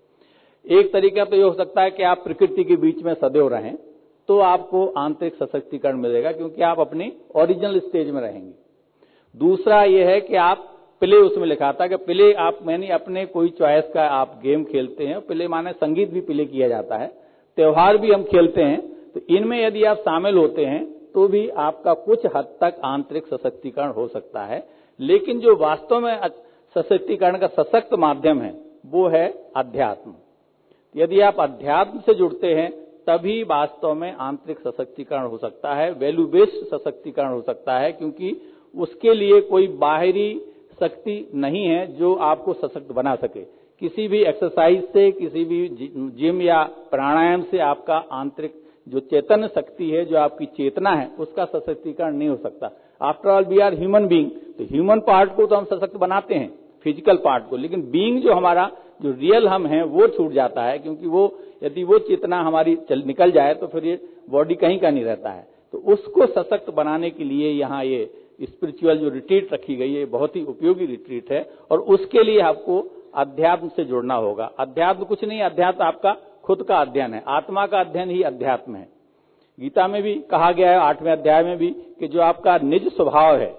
एक तरीका तो ये हो सकता है कि आप प्रकृति के बीच में सदैव रहें, तो आपको आंतरिक सशक्तिकरण मिलेगा, क्योंकि आप अपनी ओरिजिनल स्टेज में रहेंगे। दूसरा ये है कि आप प्ले, उसमें लिखा था कि प्ले आप मैंने अपने कोई चॉइस का आप गेम खेलते हैं। प्ले माने संगीत भी प्ले किया जाता है, त्योहार भी हम खेलते हैं। तो इनमें यदि आप शामिल होते हैं तो भी आपका कुछ हद तक आंतरिक सशक्तिकरण हो सकता है। लेकिन जो वास्तव में सशक्तिकरण का सशक्त माध्यम है वो है अध्यात्म। यदि आप अध्यात्म से जुड़ते हैं तभी वास्तव में आंतरिक सशक्तिकरण हो सकता है, वैल्यू बेस्ड सशक्तिकरण हो सकता है, क्योंकि उसके लिए कोई बाहरी शक्ति नहीं है जो आपको सशक्त बना सके। किसी भी एक्सरसाइज से, किसी भी जिम या प्राणायाम से आपका आंतरिक जो चेतन शक्ति है, जो आपकी चेतना है, उसका सशक्तिकरण नहीं हो सकता। After all we are human being, तो ह्यूमन पार्ट को तो हम सशक्त बनाते हैं, फिजिकल पार्ट को, लेकिन बीइंग जो हमारा जो रियल हम हैं वो छूट जाता है, क्योंकि वो यदि वो चेतना हमारी निकल जाए तो फिर ये बॉडी कहीं का नहीं रहता है। तो उसको सशक्त बनाने के लिए यहाँ ये स्पिरिचुअल जो रिट्रीट रखी गई है बहुत ही उपयोगी रिट्रीट है और उसके लिए आपको अध्यात्म से जुड़ना होगा। अध्यात्म कुछ नहीं, अध्यात्म आपका खुद का अध्ययन है, आत्मा का अध्ययन ही अध्यात्म है। गीता में भी कहा गया है 8वें अध्याय में भी कि जो आपका निज स्वभाव है,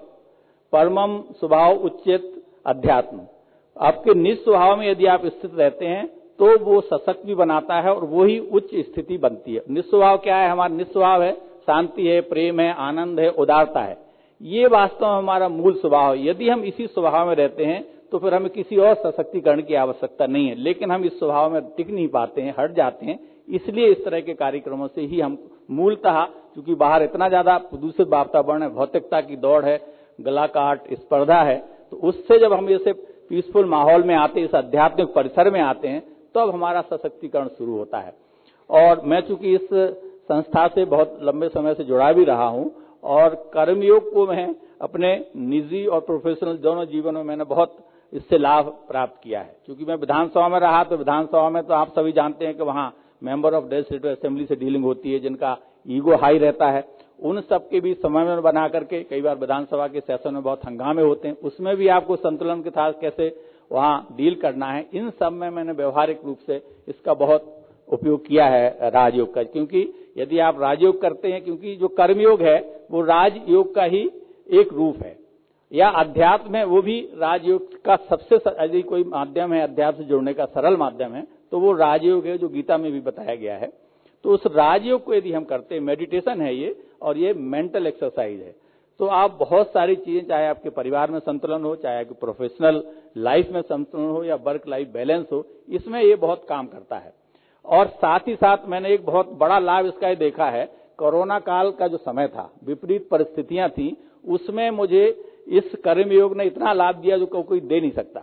परमम स्वभाव उच्चेत अध्यात्म, आपके निज स्वभाव में यदि आप स्थित रहते हैं तो वो सशक्त भी बनाता है और वो ही उच्च स्थिति बनती है। निज स्वभाव क्या है? हमारा निज स्वभाव है शांति है, प्रेम है, आनंद है, उदारता है। ये वास्तव में हमारा मूल स्वभाव है। यदि हम इसी स्वभाव में रहते हैं तो फिर हमें किसी और सशक्तिकरण की आवश्यकता नहीं है, लेकिन हम इस स्वभाव में टिक नहीं पाते हैं, हट जाते हैं। इसलिए इस तरह के कार्यक्रमों से ही हम मूलतः, क्योंकि बाहर इतना ज्यादा प्रदूषित वातावरण है, भौतिकता की दौड़ है, गला काट स्पर्धा है, तो उससे जब हम ऐसे पीसफुल माहौल में आते हैं, इस आध्यात्मिक परिसर में आते हैं, तब तो हमारा सशक्तिकरण शुरू होता है। और मैं चूंकि इस संस्था से बहुत लंबे समय से जुड़ा भी रहा हूं और कर्मयोग को मैं अपने निजी और प्रोफेशनल दोनों जीवन में मैंने बहुत इससे लाभ प्राप्त किया है। क्योंकि मैं विधानसभा में रहा, तो विधानसभा में तो आप सभी जानते हैं कि वहां मेंबर ऑफ लेजिस्लेटिव असेंबली से डीलिंग होती है, जिनका ईगो हाई रहता है। उन सबके भी समन्वय बना करके कई बार विधानसभा के सेशन में बहुत हंगामे होते हैं, उसमें भी आपको संतुलन के साथ कैसे वहां डील करना है, इन सब में मैंने व्यवहारिक रूप से इसका बहुत उपयोग किया है राजयोग का। क्योंकि यदि आप राजयोग करते हैं, क्योंकि जो कर्मयोग है वो राजयोग का ही एक रूप है, या अध्यात्म है वो भी राजयोग का सबसे, यदि कोई माध्यम है अध्यात्म से जुड़ने का सरल माध्यम है तो वो राजयोग है, जो गीता में भी बताया गया है। तो उस राजयोग को यदि हम करते हैं, मेडिटेशन है ये, और ये मेंटल एक्सरसाइज है, तो आप बहुत सारी चीजें, चाहे आपके परिवार में संतुलन हो, चाहे आपके प्रोफेशनल लाइफ में संतुलन हो या वर्क लाइफ बैलेंस हो, इसमें ये बहुत काम करता है। और साथ ही साथ मैंने एक बहुत बड़ा लाभ इसका देखा है, कोरोना काल का जो समय था, विपरीत परिस्थितियां थी, उसमें मुझे इस कर्मयोग ने इतना लाभ दिया जो कोई दे नहीं सकता।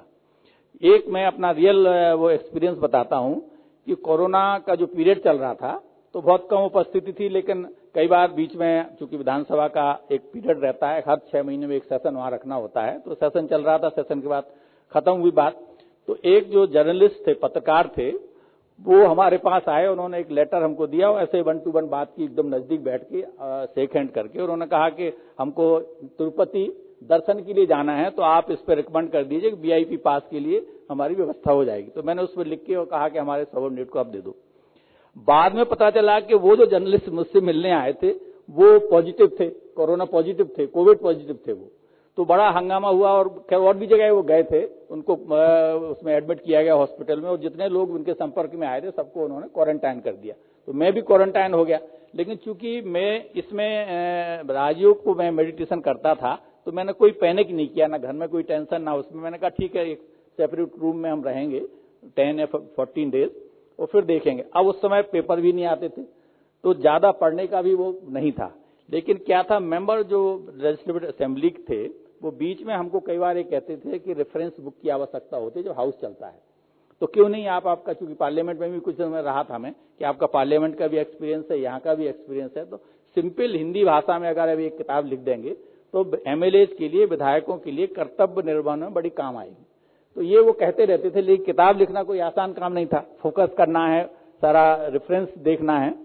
एक मैं अपना रियल वो एक्सपीरियंस बताता हूं कि कोरोना का जो पीरियड चल रहा था तो बहुत कम उपस्थिति थी, लेकिन कई बार बीच में, चूंकि विधानसभा का एक पीरियड रहता है, हर 6 महीने में एक सेशन वहां रखना होता है, तो सेशन चल रहा था, सेशन के बाद खत्म हुई बात, तो एक जो जर्नलिस्ट थे, पत्रकार थे, वो हमारे पास आए, उन्होंने एक लेटर हमको दिया और ऐसे 1 to 1 बात की, एकदम नजदीक बैठ के शेक हैंड करके, उन्होंने कहा कि हमको तिरुपति दर्शन के लिए जाना है तो आप इस पर रिकमेंड कर दीजिए कि VIP पास के लिए हमारी व्यवस्था हो जाएगी। तो मैंने उस पर लिख के और कहा कि हमारे सबऑर्डिनेट को आप दे दो। बाद में पता चला कि वो जो जर्नलिस्ट मुझसे मिलने आए थे वो पॉजिटिव थे, कोरोना पॉजिटिव थे, कोविड पॉजिटिव थे वो। तो बड़ा हंगामा हुआ और खैर और भी जगह वो गए थे, उनको उसमें एडमिट किया गया हॉस्पिटल में, और जितने लोग उनके संपर्क में आए थे सबको उन्होंने क्वारंटाइन कर दिया। तो मैं भी क्वारंटाइन हो गया। लेकिन चूंकि मैं इसमें राजयोग को मैं मेडिटेशन करता था तो मैंने कोई पैनिक नहीं किया, ना घर में कोई टेंशन ना उसमें। मैंने कहा ठीक है, एक सेपरेट रूम में हम रहेंगे 10 या 14 डेज और फिर देखेंगे। अब उस समय पेपर भी नहीं आते थे तो ज्यादा पढ़ने का भी वो नहीं था। लेकिन क्या था, मेंबर जो लेजिस्लेटिव असेंबली थे वो बीच में हमको कई बार ये कहते थे कि रेफरेंस बुक की आवश्यकता होती है जो हाउस चलता है, तो क्यों नहीं आपका, चूंकि पार्लियामेंट में भी कुछ समय रहा था मैं, कि आपका पार्लियामेंट का भी एक्सपीरियंस है, यहाँ का भी एक्सपीरियंस है, तो सिंपल हिंदी भाषा में अगर अभी एक किताब लिख देंगे तो MLAs के लिए, विधायकों के लिए कर्तव्य निर्वहन में बड़ी काम आएगी। तो ये वो कहते रहते थे। लेकिन किताब लिखना कोई आसान काम नहीं था, फोकस करना है, सारा रेफरेंस देखना है,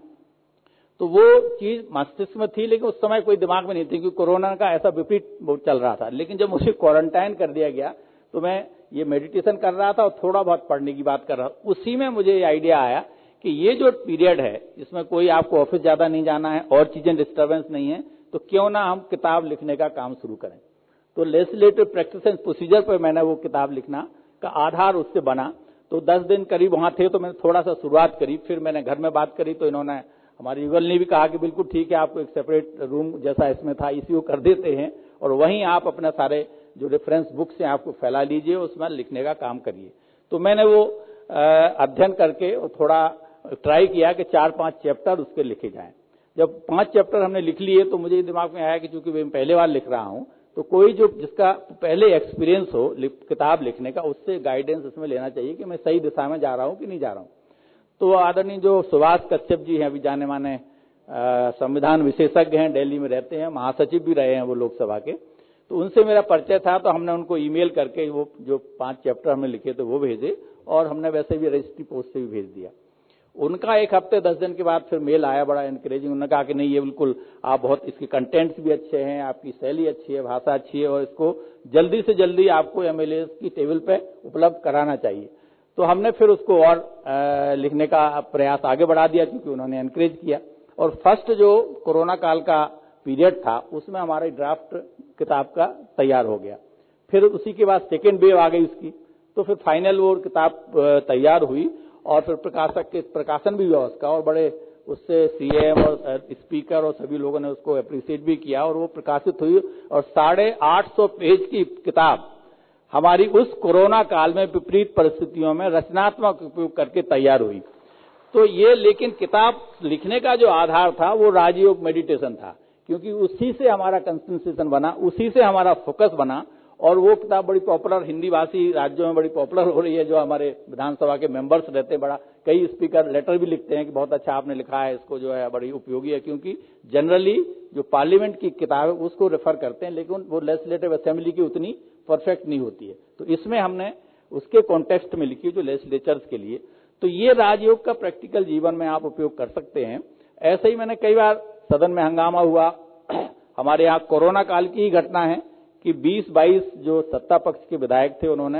तो वो चीज मस्तिष्क में थी लेकिन उस समय कोई दिमाग में नहीं थी, क्योंकि कोरोना का ऐसा विपरीत बहुत चल रहा था। लेकिन जब मुझे क्वारंटाइन कर दिया गया तो मैं ये मेडिटेशन कर रहा था और थोड़ा बहुत पढ़ने की बात कर रहा था। उसी में मुझे ये आइडिया आया कि ये जो पीरियड है इसमें कोई आपको ऑफिस ज्यादा नहीं जाना है और चीजें डिस्टर्बेंस नहीं है, तो क्यों ना हम किताब लिखने का काम शुरू करें। तो लेजिस्लेटिव प्रैक्टिस एंड प्रोसीजर पर मैंने वो किताब लिखना का आधार उससे बना। तो 10 दिन करीब वहां थे तो मैंने थोड़ा सा शुरुआत करी, फिर मैंने घर में बात करी तो इन्होंने, हमारी युगल ने भी कहा कि बिल्कुल ठीक है, आपको एक सेपरेट रूम जैसा इसमें था इसी को कर देते हैं और वहीं आप अपना सारे जो रेफरेंस बुक्स हैं आपको फैला लीजिए, उसमें लिखने का काम करिए। तो मैंने वो अध्ययन करके थोड़ा ट्राई किया कि 4-5 चैप्टर उसके लिखे जाएं। जब 5 चैप्टर हमने लिख लिए तो मुझे दिमाग में आया कि चूंकि मैं पहले बार लिख रहा हूं तो कोई जो जिसका पहले एक्सपीरियंस हो किताब लिखने का, उससे गाइडेंस इसमें लेना चाहिए कि मैं सही दिशा में जा रहा हूं कि नहीं जा रहा हूं। तो आदरणीय जो सुभाष कश्यप जी हैं, अभी जाने माने संविधान विशेषज्ञ हैं, दिल्ली में रहते हैं, महासचिव भी रहे हैं वो लोकसभा के, तो उनसे मेरा परिचय था। तो हमने उनको ईमेल करके वो जो 5 चैप्टर हमने लिखे थे वो भेजे और हमने वैसे भी रजिस्ट्री पोस्ट से भी भेज दिया। उनका 1 हफ्ते 10 दिन के बाद फिर मेल आया बड़ा एनकरेजिंग। उन्होंने कहा कि नहीं, ये बिल्कुल आप बहुत, इसके कंटेंट्स भी अच्छे हैं, आपकी शैली अच्छी है, भाषा अच्छी है और इसको जल्दी से जल्दी आपको MLAs की टेबल पे उपलब्ध कराना चाहिए। तो हमने फिर उसको और लिखने का प्रयास आगे बढ़ा दिया क्योंकि उन्होंने एनकरेज किया। और फर्स्ट जो कोरोना काल का पीरियड था उसमें हमारा ड्राफ्ट किताब का तैयार हो गया। फिर उसी के बाद सेकेंड वेव आ गई उसकी, तो फिर फाइनल वो किताब तैयार हुई और फिर प्रकाशक के प्रकाशन भी हुआ उसका, और बड़े उससे CM और स्पीकर और सभी लोगों ने उसको अप्रिशिएट भी किया और वो प्रकाशित हुई। और 850 पेज की किताब हमारी उस कोरोना काल में विपरीत परिस्थितियों में रचनात्मक उपयोग करके तैयार हुई। तो ये, लेकिन किताब लिखने का जो आधार था वो राजयोग मेडिटेशन था, क्योंकि उसी से हमारा कंसंट्रेशन बना, उसी से हमारा फोकस बना। और वो किताब बड़ी पॉपुलर, हिंदी भाषी राज्यों में बड़ी पॉपुलर हो रही है। जो हमारे विधानसभा के मेंबर्स रहते हैं, बड़ा कई स्पीकर लेटर भी लिखते हैं कि बहुत अच्छा आपने लिखा है, इसको जो है बड़ी उपयोगी है, क्योंकि जनरली जो पार्लियामेंट की किताब है उसको रेफर करते हैं लेकिन वो लेजिस्लेटिव असेंबली की उतनी परफेक्ट नहीं होती है। तो इसमें हमने उसके कॉन्टेक्स्ट में लिखी जो लेजिस्लेचर्स के लिए। तो ये राजयोग का प्रैक्टिकल जीवन में आप उपयोग कर सकते हैं। ऐसे ही मैंने कई बार सदन में हंगामा हुआ। हमारे यहाँ कोरोना काल की ही घटना है कि 20-22 जो सत्ता पक्ष के विधायक थे उन्होंने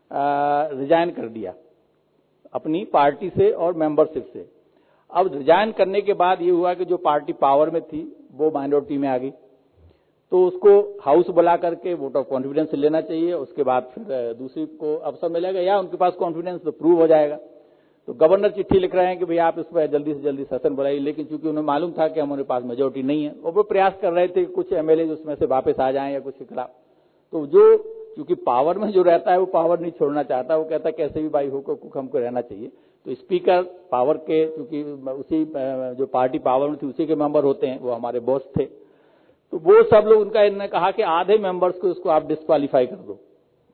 रिजाइन कर दिया अपनी पार्टी से और मेंबरशिप से। अब रिजाइन करने के बाद ये हुआ कि जो पार्टी पावर में थी वो माइनॉरिटी में आ गई, तो उसको हाउस बुला करके वोट ऑफ कॉन्फिडेंस लेना चाहिए। उसके बाद फिर दूसरी को अवसर मिलेगा या उनके पास कॉन्फिडेंस तो प्रूव हो जाएगा। तो गवर्नर चिट्ठी लिख रहे हैं कि भाई आप इस पर जल्दी से जल्दी सेशन बुलाइए, लेकिन चूंकि उन्हें मालूम था कि हमारे पास मेजोरिटी नहीं है और वो प्रयास कर रहे थे कि कुछ MLAs उसमें से वापस आ जाएं या कुछ के खिलाफ। तो जो चूंकि पावर में जो रहता है वो पावर नहीं छोड़ना चाहता, वो कहता है कैसे भी भाई होकर कुछ हमको रहना चाहिए। तो स्पीकर पावर के, चूंकि उसी जो पार्टी पावर में थी उसी के मेंबर होते हैं, वो हमारे बॉस थे, तो वो सब लोग उनका इन्होंने कहा कि आधे मेंबर्स को इसको आप डिस्क्वालीफाई कर दो।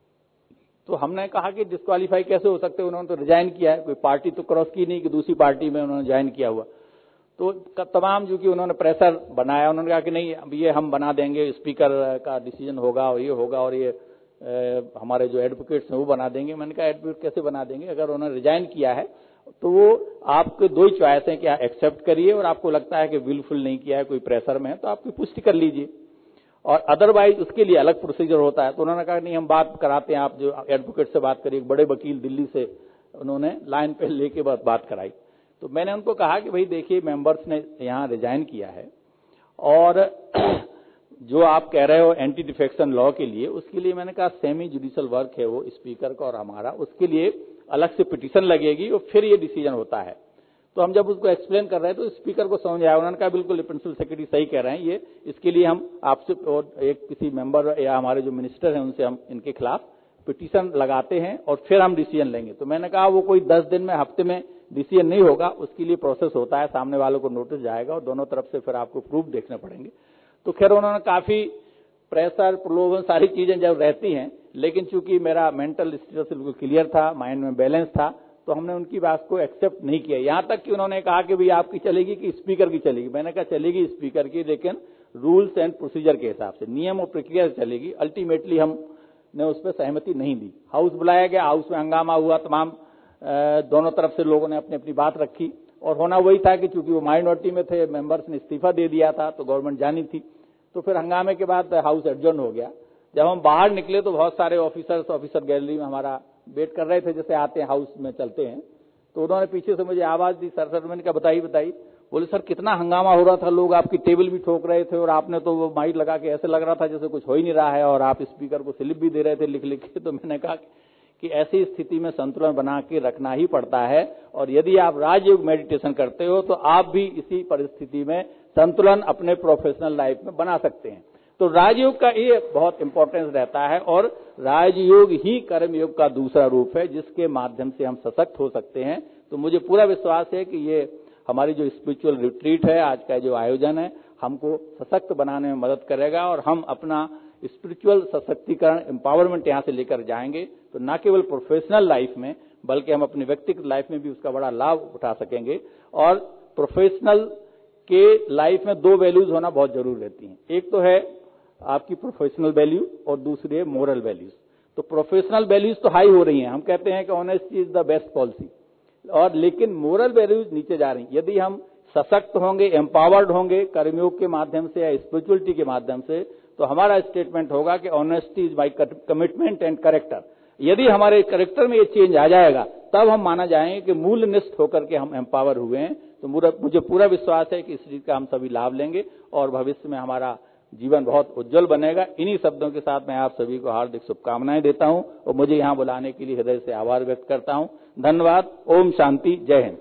तो हमने कहा कि डिस्क्वालीफाई कैसे हो सकते हैं, उन्होंने तो रिजाइन किया है, कोई पार्टी तो क्रॉस की नहीं कि दूसरी पार्टी में उन्होंने ज्वाइन किया हुआ। तो तमाम जो कि उन्होंने प्रेशर बनाया, उन्होंने कहा कि नहीं अब ये हम बना देंगे, स्पीकर का डिसीजन होगा और ये होगा और ये हमारे जो एडवोकेट्स हैं वो बना देंगे। मैंने कहा एडवोकेट कैसे बना देंगे, अगर उन्होंने रिजाइन किया है तो वो आपके 2 ही चॉइस है कि एक्सेप्ट करिए और आपको लगता है कि विलफुल नहीं किया है, कोई प्रेशर में है तो आपकी पुष्टि कर लीजिए। और अदरवाइज उसके लिए अलग प्रोसीजर होता है। तो उन्होंने कहा नहीं, हम बात कराते हैं, आप जो एडवोकेट से बात करिए। एक बड़े वकील दिल्ली से उन्होंने लाइन पे लेके बात कराई। तो मैंने उनको कहा कि भाई देखिए, मेंबर्स ने यहाँ रिजाइन किया है और जो आप कह रहे हो एंटी डिफेक्शन लॉ के लिए, उसके लिए मैंने कहा सेमी जुडिशियल वर्क है वो स्पीकर का और हमारा, उसके लिए अलग से पिटीशन लगेगी और फिर ये डिसीजन होता है। तो हम जब उसको एक्सप्लेन कर रहे हैं तो स्पीकर को समझ आया। उन्होंने कहा बिल्कुल प्रिंसिपल सेक्रेटरी सही कह रहे हैं, ये इसके लिए हम आपसे और एक किसी मेंबर या हमारे जो मिनिस्टर हैं उनसे हम इनके खिलाफ पिटीशन लगाते हैं और फिर हम डिसीजन लेंगे। तो मैंने कहा वो कोई 10 दिन में, हफ्ते में डिसीजन नहीं होगा, उसके लिए प्रोसेस होता है, सामने वालों को नोटिस जाएगा और दोनों तरफ से फिर आपको प्रूफ देखने पड़ेंगे। तो खैर उन्होंने काफी प्रेशर, प्रलोभन, सारी चीजें जब रहती हैं, लेकिन चूंकि मेरा मेंटल स्टेटस बिल्कुल क्लियर था, माइंड में बैलेंस था, तो हमने उनकी बात को एक्सेप्ट नहीं किया। यहां तक कि उन्होंने कहा कि भाई आपकी चलेगी कि स्पीकर की चलेगी। मैंने कहा चलेगी स्पीकर की, लेकिन रूल्स एंड प्रोसीजर के हिसाब से, नियम और प्रक्रिया से चलेगी। अल्टीमेटली हमने उस पर सहमति नहीं दी। हाउस बुलाया गया, हाउस में हंगामा हुआ, तमाम दोनों तरफ से लोगों ने अपनी अपनी बात रखी और होना वही था कि चूंकि वो माइनॉरिटी में थे, मेंबर्स ने इस्तीफा दे दिया था, तो गवर्नमेंट जानी थी। तो फिर हंगामे के बाद हाउस एडजर्न हो गया। जब हम बाहर निकले तो बहुत सारे ऑफिसर गैलरी में हमारा वेट कर रहे थे, जैसे आते हैं हाउस में चलते हैं। तो उन्होंने पीछे से मुझे आवाज दी, सर मैंने कहा बताइए। बोले सर कितना हंगामा हो रहा था, लोग आपकी टेबल भी ठोक रहे थे और आपने तो वो माइक लगा के ऐसे लग रहा था जैसे कुछ हो ही नहीं रहा है, और आप स्पीकर को स्लिप भी दे रहे थे लिख के। तो मैंने कहा कि ऐसी स्थिति में संतुलन बना के रखना ही पड़ता है, और यदि आप राजयोग मेडिटेशन करते हो तो आप भी इसी परिस्थिति में संतुलन अपने प्रोफेशनल लाइफ में बना सकते हैं। तो राजयोग का ये बहुत इंपॉर्टेंस रहता है, और राजयोग ही कर्मयोग का दूसरा रूप है जिसके माध्यम से हम सशक्त हो सकते हैं। तो मुझे पूरा विश्वास है कि ये हमारी जो स्पिरिचुअल रिट्रीट है, आज का जो आयोजन है, हमको सशक्त बनाने में मदद करेगा और हम अपना स्पिरिचुअल सशक्तिकरण, एम्पावरमेंट यहां से लेकर जाएंगे। तो न केवल प्रोफेशनल लाइफ में बल्कि हम अपनी व्यक्तिगत लाइफ में भी उसका बड़ा लाभ उठा सकेंगे। और प्रोफेशनल के लाइफ में 2 वैल्यूज होना बहुत जरूरी रहती हैं। एक तो है आपकी प्रोफेशनल वैल्यू और दूसरी है मोरल वैल्यूज। तो प्रोफेशनल वैल्यूज तो हाई हो रही हैं, हम कहते हैं कि honesty is the best policy, और लेकिन मोरल वैल्यूज नीचे जा रही हैं। यदि हम सशक्त होंगे, एम्पावर्ड होंगे कर्मयोग के माध्यम से या स्पिरिचुअलिटी के माध्यम से, तो हमारा स्टेटमेंट होगा कि honesty is my commitment and character. यदि हमारे कैरेक्टर में ये चेंज आ जाएगा, तब हम माना जाएंगे कि मूल्यनिष्ठ होकर के हम एम्पावर हुए हैं। तो मुझे पूरा विश्वास है कि इस चीज का हम सभी लाभ लेंगे और भविष्य में हमारा जीवन बहुत उज्जवल बनेगा। इन्हीं शब्दों के साथ मैं आप सभी को हार्दिक शुभकामनाएं देता हूं और मुझे यहां बुलाने के लिए हृदय से आभार व्यक्त करता हूं। धन्यवाद। ओम शांति। जय हिंद।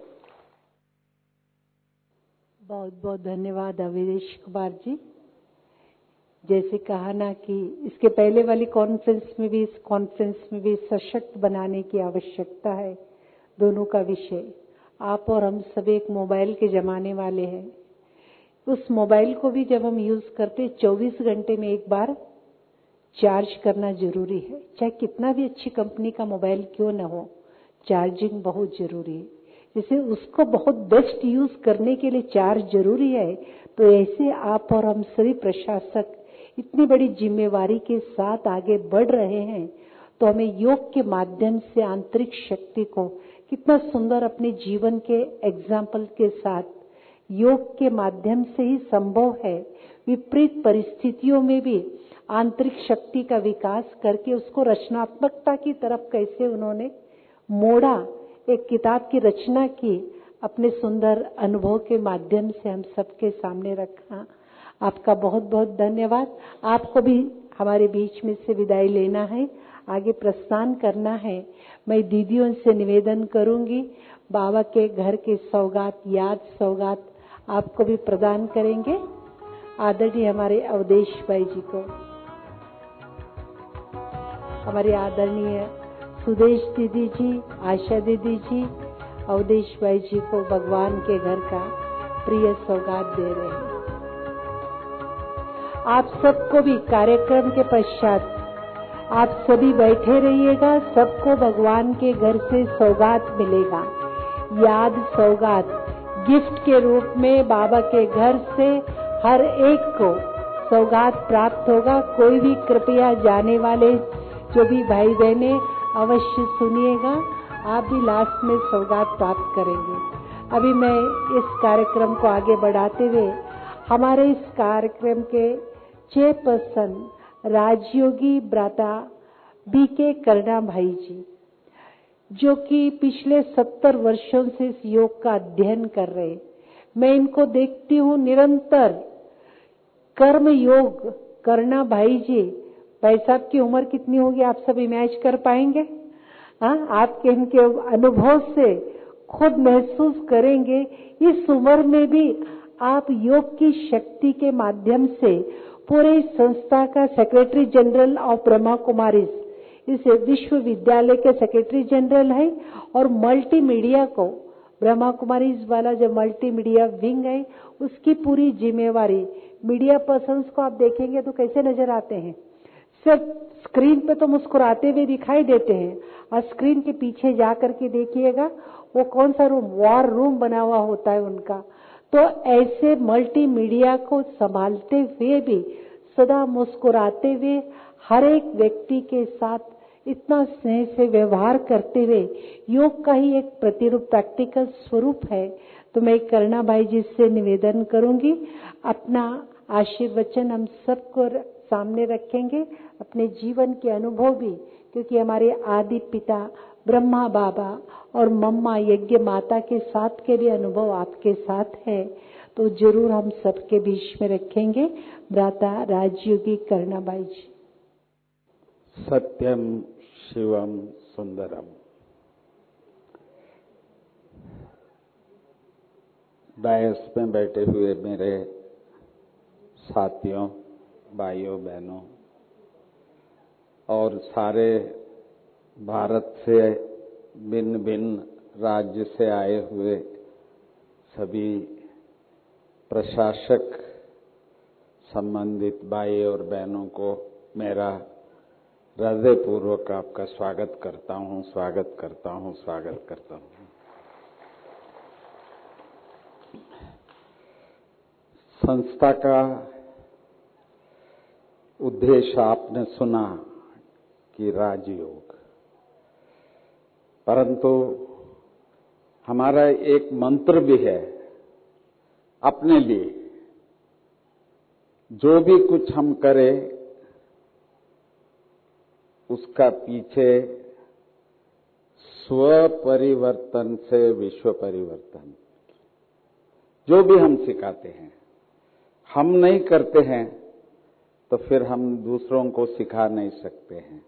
बहुत बहुत धन्यवाद अविनेश कुमार जी। जैसे कहा ना कि इसके पहले वाली कॉन्फ्रेंस में भी, इस कॉन्फ्रेंस में भी सशक्त बनाने की आवश्यकता है। दोनों का विषय, आप और हम सब एक मोबाइल के जमाने वाले हैं। उस मोबाइल को भी जब हम यूज करते 24 घंटे में एक बार चार्ज करना जरूरी है। चाहे कितना भी अच्छी कंपनी का मोबाइल क्यों न हो, चार्जिंग बहुत जरूरी है। जैसे उसको बहुत बेस्ट यूज करने के लिए चार्ज जरूरी है, तो ऐसे आप और हम सभी प्रशासक इतनी बड़ी जिम्मेवारी के साथ आगे बढ़ रहे हैं। तो हमें योग के माध्यम से आंतरिक शक्ति को कितना सुंदर अपने जीवन के एग्जाम्पल के साथ योग के माध्यम से ही संभव है। विपरीत परिस्थितियों में भी आंतरिक शक्ति का विकास करके उसको रचनात्मकता की तरफ कैसे उन्होंने मोड़ा, एक किताब की रचना की, अपने सुंदर अनुभव के माध्यम से हम सबके सामने रखा। आपका बहुत बहुत धन्यवाद। आपको भी हमारे बीच में से विदाई लेना है, आगे प्रस्थान करना है। मैं दीदियों से निवेदन करूंगी, बाबा के घर के सौगात, याद सौगात आपको भी प्रदान करेंगे। आदरणीय हमारे अवधेश भाई जी को, हमारे आदरणीय सुदेश दीदी जी, आशा दीदी जी, अवधेश भाई जी को भगवान के घर का प्रिय सौगात दे रहे हैं। आप सबको भी कार्यक्रम के पश्चात आप सभी बैठे रहिएगा, सबको भगवान के घर से सौगात मिलेगा। याद सौगात गिफ्ट के रूप में बाबा के घर से हर एक को सौगात प्राप्त होगा। कोई भी कृपया जाने वाले जो भी भाई बहने अवश्य सुनिएगा, आप भी लास्ट में सौगात प्राप्त करेंगे। अभी मैं इस कार्यक्रम को आगे बढ़ाते हुए हमारे इस कार्यक्रम के चेयरपर्सन राजयोगी ब्राता बीके करना भाई जी, जो कि पिछले 70 वर्षों से इस योग का अध्ययन कर रहे। मैं इनको देखती हूँ निरंतर कर्म योग करना भाई जी। भाई साहब की उम्र कितनी होगी आप सब इमेज कर पाएंगे? हाँ, आपके इनके अनुभव से खुद महसूस करेंगे इस उम्र में भी आप योग की शक्ति के माध्यम से पूरे संस्था का secretary general of Brahma Kumaris, इस विश्वविद्यालय के सेक्रेटरी जनरल है और मल्टीमीडिया को ब्रह्मा कुमारीज वाला जो मल्टीमीडिया विंग है उसकी पूरी जिम्मेवारी। मीडिया पर्सन्स को आप देखेंगे तो कैसे नजर आते हैं? सिर्फ स्क्रीन पे तो मुस्कुराते हुए दिखाई देते हैं और स्क्रीन के पीछे जाकर के देखिएगा वो कौन सा रूम, वॉर रूम बना हुआ होता है उनका। तो ऐसे मल्टीमीडिया को संभालते हुए भी सदा मुस्कुराते हुए हर एक व्यक्ति के साथ इतना स्नेह से व्यवहार करते हुए योग का ही एक प्रतिरूप प्रैक्टिकल स्वरूप है। तो मैं करना भाई जी से निवेदन करूंगी, अपना आशीर्वचन हम सबको सामने रखेंगे, अपने जीवन के अनुभव भी, क्योंकि हमारे आदि पिता ब्रह्मा बाबा और मम्मा यज्ञ माता के साथ के भी अनुभव आपके साथ है, तो जरूर हम सबके बीच में रखेंगे। भ्राता राजयोगी करना भाई जी। सत्यम शिवम सुंदरम। डायस में बैठे हुए मेरे साथियों, भाइयों बहनों और सारे भारत से भिन्न भिन्न राज्य से आए हुए सभी प्रशासक संबंधित भाई और बहनों को मेरा हृदयपूर्वक आपका स्वागत करता हूं, स्वागत करता हूं, स्वागत करता हूं। संस्था का उद्देश्य आपने सुना कि राजयोग, परंतु हमारा एक मंत्र भी है अपने लिए, जो भी कुछ हम करें उसका पीछे स्व परिवर्तन से विश्व परिवर्तन, जो भी हम सिखाते हैं, हम नहीं करते हैं तो फिर हम दूसरों को सिखा नहीं सकते हैं।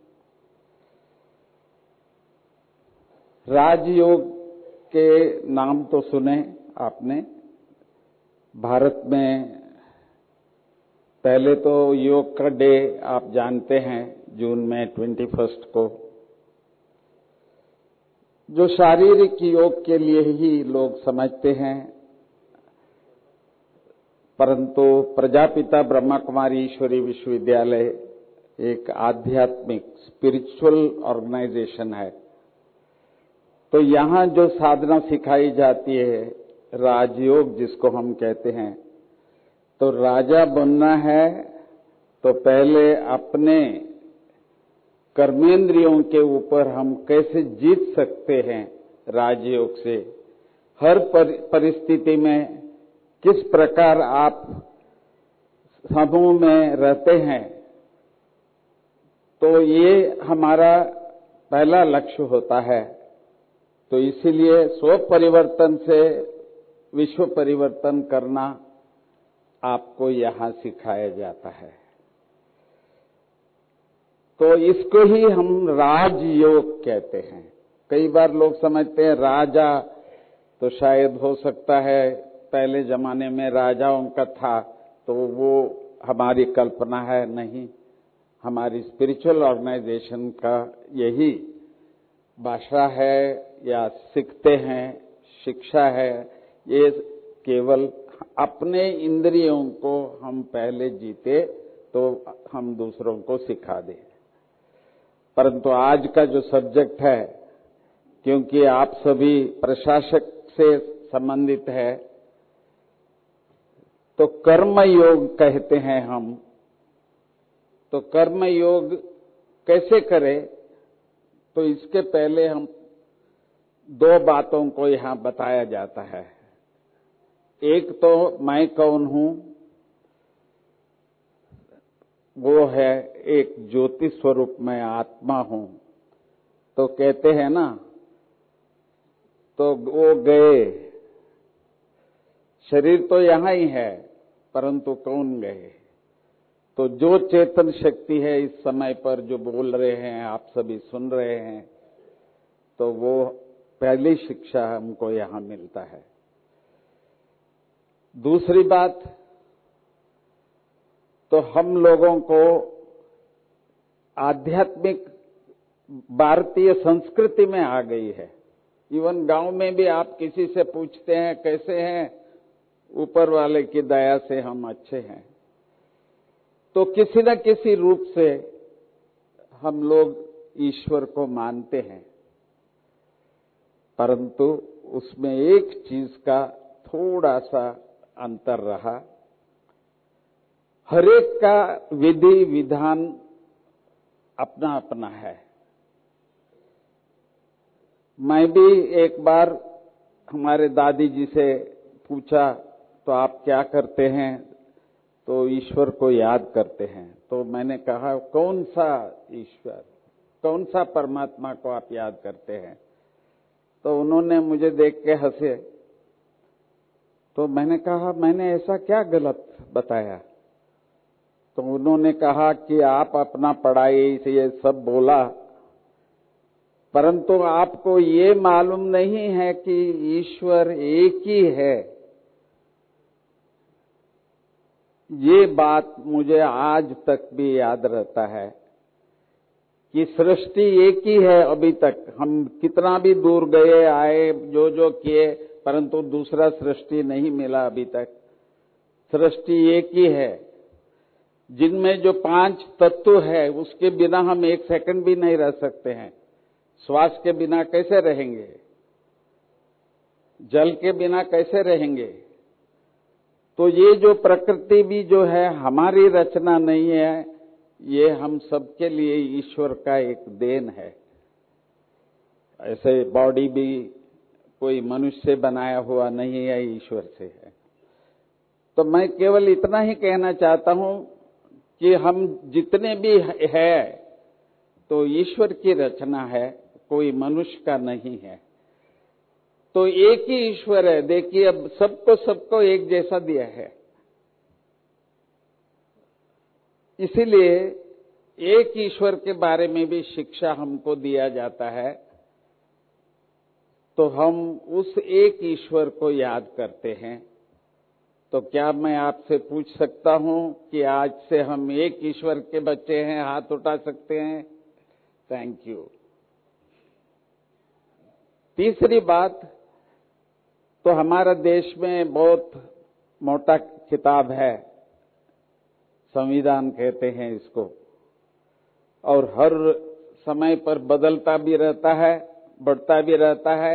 राजयोग के नाम तो सुने आपने। भारत में पहले तो योग का डे आप जानते हैं, जून में 21 को, जो शारीरिक योग के लिए ही लोग समझते हैं, परंतु प्रजापिता ब्रह्मा कुमारी ईश्वरी विश्वविद्यालय एक आध्यात्मिक स्पिरिचुअल ऑर्गेनाइजेशन है। तो यहाँ जो साधना सिखाई जाती है राजयोग, जिसको हम कहते हैं, तो राजा बनना है तो पहले अपने कर्मेंद्रियों के ऊपर हम कैसे जीत सकते हैं राजयोग से, हर परिस्थिति में किस प्रकार आप समूह में रहते हैं, तो ये हमारा पहला लक्ष्य होता है। तो इसीलिए स्व परिवर्तन से विश्व परिवर्तन करना आपको यहां सिखाया जाता है। तो इसको ही हम राजयोग कहते हैं। कई बार लोग समझते हैं राजा तो शायद हो सकता है पहले जमाने में राजाओं का था, तो वो हमारी कल्पना है, नहीं। हमारी स्पिरिचुअल ऑर्गेनाइजेशन का यही भाषा है या सीखते हैं, शिक्षा है, ये केवल अपने इंद्रियों को हम पहले जीते तो हम दूसरों को सिखा दें। परंतु आज का जो सब्जेक्ट है, क्योंकि आप सभी प्रशासक से संबंधित है, तो कर्म योग कहते हैं हम। तो कर्म योग कैसे करें, तो इसके पहले हम दो बातों को यहां बताया जाता है। एक तो मैं कौन हूं, वो है एक ज्योति स्वरूप में आत्मा हूं, तो कहते हैं ना, तो वो गए, शरीर तो यहां ही है परंतु कौन गए? तो जो चेतन शक्ति है इस समय पर जो बोल रहे हैं, आप सभी सुन रहे हैं, तो वो पहली शिक्षा हमको यहां मिलता है। दूसरी बात, तो हम लोगों को आध्यात्मिक भारतीय संस्कृति में आ गई है। इवन गांव में भी आप किसी से पूछते हैं कैसे हैं, ऊपर वाले की दया से हम अच्छे हैं। तो किसी न किसी रूप से हम लोग ईश्वर को मानते हैं, परंतु उसमें एक चीज का थोड़ा सा अंतर रहा। हरेक का विधि विधान अपना अपना है। मैं भी एक बार हमारे दादी जी से पूछा, तो आप क्या करते हैं? तो ईश्वर को याद करते हैं। तो मैंने कहा, कौन सा ईश्वर, कौन सा परमात्मा को आप याद करते हैं? तो उन्होंने मुझे देख के हंसे। तो मैंने कहा, मैंने ऐसा क्या गलत बताया? तो उन्होंने कहा कि आप अपना पढ़ाई से ये सब बोला, परंतु आपको ये मालूम नहीं है कि ईश्वर एक ही है। ये बात मुझे आज तक भी याद रहता है कि सृष्टि एक ही है। अभी तक हम कितना भी दूर गए आए, जो जो किए, परंतु दूसरा सृष्टि नहीं मिला अभी तक। सृष्टि एक ही है, जिनमें जो 5 तत्व है उसके बिना हम 1 सेकंड भी नहीं रह सकते हैं। श्वास के बिना कैसे रहेंगे? जल के बिना कैसे रहेंगे? तो ये जो प्रकृति भी जो है हमारी रचना नहीं है, ये हम सबके लिए ईश्वर का एक देन है। ऐसे बॉडी भी कोई मनुष्य से बनाया हुआ नहीं है, ईश्वर से है। तो मैं केवल इतना ही कहना चाहता हूं कि हम जितने भी है तो ईश्वर की रचना है, कोई मनुष्य का नहीं है। तो एक ही ईश्वर है। देखिए, अब सबको एक जैसा दिया है, इसीलिए एक ईश्वर के बारे में भी शिक्षा हमको दिया जाता है। तो हम उस एक ईश्वर को याद करते हैं। तो क्या मैं आपसे पूछ सकता हूं कि आज से हम एक ईश्वर के बच्चे हैं? हाथ उठा सकते हैं? Thank you. तीसरी बात, तो हमारा देश में बहुत मोटा किताब है, संविधान कहते हैं इसको, और हर समय पर बदलता भी रहता है, बढ़ता भी रहता है।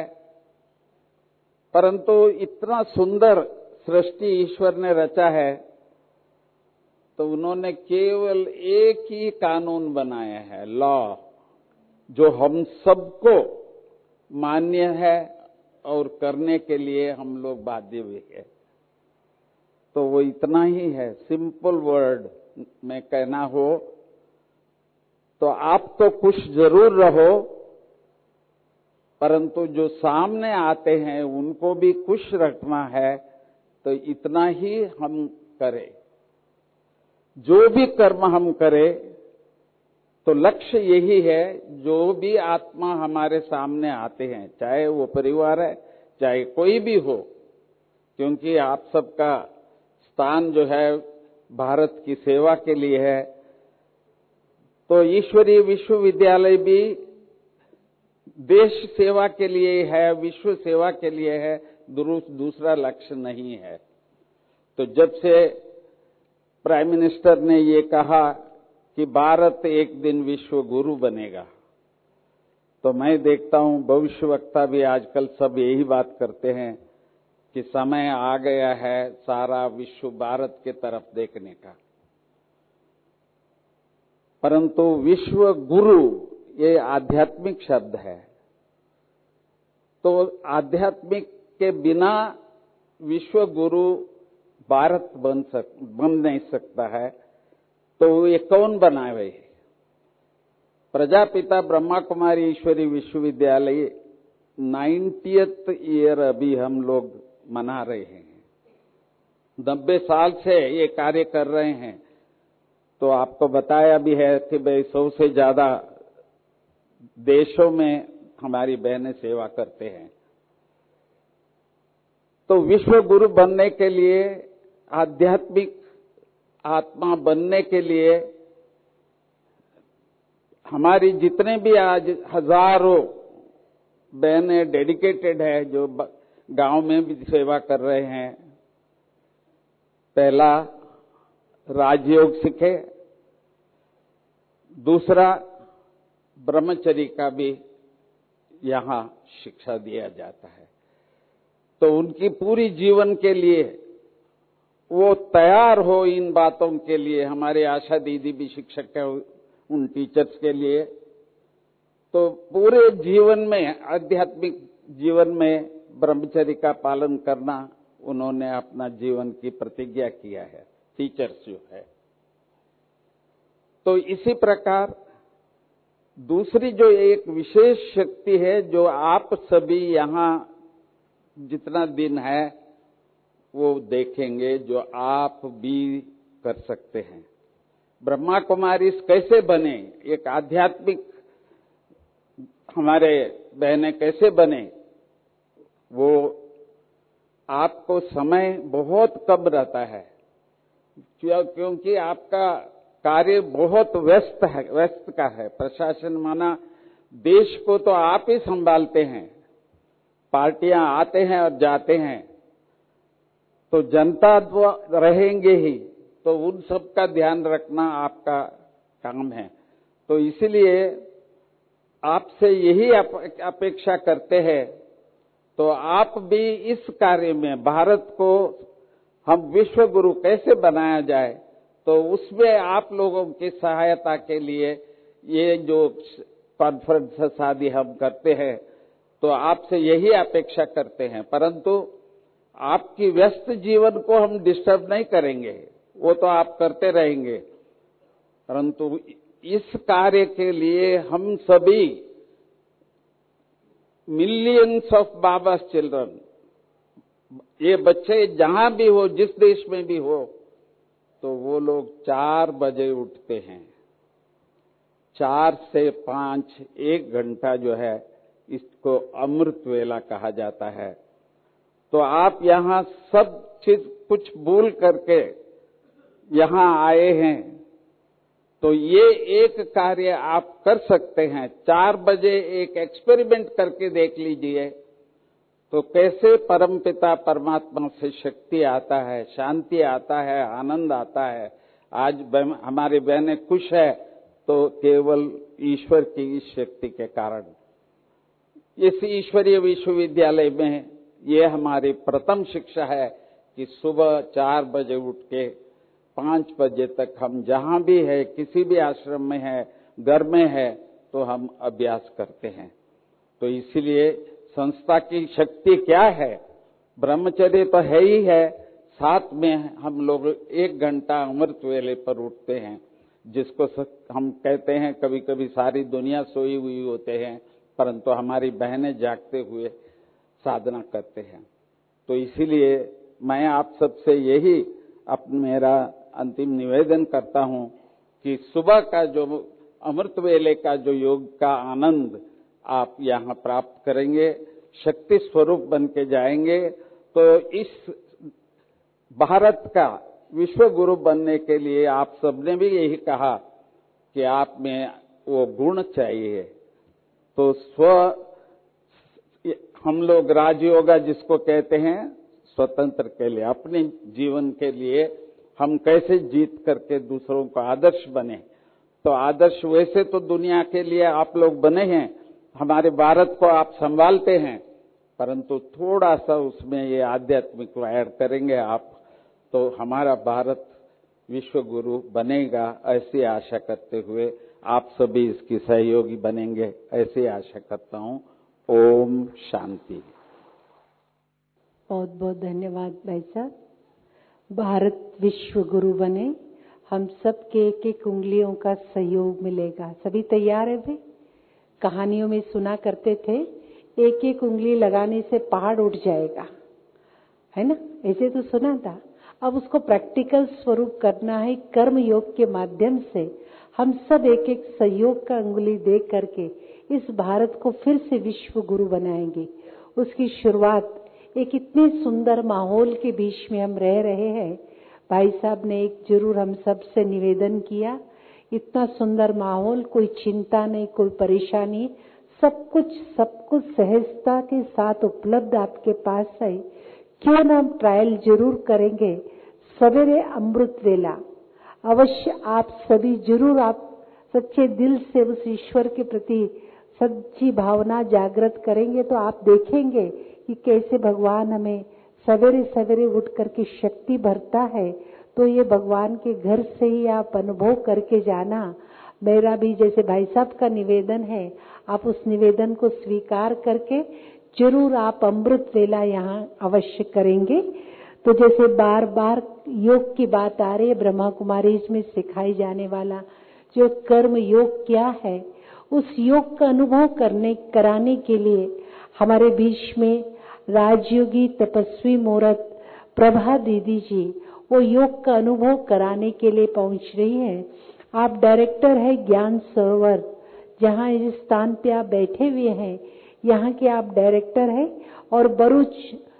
परंतु इतना सुंदर सृष्टि ईश्वर ने रचा है, तो उन्होंने केवल एक ही कानून बनाया है, लॉ, जो हम सबको मान्य है और करने के लिए हम लोग बाध्य भी है। तो वो इतना ही है। सिंपल वर्ड में कहना हो तो आप तो खुश जरूर रहो, परंतु जो सामने आते हैं उनको भी खुश रखना है। तो इतना ही हम करें। जो भी कर्म हम करें तो लक्ष्य यही है, जो भी आत्मा हमारे सामने आते हैं, चाहे वो परिवार है, चाहे कोई भी हो, क्योंकि आप सबका स्थान जो है भारत की सेवा के लिए है। तो ईश्वरीय विश्वविद्यालय भी देश सेवा के लिए है, विश्व सेवा के लिए है, दूसरा लक्ष्य नहीं है। तो जब से प्राइम मिनिस्टर ने ये कहा कि भारत एक दिन विश्व गुरु बनेगा, तो मैं देखता हूं भविष्यवक्ता भी आजकल सब यही बात करते हैं कि समय आ गया है सारा विश्व भारत के तरफ देखने का। परंतु विश्व गुरु ये आध्यात्मिक शब्द है, तो आध्यात्मिक के बिना विश्व गुरु भारत बन नहीं सकता है। तो ये कौन बनाए? प्रजापिता ब्रह्मा कुमारी ईश्वरी विश्वविद्यालय 90th ईयर अभी हम लोग मना रहे हैं। 90 साल से ये कार्य कर रहे हैं। तो आपको बताया भी है कि भाई 100 से ज्यादा देशों में हमारी बहनें सेवा करते हैं। तो विश्व गुरु बनने के लिए, आध्यात्मिक आत्मा बनने के लिए हमारी जितने भी आज हजारों बहनें डेडिकेटेड है, जो गांव में भी सेवा कर रहे हैं। पहला राजयोग सीखे, दूसरा ब्रह्मचर्य का भी यहां शिक्षा दिया जाता है। तो उनकी पूरी जीवन के लिए वो तैयार हो इन बातों के लिए। हमारे आशा दीदी भी शिक्षक है उन टीचर्स के लिए। तो पूरे जीवन में, आध्यात्मिक जीवन में ब्रह्मचर्य का पालन करना उन्होंने अपना जीवन की प्रतिज्ञा किया है, टीचर्स जो है। तो इसी प्रकार दूसरी जो एक विशेष शक्ति है, जो आप सभी यहां जितना दिन है वो देखेंगे, जो आप भी कर सकते हैं। ब्रह्मा कुमारी कैसे बने, एक आध्यात्मिक हमारे बहनें कैसे बने, वो आपको समय बहुत कम रहता है, क्योंकि आपका कार्य बहुत व्यस्त का है। प्रशासन माना देश को तो आप ही संभालते हैं, पार्टियां आते हैं और जाते हैं, तो जनता तो रहेंगे ही, तो उन सब का ध्यान रखना आपका काम है। तो इसलिए आपसे यही अपेक्षा करते हैं। तो आप भी इस कार्य में, भारत को हम विश्व गुरु कैसे बनाया जाए, तो उसमें आप लोगों की सहायता के लिए ये जो कॉन्फ्रेंस आदि हम करते हैं, तो आपसे यही अपेक्षा करते हैं। परंतु आपकी व्यस्त जीवन को हम डिस्टर्ब नहीं करेंगे, वो तो आप करते रहेंगे। परंतु इस कार्य के लिए हम सभी मिलियंस ऑफ बाबास चिल्ड्रन, ये बच्चे जहां भी हो, जिस देश में भी हो, तो वो लोग 4 बजे उठते हैं। 4 से 5 1 घंटा जो है, इसको अमृत वेला कहा जाता है। तो आप यहां सब चीज कुछ भूल करके यहां आए हैं, तो ये एक कार्य आप कर सकते हैं। 4 बजे एक एक्सपेरिमेंट करके देख लीजिए, तो कैसे परमपिता परमात्मा से शक्ति आता है, शांति आता है, आनंद आता है। आज हमारी बहनें खुश है तो केवल ईश्वर की इस शक्ति के कारण। इस ईश्वरीय विश्वविद्यालय में ये हमारी प्रथम शिक्षा है कि सुबह 4 बजे उठ के 5 बजे तक हम जहां भी है, किसी भी आश्रम में है, घर में है, तो हम अभ्यास करते हैं। तो इसलिए संस्था की शक्ति क्या है? ब्रह्मचर्य तो है ही है, साथ में हम लोग 1 घंटा अमृत वेले पर उठते हैं, जिसको हम कहते हैं कभी कभी सारी दुनिया सोई हुई होते हैं, परंतु हमारी बहनें जागते हुए साधना करते हैं। तो इसीलिए मैं आप सबसे यही मेरा अंतिम निवेदन करता हूं कि सुबह का जो अमृत वेले का जो योग का आनंद आप यहां प्राप्त करेंगे, शक्ति स्वरूप बन के जाएंगे। तो इस भारत का विश्व गुरु बनने के लिए आप सबने भी यही कहा कि आप में वो गुण चाहिए। तो हम लोग राजयोगा जिसको कहते हैं, स्वतंत्र के लिए, अपने जीवन के लिए हम कैसे जीत करके दूसरों को आदर्श बने। तो आदर्श वैसे तो दुनिया के लिए आप लोग बने हैं, हमारे भारत को आप संभालते हैं, परंतु थोड़ा सा उसमें ये आध्यात्मिक को ऐड करेंगे आप, तो हमारा भारत विश्व गुरु बनेगा, ऐसी आशा करते हुए आप सभी इसकी सहयोगी बनेंगे, ऐसी आशा करता हूं। ओम शांति। बहुत बहुत धन्यवाद भाई साहब। भारत विश्व गुरु बने, हम सब के एक एक उंगलियों का सहयोग मिलेगा। सभी तैयार है भाई? कहानियों में सुना करते थे एक एक उंगली लगाने से पहाड़ उठ जाएगा, है ना? ऐसे तो सुना था। अब उसको प्रैक्टिकल स्वरूप करना है। कर्म योग के माध्यम से हम सब एक एक सहयोग का उंगली दे करके इस भारत को फिर से विश्व गुरु बनाएंगे। उसकी शुरुआत एक इतने सुंदर माहौल के बीच में हम रह रहे हैं। भाई साहब ने एक जरूर हम सब से निवेदन किया, इतना सुंदर माहौल, कोई चिंता नहीं, कोई परेशानी, सब कुछ सहजता के साथ उपलब्ध आपके पास है। क्यों ना हम ट्रायल जरूर करेंगे। सवेरे अमृत वेला अवश्य आप सभी जरूर आप सच्चे दिल से उस ईश्वर के प्रति सच्ची भावना जागृत करेंगे तो आप देखेंगे कि कैसे भगवान हमें सवेरे सवेरे उठ करके शक्ति भरता है। तो ये भगवान के घर से ही आप अनुभव करके जाना। मेरा भी जैसे भाई साहब का निवेदन है, आप उस निवेदन को स्वीकार करके जरूर आप अमृत वेला यहाँ अवश्य करेंगे। तो जैसे बार बार योग की बात आ रही है, ब्रह्मा कुमारी में सिखाई जाने वाला जो कर्म योग क्या है, उस योग का अनुभव कराने के लिए हमारे बीच में राजयोगी तपस्वी मूर्त प्रभा दीदी जी वो योग का अनुभव कराने के लिए पहुंच रही है। आप डायरेक्टर है ज्ञान सरोवर, जहाँ इस स्थान पे आप बैठे हुए हैं, यहाँ के आप डायरेक्टर है और भरूच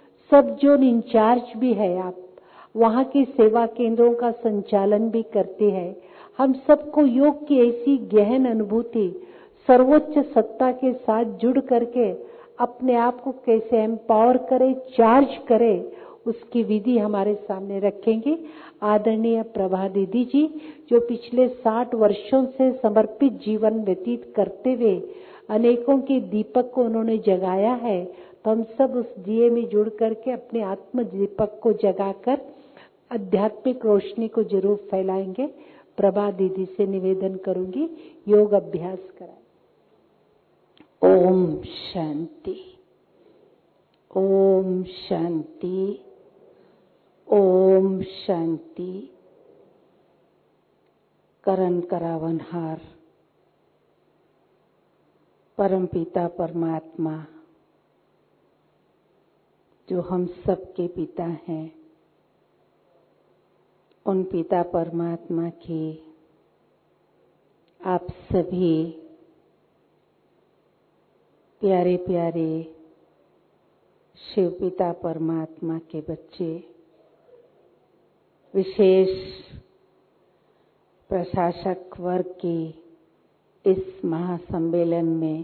सब जोन इंचार्ज भी है। आप वहाँ के सेवा केंद्रों का संचालन भी करते हैं। हम सबको योग की ऐसी गहन अनुभूति सर्वोच्च सत्ता के साथ जुड़ करके अपने आप को कैसे एम्पावर करे, चार्ज करे, उसकी विधि हमारे सामने रखेंगे आदरणीय प्रभा दीदी जी, जो पिछले 60 वर्षों से समर्पित जीवन व्यतीत करते हुए अनेकों के दीपक को उन्होंने जगाया है। तो हम सब उस दिए में जुड़ करके अपने आत्म दीपक को जगाकर आध्यात्मिक रोशनी को जरूर फैलाएंगे। प्रभा दीदी से निवेदन करूंगी योग अभ्यास कराएं। ओम शांति, ओम शांति, ओम शांति। करण करावनहार परमपिता परमात्मा जो हम सबके पिता हैं, उन पिता परमात्मा की आप सभी प्यारे प्यारे शिव पिता परमात्मा के बच्चे, विशेष प्रशासक वर्ग की इस महासम्मेलन में,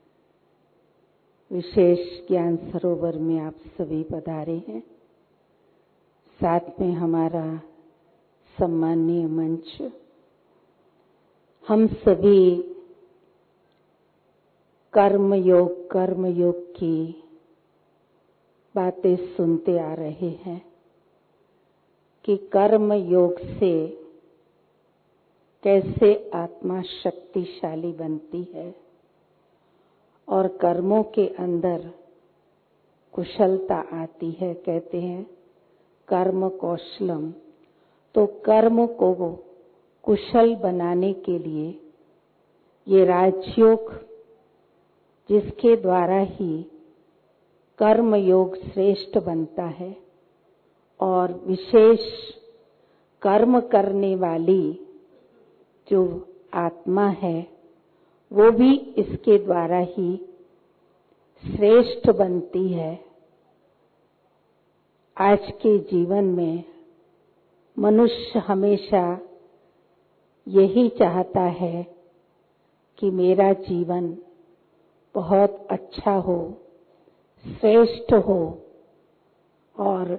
विशेष ज्ञान सरोवर में आप सभी पधारे हैं। साथ में हमारा सम्मानीय मंच, हम सभी कर्म योग की बातें सुनते आ रहे हैं कि कर्म योग से कैसे आत्मा शक्तिशाली बनती है और कर्मों के अंदर कुशलता आती है। कहते हैं कर्म कौशलम। तो कर्म को कुशल बनाने के लिए ये राजयोग, जिसके द्वारा ही कर्म योग श्रेष्ठ बनता है और विशेष कर्म करने वाली जो आत्मा है वो भी इसके द्वारा ही श्रेष्ठ बनती है। आज के जीवन में मनुष्य हमेशा यही चाहता है कि मेरा जीवन बहुत अच्छा हो, श्रेष्ठ हो और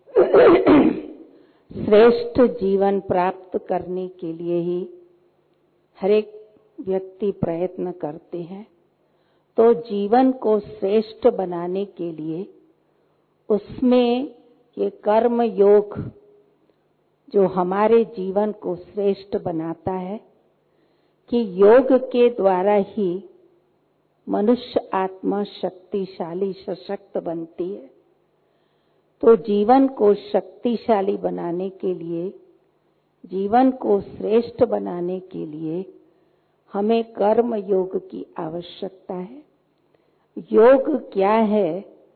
श्रेष्ठ जीवन प्राप्त करने के लिए ही हर एक व्यक्ति प्रयत्न करते हैं। तो जीवन को श्रेष्ठ बनाने के लिए उसमें ये कर्म योग जो हमारे जीवन को श्रेष्ठ बनाता है कि योग के द्वारा ही मनुष्य आत्मा शक्तिशाली सशक्त बनती है। तो जीवन को शक्तिशाली बनाने के लिए जीवन को श्रेष्ठ बनाने के लिए हमें कर्म योग की आवश्यकता है। योग क्या है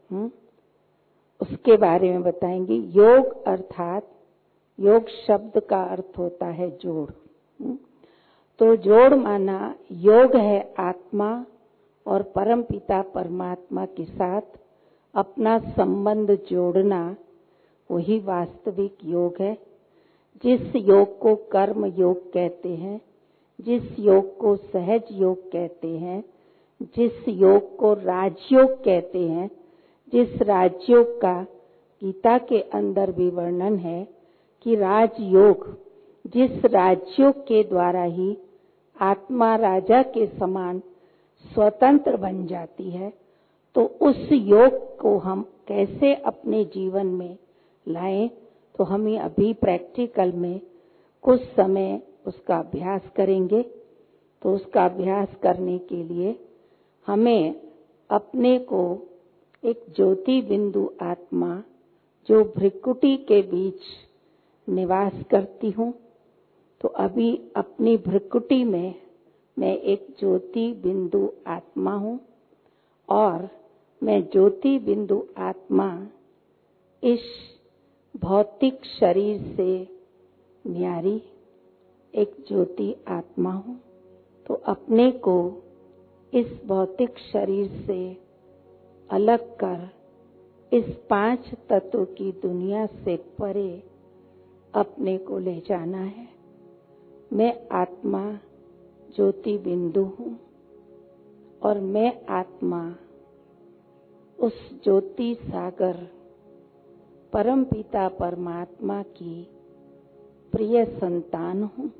उसके बारे में बताएंगे। योग अर्थात योग शब्द का अर्थ होता है जोड़। तो जोड़ माना योग है आत्मा और परमपिता परमात्मा के साथ अपना संबंध जोड़ना, वही वास्तविक योग है। जिस योग को कर्म योग कहते हैं, जिस योग को सहज योग कहते हैं, जिस योग को राजयोग कहते हैं, जिस राजयोग का गीता के अंदर भी वर्णन है कि राजयोग, जिस राजयोग के द्वारा ही आत्मा राजा के समान स्वतंत्र बन जाती है, तो उस योग को हम कैसे अपने जीवन में लाएं, तो हम अभी प्रैक्टिकल में कुछ समय उसका अभ्यास करेंगे। तो उसका अभ्यास करने के लिए हमें अपने को एक ज्योति बिंदु आत्मा जो भ्रिकुटी के बीच निवास करती हूँ, तो अभी अपनी भ्रिकुटी में मैं एक ज्योति बिंदु आत्मा हूँ और मैं ज्योति बिंदु आत्मा इस भौतिक शरीर से न्यारी एक ज्योति आत्मा हूँ। तो अपने को इस भौतिक शरीर से अलग कर इस 5 तत्व की दुनिया से परे अपने को ले जाना है। मैं आत्मा ज्योति बिंदु हूँ और मैं आत्मा उस ज्योति सागर परमपिता परमात्मा की प्रिय संतान हूँ।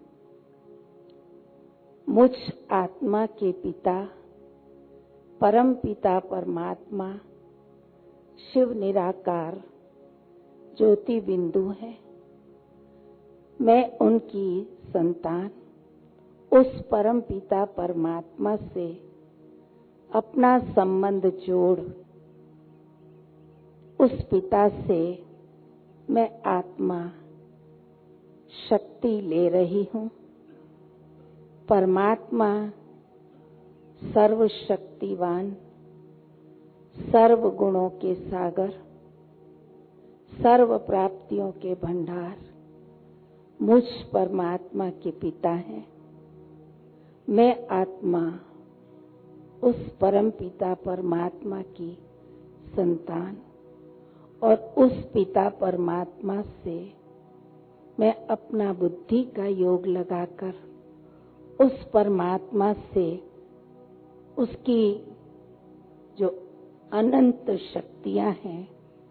मुझ आत्मा के पिता परमपिता परमात्मा शिव निराकार ज्योति बिंदु है। मैं उनकी संतान उस परमपिता परमात्मा से अपना संबंध जोड़ उस पिता से मैं आत्मा शक्ति ले रही हूँ। परमात्मा सर्वशक्तिवान, सर्व गुणों के सागर, सर्व प्राप्तियों के भंडार मुझ परमात्मा के पिता हैं। मैं आत्मा उस परमपिता परमात्मा की संतान और उस पिता परमात्मा से मैं अपना बुद्धि का योग लगाकर उस परमात्मा से उसकी जो अनंत शक्तियां हैं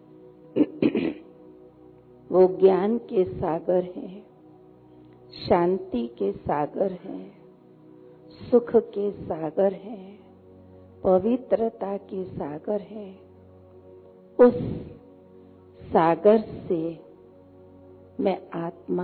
वो ज्ञान के सागर हैं, शांति के सागर हैं, सुख के सागर हैं, पवित्रता के सागर हैं। उस सागर से मैं आत्मा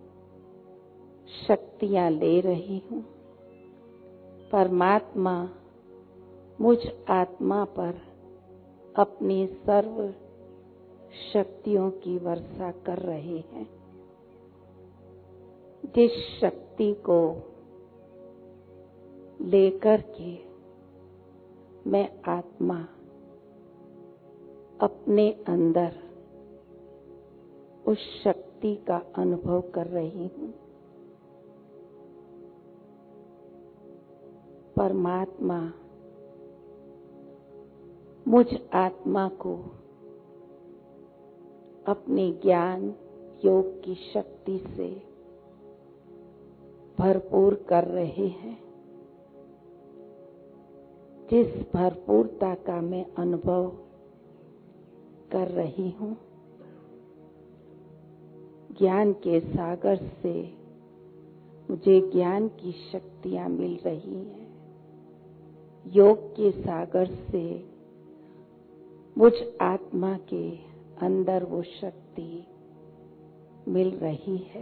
शक्तियां ले रही हूँ। परमात्मा मुझ आत्मा पर अपनी सर्व शक्तियों की वर्षा कर रहे हैं। जिस शक्ति को लेकर के मैं आत्मा अपने अंदर उस शक्ति का अनुभव कर रही हूँ। परमात्मा मुझ आत्मा को अपने ज्ञान योग की शक्ति से भरपूर कर रहे हैं। जिस भरपूरता का मैं अनुभव कर रही हूँ, ज्ञान के सागर से मुझे ज्ञान की शक्तियां मिल रही हैं। योग के सागर से मुझ आत्मा के अंदर वो शक्ति मिल रही है।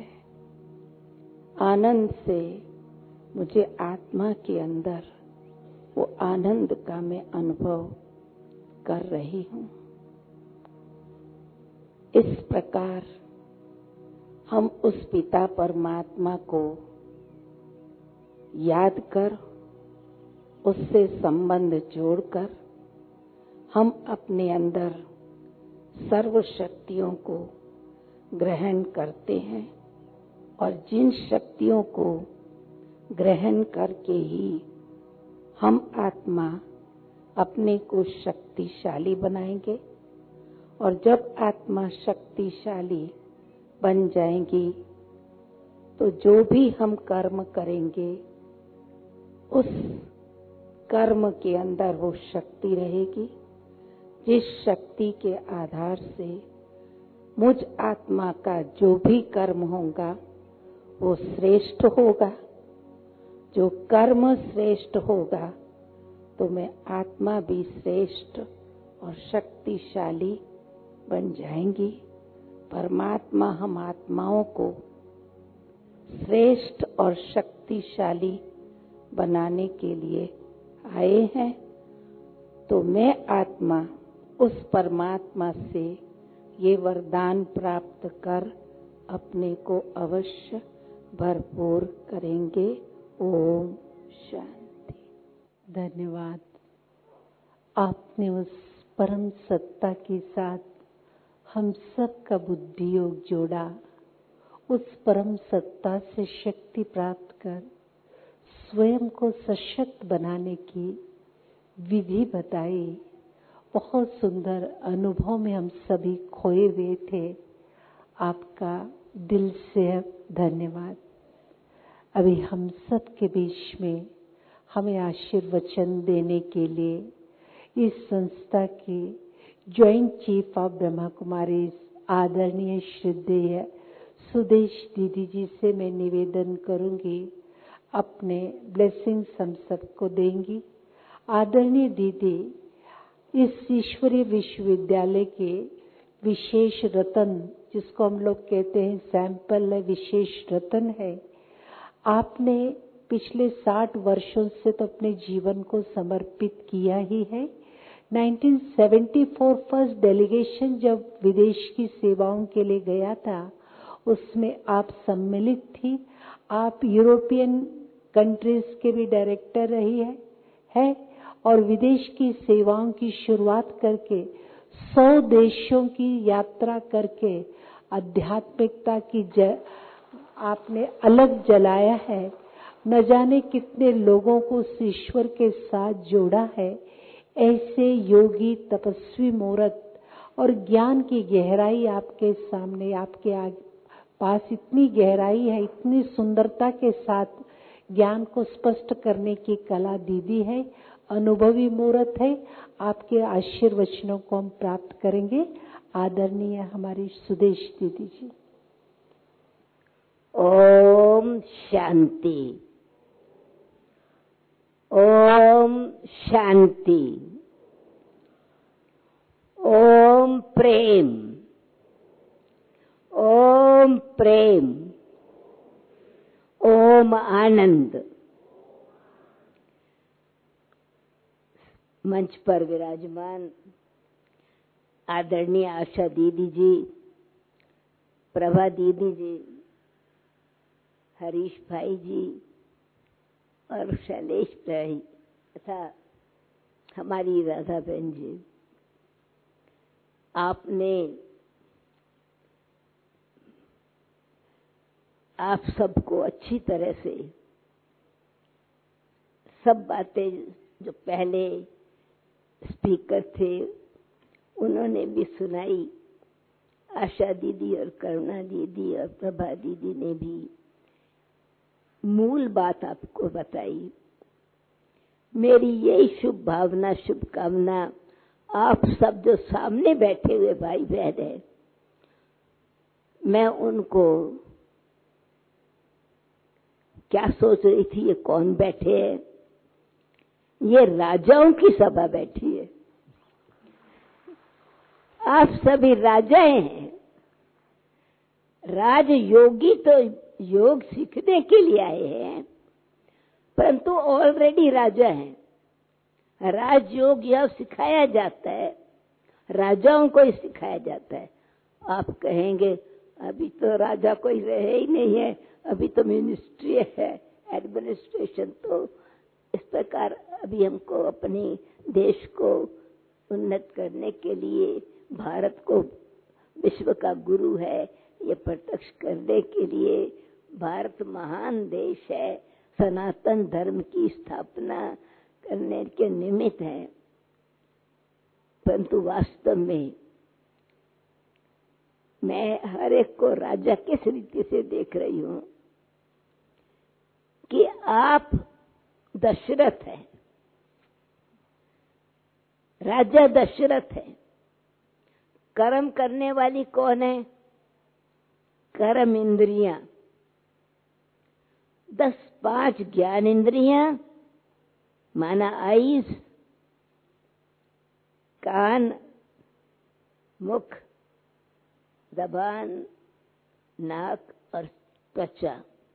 आनंद से मुझे आत्मा के अंदर वो आनंद का मैं अनुभव कर रही हूँ। इस प्रकार हम उस पिता परमात्मा को याद कर, उससे संबंध जोड़कर हम अपने अंदर सर्व शक्तियों को ग्रहण करते हैं और जिन शक्तियों को ग्रहण करके ही हम आत्मा अपने को शक्तिशाली बनाएंगे और जब आत्मा शक्तिशाली बन जाएंगी तो जो भी हम कर्म करेंगे उस कर्म के अंदर वो शक्ति रहेगी जिस शक्ति के आधार से मुझ आत्मा का जो भी कर्म होगा वो श्रेष्ठ होगा। जो कर्म श्रेष्ठ होगा तो मैं आत्मा भी श्रेष्ठ और शक्तिशाली बन जाएंगी। परमात्मा हम आत्माओं को श्रेष्ठ और शक्तिशाली बनाने के लिए आए हैं। तो मैं आत्मा उस परमात्मा से ये वरदान प्राप्त कर अपने को अवश्य भरपूर करेंगे। ओम शांति। धन्यवाद। आपने उस परम सत्ता के साथ हम सब का बुद्धि योग जोड़ा, उस परम सत्ता से शक्ति प्राप्त कर स्वयं को सशक्त बनाने की विधि बताई। बहुत सुंदर अनुभव में हम सभी खोए हुए थे। आपका दिल से धन्यवाद। अभी हम सब के बीच में हमें आशीर्वचन देने के लिए इस संस्था के joint chief of Brahma Kumari आदरणीय श्रद्धेय सुदेश दीदी जी से मैं निवेदन करूंगी, अपने ब्लेसिंग्स हम सबको देंगी। आदरणीय दीदी इस ईश्वरीय विश्वविद्यालय के विशेष रत्न, जिसको हम लोग कहते हैं सैंपल है, विशेष रत्न है। आपने पिछले 60 वर्षों से तो अपने जीवन को समर्पित किया ही है। 1974 फर्स्ट डेलीगेशन जब विदेश की सेवाओं के लिए गया था, उसमें आप सम्मिलित थी। आप यूरोपियन कंट्रीज के भी डायरेक्टर रही है और विदेश की सेवाओं की शुरुआत करके 100 देशों की यात्रा करके आध्यात्मिकता की आपने अलग जलाया है। न जाने कितने लोगों को उस ईश्वर के साथ जोड़ा है। ऐसे योगी तपस्वी मूर्त और ज्ञान की गहराई आपके सामने, आपके पास इतनी गहराई है, इतनी सुंदरता के साथ ज्ञान को स्पष्ट करने की कला दीदी है, अनुभवी मूर्त है। आपके आशीर्वचनों को हम प्राप्त करेंगे। आदरणीय हमारी सुदेश दीदी जी। ओम शांति। ओम शांति। ओम प्रेम। ओम प्रेम। ओम आनंद। मंच पर विराजमान आदरणीय आशा दीदी जी, प्रभा दीदी जी, हरीश भाई जी और शैलेश भाई तथा हमारी राधा बहन जी, आपने आप सबको अच्छी तरह से सब बातें जो पहले स्पीकर थे उन्होंने भी सुनाई। आशा दीदी और करुणा दीदी और प्रभा दीदी ने भी मूल बात आपको बताई। मेरी यही शुभ भावना, शुभकामना, आप सब जो सामने बैठे हुए भाई बहन हैं, मैं उनको क्या सोच रही थी, ये कौन बैठे हैं? ये राजाओं की सभा बैठी है। आप सभी राजाएं हैं। राजयोगी तो योग सीखने के लिए आए हैं, परंतु ऑलरेडी राजा हैं। राजयोग यह सिखाया जाता है, राजाओं को ही सिखाया जाता है। आप कहेंगे अभी तो राजा कोई रहे ही नहीं है, अभी तो मिनिस्ट्री है, एडमिनिस्ट्रेशन। तो इस प्रकार अभी हमको अपने देश को उन्नत करने के लिए, भारत को विश्व का गुरु है ये प्रत्यक्ष करने के लिए, भारत महान देश है, सनातन धर्म की स्थापना करने के निमित्त है। परंतु वास्तव में मैं हर एक को राजा किस रीति से देख रही हूं कि आप दशरथ है, राजा दशरथ है। कर्म करने वाली कौन है? कर्म इंद्रियां, 5 ज्ञान इंद्रियां, माना आईज, कान, मुख, जबान, नाक और त्वचा,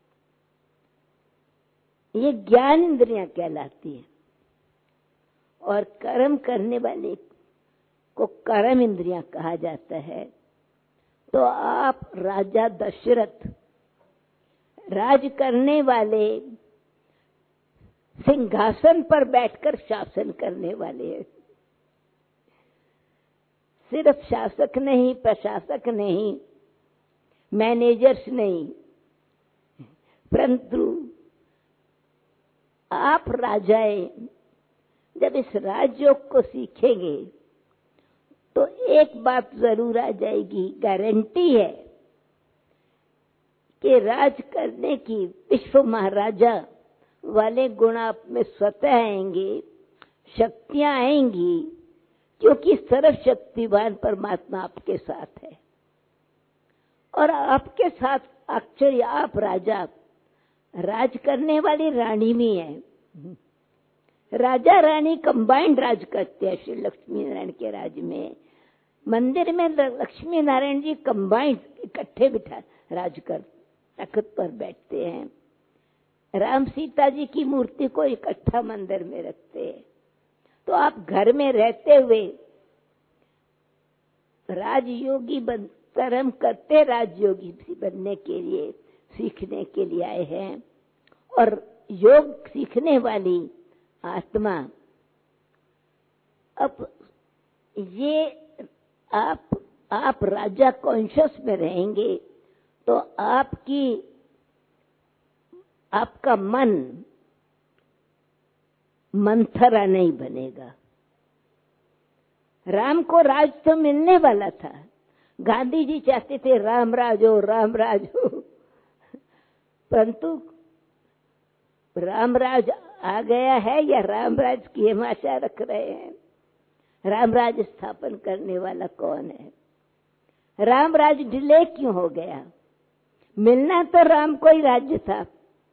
ये ज्ञान इंद्रियां कहलाती हैं। और कर्म करने वाले को कर्म इंद्रियां कहा जाता है। तो आप राजा दशरथ, राज करने वाले, सिंहासन पर बैठकर शासन करने वाले हैं। सिर्फ शासक नहीं, प्रशासक नहीं, मैनेजर्स नहीं, परंतु आप राजाएं जब इस राजयोग को सीखेंगे तो एक बात जरूर आ जाएगी, गारंटी है कि राज करने की विश्व महाराजा वाले गुण आप में स्वतः आएंगे, शक्तियां आएंगी, क्योंकि सर्वशक्तिवान परमात्मा आपके साथ है। और आपके साथ अक्षर आप राजा, राज करने वाली रानी भी है। राजा रानी कंबाइंड राज करते हैं श्री लक्ष्मी नारायण के राज में। मंदिर में लक्ष्मी नारायण जी कंबाइंड इकट्ठे बिठा राज कर तख्त पर बैठते हैं। राम सीता जी की मूर्ति को इकट्ठा मंदिर में रखते हैं। तो आप घर में रहते हुए राजयोगी बन, कर्म करते राजयोगी बनने के लिए, सीखने के लिए आए हैं। और योग सीखने वाली आत्मा, अब ये आप राजा कॉन्शियस में रहेंगे तो आपका मन मंथरा नहीं बनेगा। राम को राज तो मिलने वाला था, गांधी जी चाहते थे राम राज हो, राम राज हो, परंतु रामराज आ गया है या रामराज की हम आशा रख रहे हैं? रामराज स्थापन करने वाला कौन है? रामराज डिले क्यों हो गया? मिलना तो राम को ही राज्य था।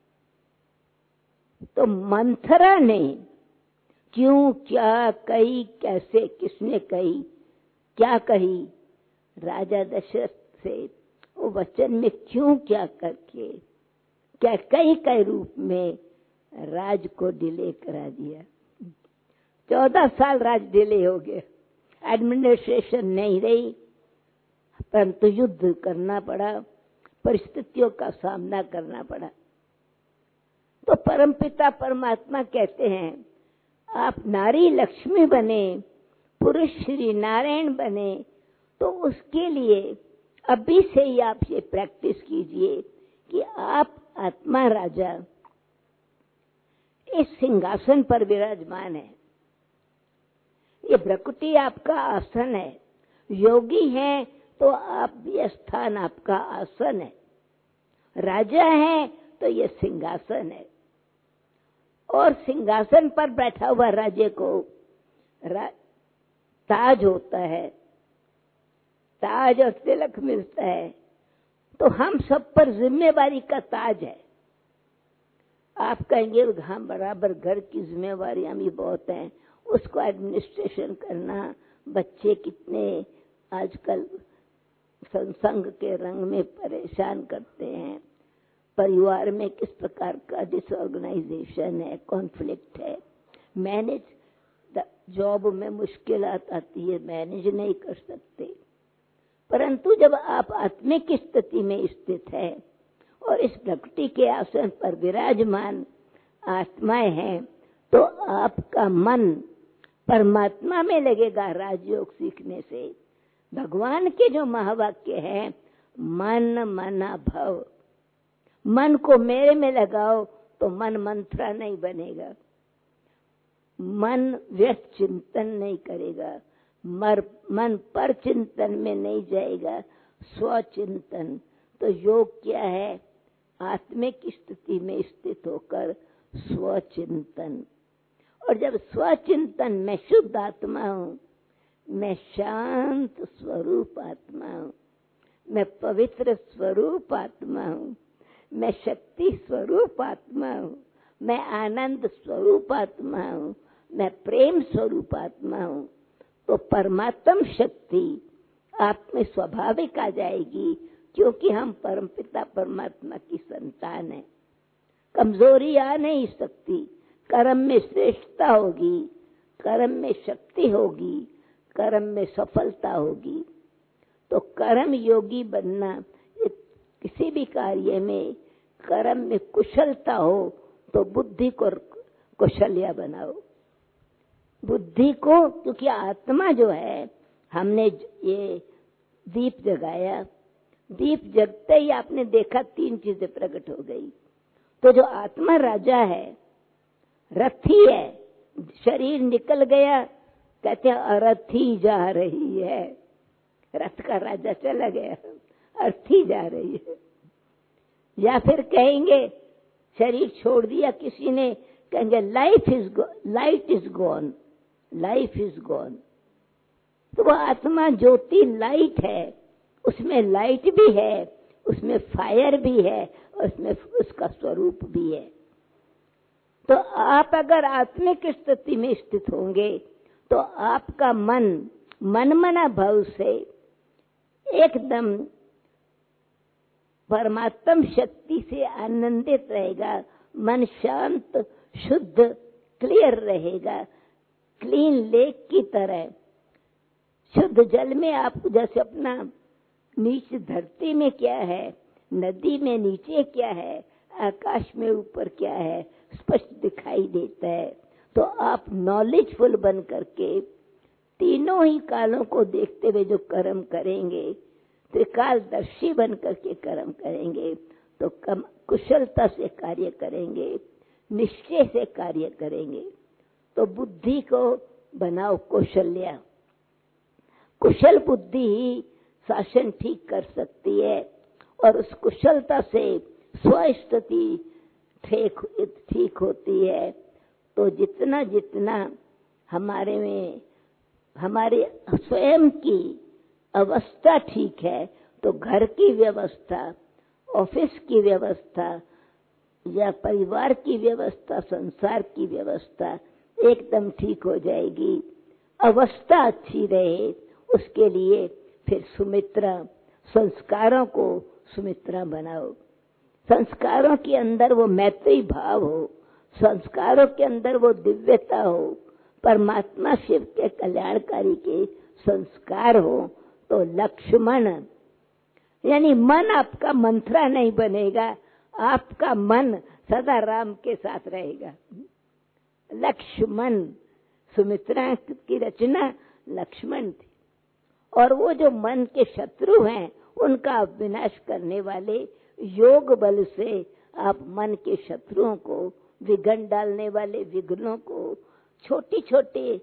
तो मंथरा ने क्यों, क्या कही, कैसे, किसने कही, क्या कही? राजा दशरथ से वो वचन में क्यों, क्या करके, क्या कई रूप में राज को डिले करा दिया। 14 साल राज डिले हो गए, एडमिनिस्ट्रेशन नहीं रही, परंतु युद्ध करना पड़ा, परिस्थितियों का सामना करना पड़ा। तो परमपिता परमात्मा कहते हैं आप नारी लक्ष्मी बने, पुरुष श्री नारायण बने, तो उसके लिए अभी से ही आप ये प्रैक्टिस कीजिए कि आप आत्मा राजा इस सिंहासन पर विराजमान है। ये भ्रकुटी आपका आसन है, योगी है तो आप ये स्थान आपका आसन है, राजा है तो ये सिंहासन है। और सिंहासन पर बैठा हुआ राजे को ताज होता है, ताज और तिलक मिलता है, तो हम सब पर जिम्मेवारी का ताज है। आप कहेंगे हम बराबर घर की जिम्मेवारियां भी बहुत हैं, उसको एडमिनिस्ट्रेशन करना, बच्चे कितने आजकल सत्संग के रंग में परेशान करते हैं, परिवार में किस प्रकार का डिसऑर्गेनाइजेशन है, कॉन्फ्लिक्ट है, मैनेज जॉब में मुश्किलात आती है, मैनेज नहीं कर सकते। परंतु जब आप आत्मिक स्थिति में स्थित है और इस प्रकृति के आसन पर विराजमान आत्माएं हैं, तो आपका मन परमात्मा में लगेगा। राजयोग सीखने से भगवान के जो महावाक्य है, मन मना भव, मन को मेरे में लगाओ तो मन मंत्रा नहीं बनेगा, मन व्यर्थ चिंतन नहीं करेगा, मन पर चिंतन में नहीं जाएगा, स्वचिंतन। तो योग क्या है? आत्मिक स्थिति में स्थित होकर स्वचिंतन। और जब स्वचिंतन में शुद्ध आत्मा हूं, मैं शांत स्वरूप आत्मा हूं, मैं पवित्र स्वरूप आत्मा हूं, मैं शक्ति स्वरूप आत्मा हूं, मैं आनंद स्वरूप आत्मा हूं, मैं प्रेम स्वरूप आत्मा हूं, तो परमात्म शक्ति आप में स्वाभाविक आ जाएगी, क्योंकि हम परमपिता परमात्मा की संतान है। कमजोरी आ नहीं सकती, कर्म में श्रेष्ठता होगी, कर्म में शक्ति होगी, कर्म में सफलता होगी। तो कर्म योगी बनना, किसी भी कार्य में कर्म में कुशलता हो तो बुद्धि को कुशल्या बनाओ, बुद्धि को। क्योंकि आत्मा जो है, हमने ये दीप जगाया, दीप जगते ही आपने देखा 3 चीजें प्रकट हो गई। तो जो आत्मा राजा है, रथी है, शरीर निकल गया, कहते हैं अरथी जा रही है, रथ का राजा चला गया, अर्थी जा रही है। या फिर कहेंगे शरीर छोड़ दिया किसी ने, कहेंगे light is gone, life is gone. तो वो आत्मा ज्योति लाइट है, उसमें लाइट भी है, उसमें फायर भी है, और उसमें उसका स्वरूप भी है। तो आप अगर आत्मिक स्थिति में स्थित होंगे तो आपका मन मना भाव से एकदम परमात्म शक्ति से आनंदित रहेगा, मन शांत शुद्ध क्लियर रहेगा, क्लीन लेक की तरह। शुद्ध जल में आप जैसे अपना नीचे धरती में क्या है, नदी में नीचे क्या है, आकाश में ऊपर क्या है, स्पष्ट दिखाई देता है। तो आप नॉलेजफुल बन करके तीनों ही कालों को देखते हुए जो कर्म करेंगे, त्रिकालदर्शी बन करके कर्म करेंगे, तो कम कुशलता से कार्य करेंगे, निश्चय से कार्य करेंगे। तो बुद्धि को बनाओ कौशल्या, कुशल बुद्धि ही शासन ठीक कर सकती है, और उस कुशलता से स्वस्थिति ठीक होती है। तो जितना जितना हमारे में हमारे स्वयं की अवस्था ठीक है, तो घर की व्यवस्था, ऑफिस की व्यवस्था या परिवार की व्यवस्था, संसार की व्यवस्था एकदम ठीक हो जाएगी। अवस्था अच्छी रहे, उसके लिए फिर सुमित्रा, संस्कारों को सुमित्रा बनाओ। संस्कारों के अंदर वो मैत्री भाव हो, संस्कारों के अंदर वो दिव्यता हो, परमात्मा शिव के कल्याणकारी के संस्कार हो। तो लक्ष्मण यानी मन आपका मंत्रा नहीं बनेगा, आपका मन सदा राम के साथ रहेगा। लक्ष्मण, सुमित्रा की रचना लक्ष्मण थी। और वो जो मन के शत्रु हैं, उनका विनाश करने वाले योग बल से आप मन के शत्रुओं को, विघ्न डालने वाले विघ्नों को, छोटी छोटी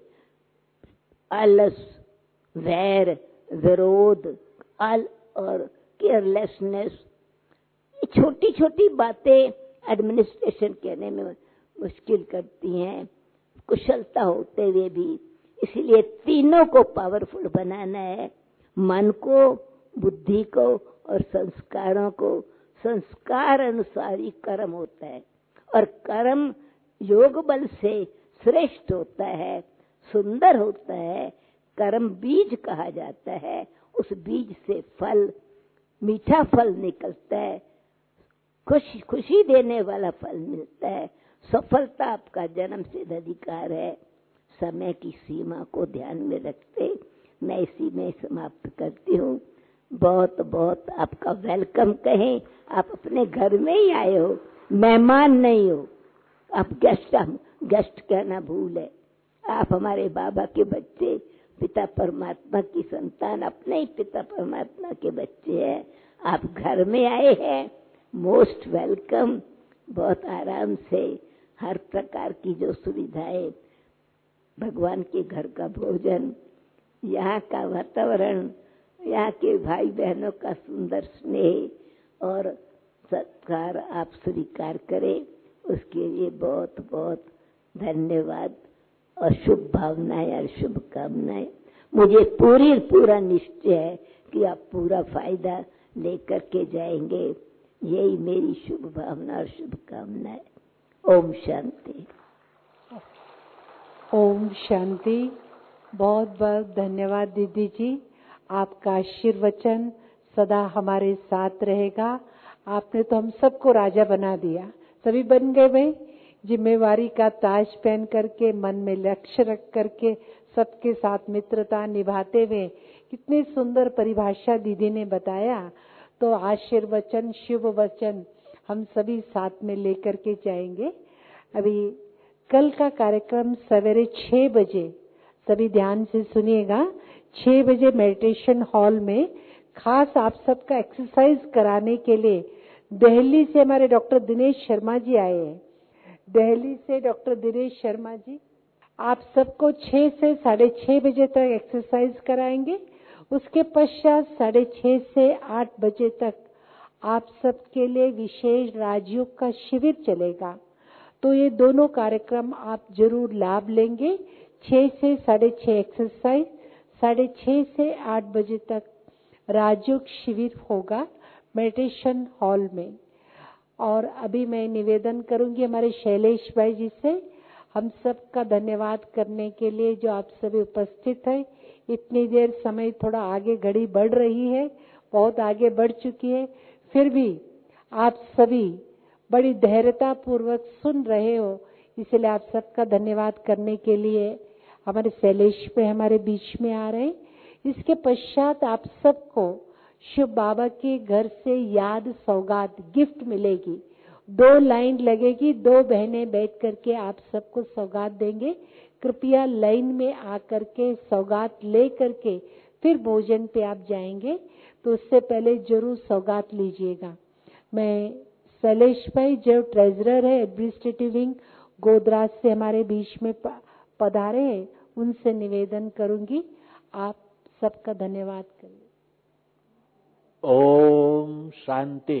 आलस, वैर, विरोध और केयरलेसनेस, छोटी छोटी बातें एडमिनिस्ट्रेशन कहने में मुश्किल करती हैं, कुशलता होते हुए भी। इसलिए तीनों को पावरफुल बनाना है, मन को, बुद्धि को और संस्कारों को। संस्कार अनुसार ही कर्म होता है, और कर्म योग बल से श्रेष्ठ होता है, सुंदर होता है। कर्म बीज कहा जाता है, उस बीज से फल, मीठा फल निकलता है, खुशी देने वाला फल मिलता है। सफलता आपका जन्म सिद्ध अधिकार है। समय की सीमा को ध्यान में रखते मैं इसी में समाप्त करती हूँ। बहुत बहुत आपका वेलकम कहें। आप अपने घर में ही आए हो, मेहमान नहीं हो। आप गेस्ट कहना भूल है। आप हमारे बाबा के बच्चे, पिता परमात्मा की संतान, अपने ही पिता परमात्मा के बच्चे हैं। आप घर में आए हैं, मोस्ट वेलकम। बहुत आराम से हर प्रकार की जो सुविधाएं, भगवान के घर का भोजन, यहाँ का वातावरण, यहाँ के भाई बहनों का सुंदर स्नेह और सत्कार आप स्वीकार करें, उसके लिए बहुत बहुत धन्यवाद और शुभ भावनाएं और शुभकामनाएं। मुझे पूरा निश्चय है कि आप पूरा फायदा लेकर के जाएंगे। यही मेरी शुभ भावना और शुभकामनाएं। ओम शांति। ओम शांति। बहुत बहुत धन्यवाद दीदी जी। आपका आशीर्वचन सदा हमारे साथ रहेगा। आपने तो हम सबको राजा बना दिया, सभी बन गए भाई। जिम्मेवारी का ताज पहन करके, मन में लक्ष्य रख करके, सबके साथ मित्रता निभाते हुए, कितनी सुंदर परिभाषा दीदी ने बताया। तो आशीर्वचन, शुभ वचन हम सभी साथ में लेकर के जाएंगे। अभी कल का कार्यक्रम सवेरे 6 बजे, सभी ध्यान से सुनिएगा। 6 बजे मेडिटेशन हॉल में खास आप सबका एक्सरसाइज कराने के लिए दिल्ली से हमारे डॉक्टर दिनेश शर्मा जी आए हैं। दिल्ली से डॉक्टर दिनेश शर्मा जी आप सबको 6 से 6:30 बजे तक एक्सरसाइज कराएंगे। उसके पश्चात 6:30 से 8 बजे तक आप सबके लिए विशेष राजयोग का शिविर चलेगा। तो ये दोनों कार्यक्रम आप जरूर लाभ लेंगे। 6 से 6:30 एक्सरसाइज, 6:30 से 8 बजे तक राजयोग शिविर होगा मेडिटेशन हॉल में। और अभी मैं निवेदन करूंगी हमारे शैलेश भाई जी से, हम सब का धन्यवाद करने के लिए जो आप सभी उपस्थित हैं। इतनी देर समय थोड़ा आगे घड़ी बढ़ रही है, बहुत आगे बढ़ चुकी है, फिर भी आप सभी बड़ी धैर्यता पूर्वक सुन रहे हो, इसलिए आप सबका धन्यवाद करने के लिए हमारे शैलेश पे हमारे बीच में आ रहे हैं। इसके पश्चात आप सबको शिव बाबा के घर से याद सौगात गिफ्ट मिलेगी। 2 लाइन लगेगी, 2 बहनें बैठ करके आप सबको सौगात देंगे। कृपया लाइन में आकर के सौगात ले करके फिर भोजन पे आप जाएंगे, तो उससे पहले जरूर सौगात लीजिएगा। मैं शैलेश भाई जो ट्रेजरर है एडमिनिस्ट्रेटिव विंग गोदराज से हमारे बीच में पधारे हैं, उनसे निवेदन करूंगी आप सबका धन्यवाद करिए। ओम शांति।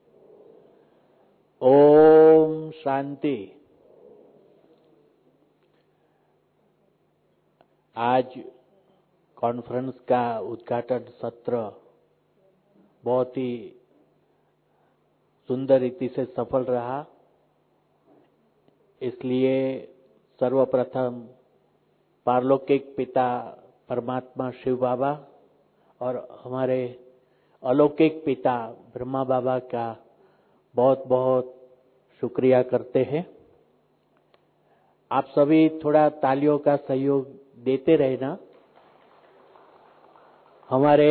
ओम शांति। आज कॉन्फ्रेंस का उद्घाटन सत्र बहुत ही सुंदर रीति से सफल रहा। इसलिए सर्वप्रथम पारलौकिक पिता परमात्मा शिव बाबा और हमारे अलौकिक पिता ब्रह्मा बाबा का बहुत बहुत शुक्रिया करते हैं। आप सभी थोड़ा तालियों का सहयोग देते रहना। हमारे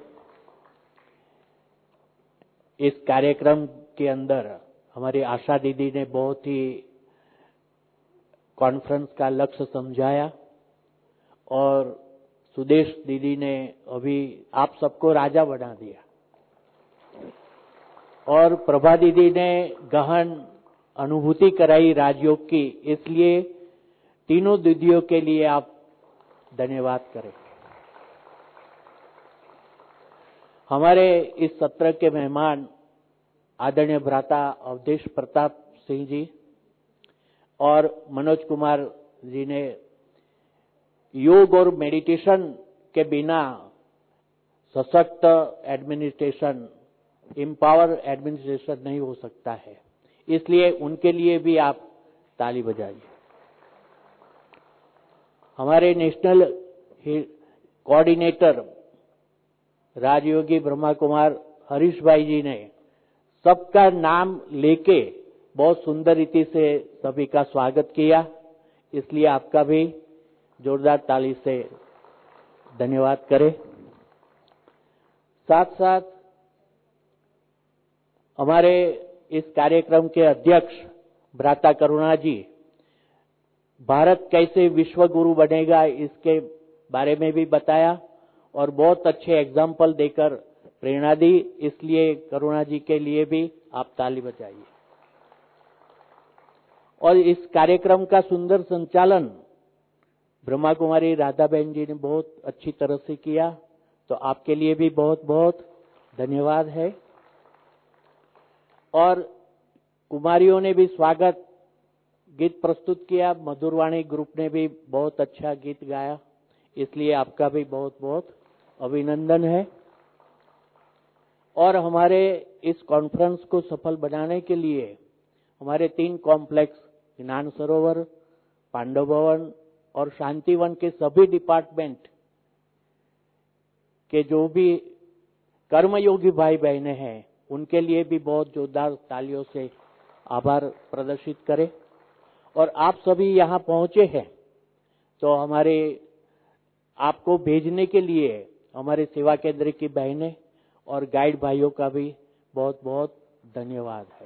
इस कार्यक्रम के अंदर हमारी आशा दीदी ने बहुत ही कॉन्फ्रेंस का लक्ष्य समझाया और सुदेश दीदी ने अभी आप सबको राजा बना दिया और प्रभा दीदी ने गहन अनुभूति कराई राजयोग की। इसलिए तीनों दीदियों के लिए आप धन्यवाद करें। हमारे इस सत्र के मेहमान आदरणीय भ्राता अवधेश प्रताप सिंह जी और मनोज कुमार जी ने योग और मेडिटेशन के बिना सशक्त एडमिनिस्ट्रेशन, एम्पावर एडमिनिस्ट्रेशन नहीं हो सकता है। इसलिए उनके लिए भी आप ताली बजाइए। हमारे नेशनल कोऑर्डिनेटर राजयोगी ब्रह्मा कुमार हरीश भाई जी ने सबका नाम लेके बहुत सुंदर रीति से सभी का स्वागत किया। इसलिए आपका भी जोरदार ताली से धन्यवाद करें। साथ साथ हमारे इस कार्यक्रम के अध्यक्ष भ्राता करुणा जी भारत कैसे विश्व गुरु बनेगा इसके बारे में भी बताया और बहुत अच्छे एग्जाम्पल देकर प्रेरणा दी। इसलिए करुणा जी के लिए भी आप ताली बजाइए। और इस कार्यक्रम का सुंदर संचालन ब्रह्मा कुमारी राधा बहन जी ने बहुत अच्छी तरह से किया, तो आपके लिए भी बहुत बहुत धन्यवाद है। और कुमारियों ने भी स्वागत गीत प्रस्तुत किया, मधुरवाणी ग्रुप ने भी बहुत अच्छा गीत गाया, इसलिए आपका भी बहुत बहुत अभिनंदन है। और हमारे इस कॉन्फ्रेंस को सफल बनाने के लिए हमारे 3 कॉम्प्लेक्स ज्ञान सरोवर, पांडव भवन और शांतिवन के सभी डिपार्टमेंट के जो भी कर्मयोगी भाई बहनें हैं उनके लिए भी बहुत जोरदार तालियों से आभार प्रदर्शित करें। और आप सभी यहाँ पहुंचे हैं तो हमारे आपको भेजने के लिए हमारे सेवा केंद्र की बहनें और गाइड भाइयों का भी बहुत बहुत धन्यवाद है।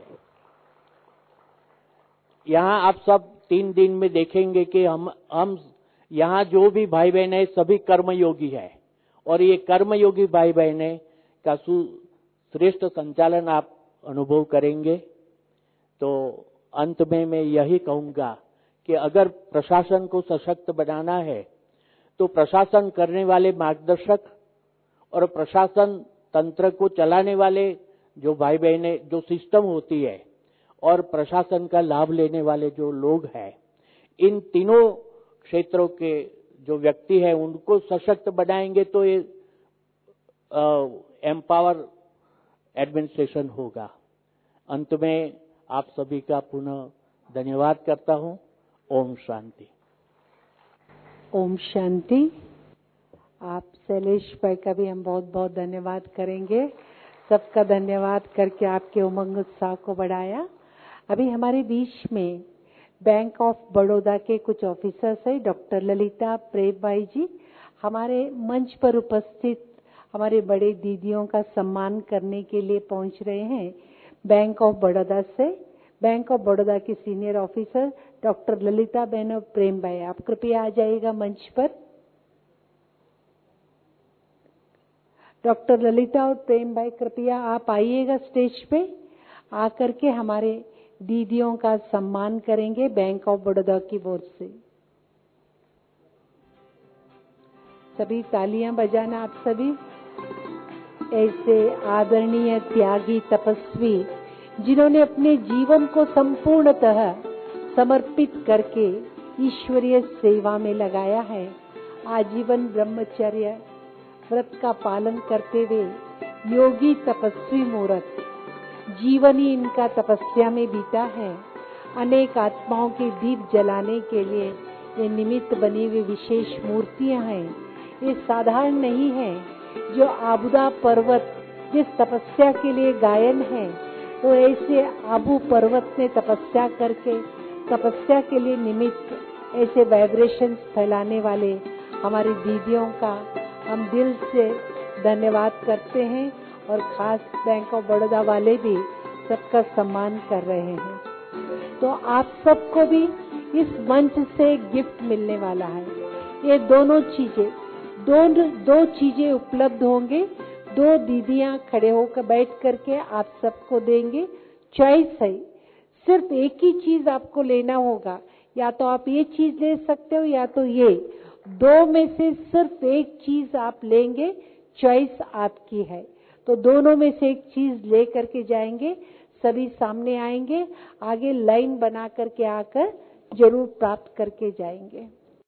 यहाँ आप सब 3 दिन में देखेंगे कि हम यहाँ जो भी भाई बहनें सभी कर्मयोगी है और ये कर्मयोगी भाई बहनें का श्रेष्ठ संचालन आप अनुभव करेंगे। तो अंत में मैं यही कहूंगा कि अगर प्रशासन को सशक्त बनाना है तो प्रशासन करने वाले मार्गदर्शक और प्रशासन तंत्र को चलाने वाले जो भाई बहनें जो सिस्टम होती है और प्रशासन का लाभ लेने वाले जो लोग हैं, इन तीनों क्षेत्रों के जो व्यक्ति हैं उनको सशक्त बनाएंगे तो ये एम्पावर एडमिनिस्ट्रेशन होगा। अंत में आप सभी का पुनः धन्यवाद करता हूं। ओम शांति। ओम शांति। आप शैलेश भाई का भी हम बहुत बहुत धन्यवाद करेंगे। सबका धन्यवाद करके आपके उमंग उत्साह को बढ़ाया। अभी हमारे बीच में बैंक ऑफ बड़ौदा के कुछ ऑफिसर्स हैं, डॉक्टर ललिता प्रेम भाई जी हमारे मंच पर उपस्थित हमारे बड़े दीदियों का सम्मान करने के लिए पहुंच रहे हैं। बैंक ऑफ बड़ौदा से बैंक ऑफ बड़ौदा की सीनियर ऑफिसर डॉक्टर ललिता बहन और प्रेम भाई, आप कृपया आ जाइएगा मंच पर। डॉक्टर ललिता और प्रेम भाई कृपया आप आइएगा स्टेज पे, आकर के हमारे दीदियों का सम्मान करेंगे बैंक ऑफ बड़ौदा की ओर से। सभी तालियां बजाना आप सभी। ऐसे आदरणीय त्यागी तपस्वी जिन्होंने अपने जीवन को संपूर्णतः समर्पित करके ईश्वरीय सेवा में लगाया है, आजीवन ब्रह्मचर्य व्रत का पालन करते हुए योगी तपस्वी मूर्त जीवन ही इनका तपस्या में बीता है। अनेक आत्माओं के दीप जलाने के लिए ये निमित्त बनी हुई विशेष मूर्तियां हैं। ये साधारण नहीं है। जो आबुदा पर्वत जिस तपस्या के लिए गायन है, तो ऐसे आबू पर्वत ने तपस्या करके तपस्या के लिए निमित्त ऐसे वाइब्रेशंस फैलाने वाले हमारी दीदियों का हम दिल से धन्यवाद करते हैं। और खास बैंक ऑफ बड़ौदा वाले भी सबका सम्मान कर रहे हैं। तो आप सबको भी इस मंच से गिफ्ट मिलने वाला है। ये दोनों चीजें दो चीजें उपलब्ध होंगे। 2 दीदियां खड़े होकर बैठ करके आप सबको देंगे। चॉइस है, सिर्फ एक ही चीज आपको लेना होगा। या तो आप ये चीज ले सकते हो या तो ये, 2 में से सिर्फ एक चीज आप लेंगे। चॉइस आपकी है, तो दोनों में से एक चीज ले करके जाएंगे। सभी सामने आएंगे, आगे लाइन बना करके आकर जरूर प्राप्त करके जाएंगे।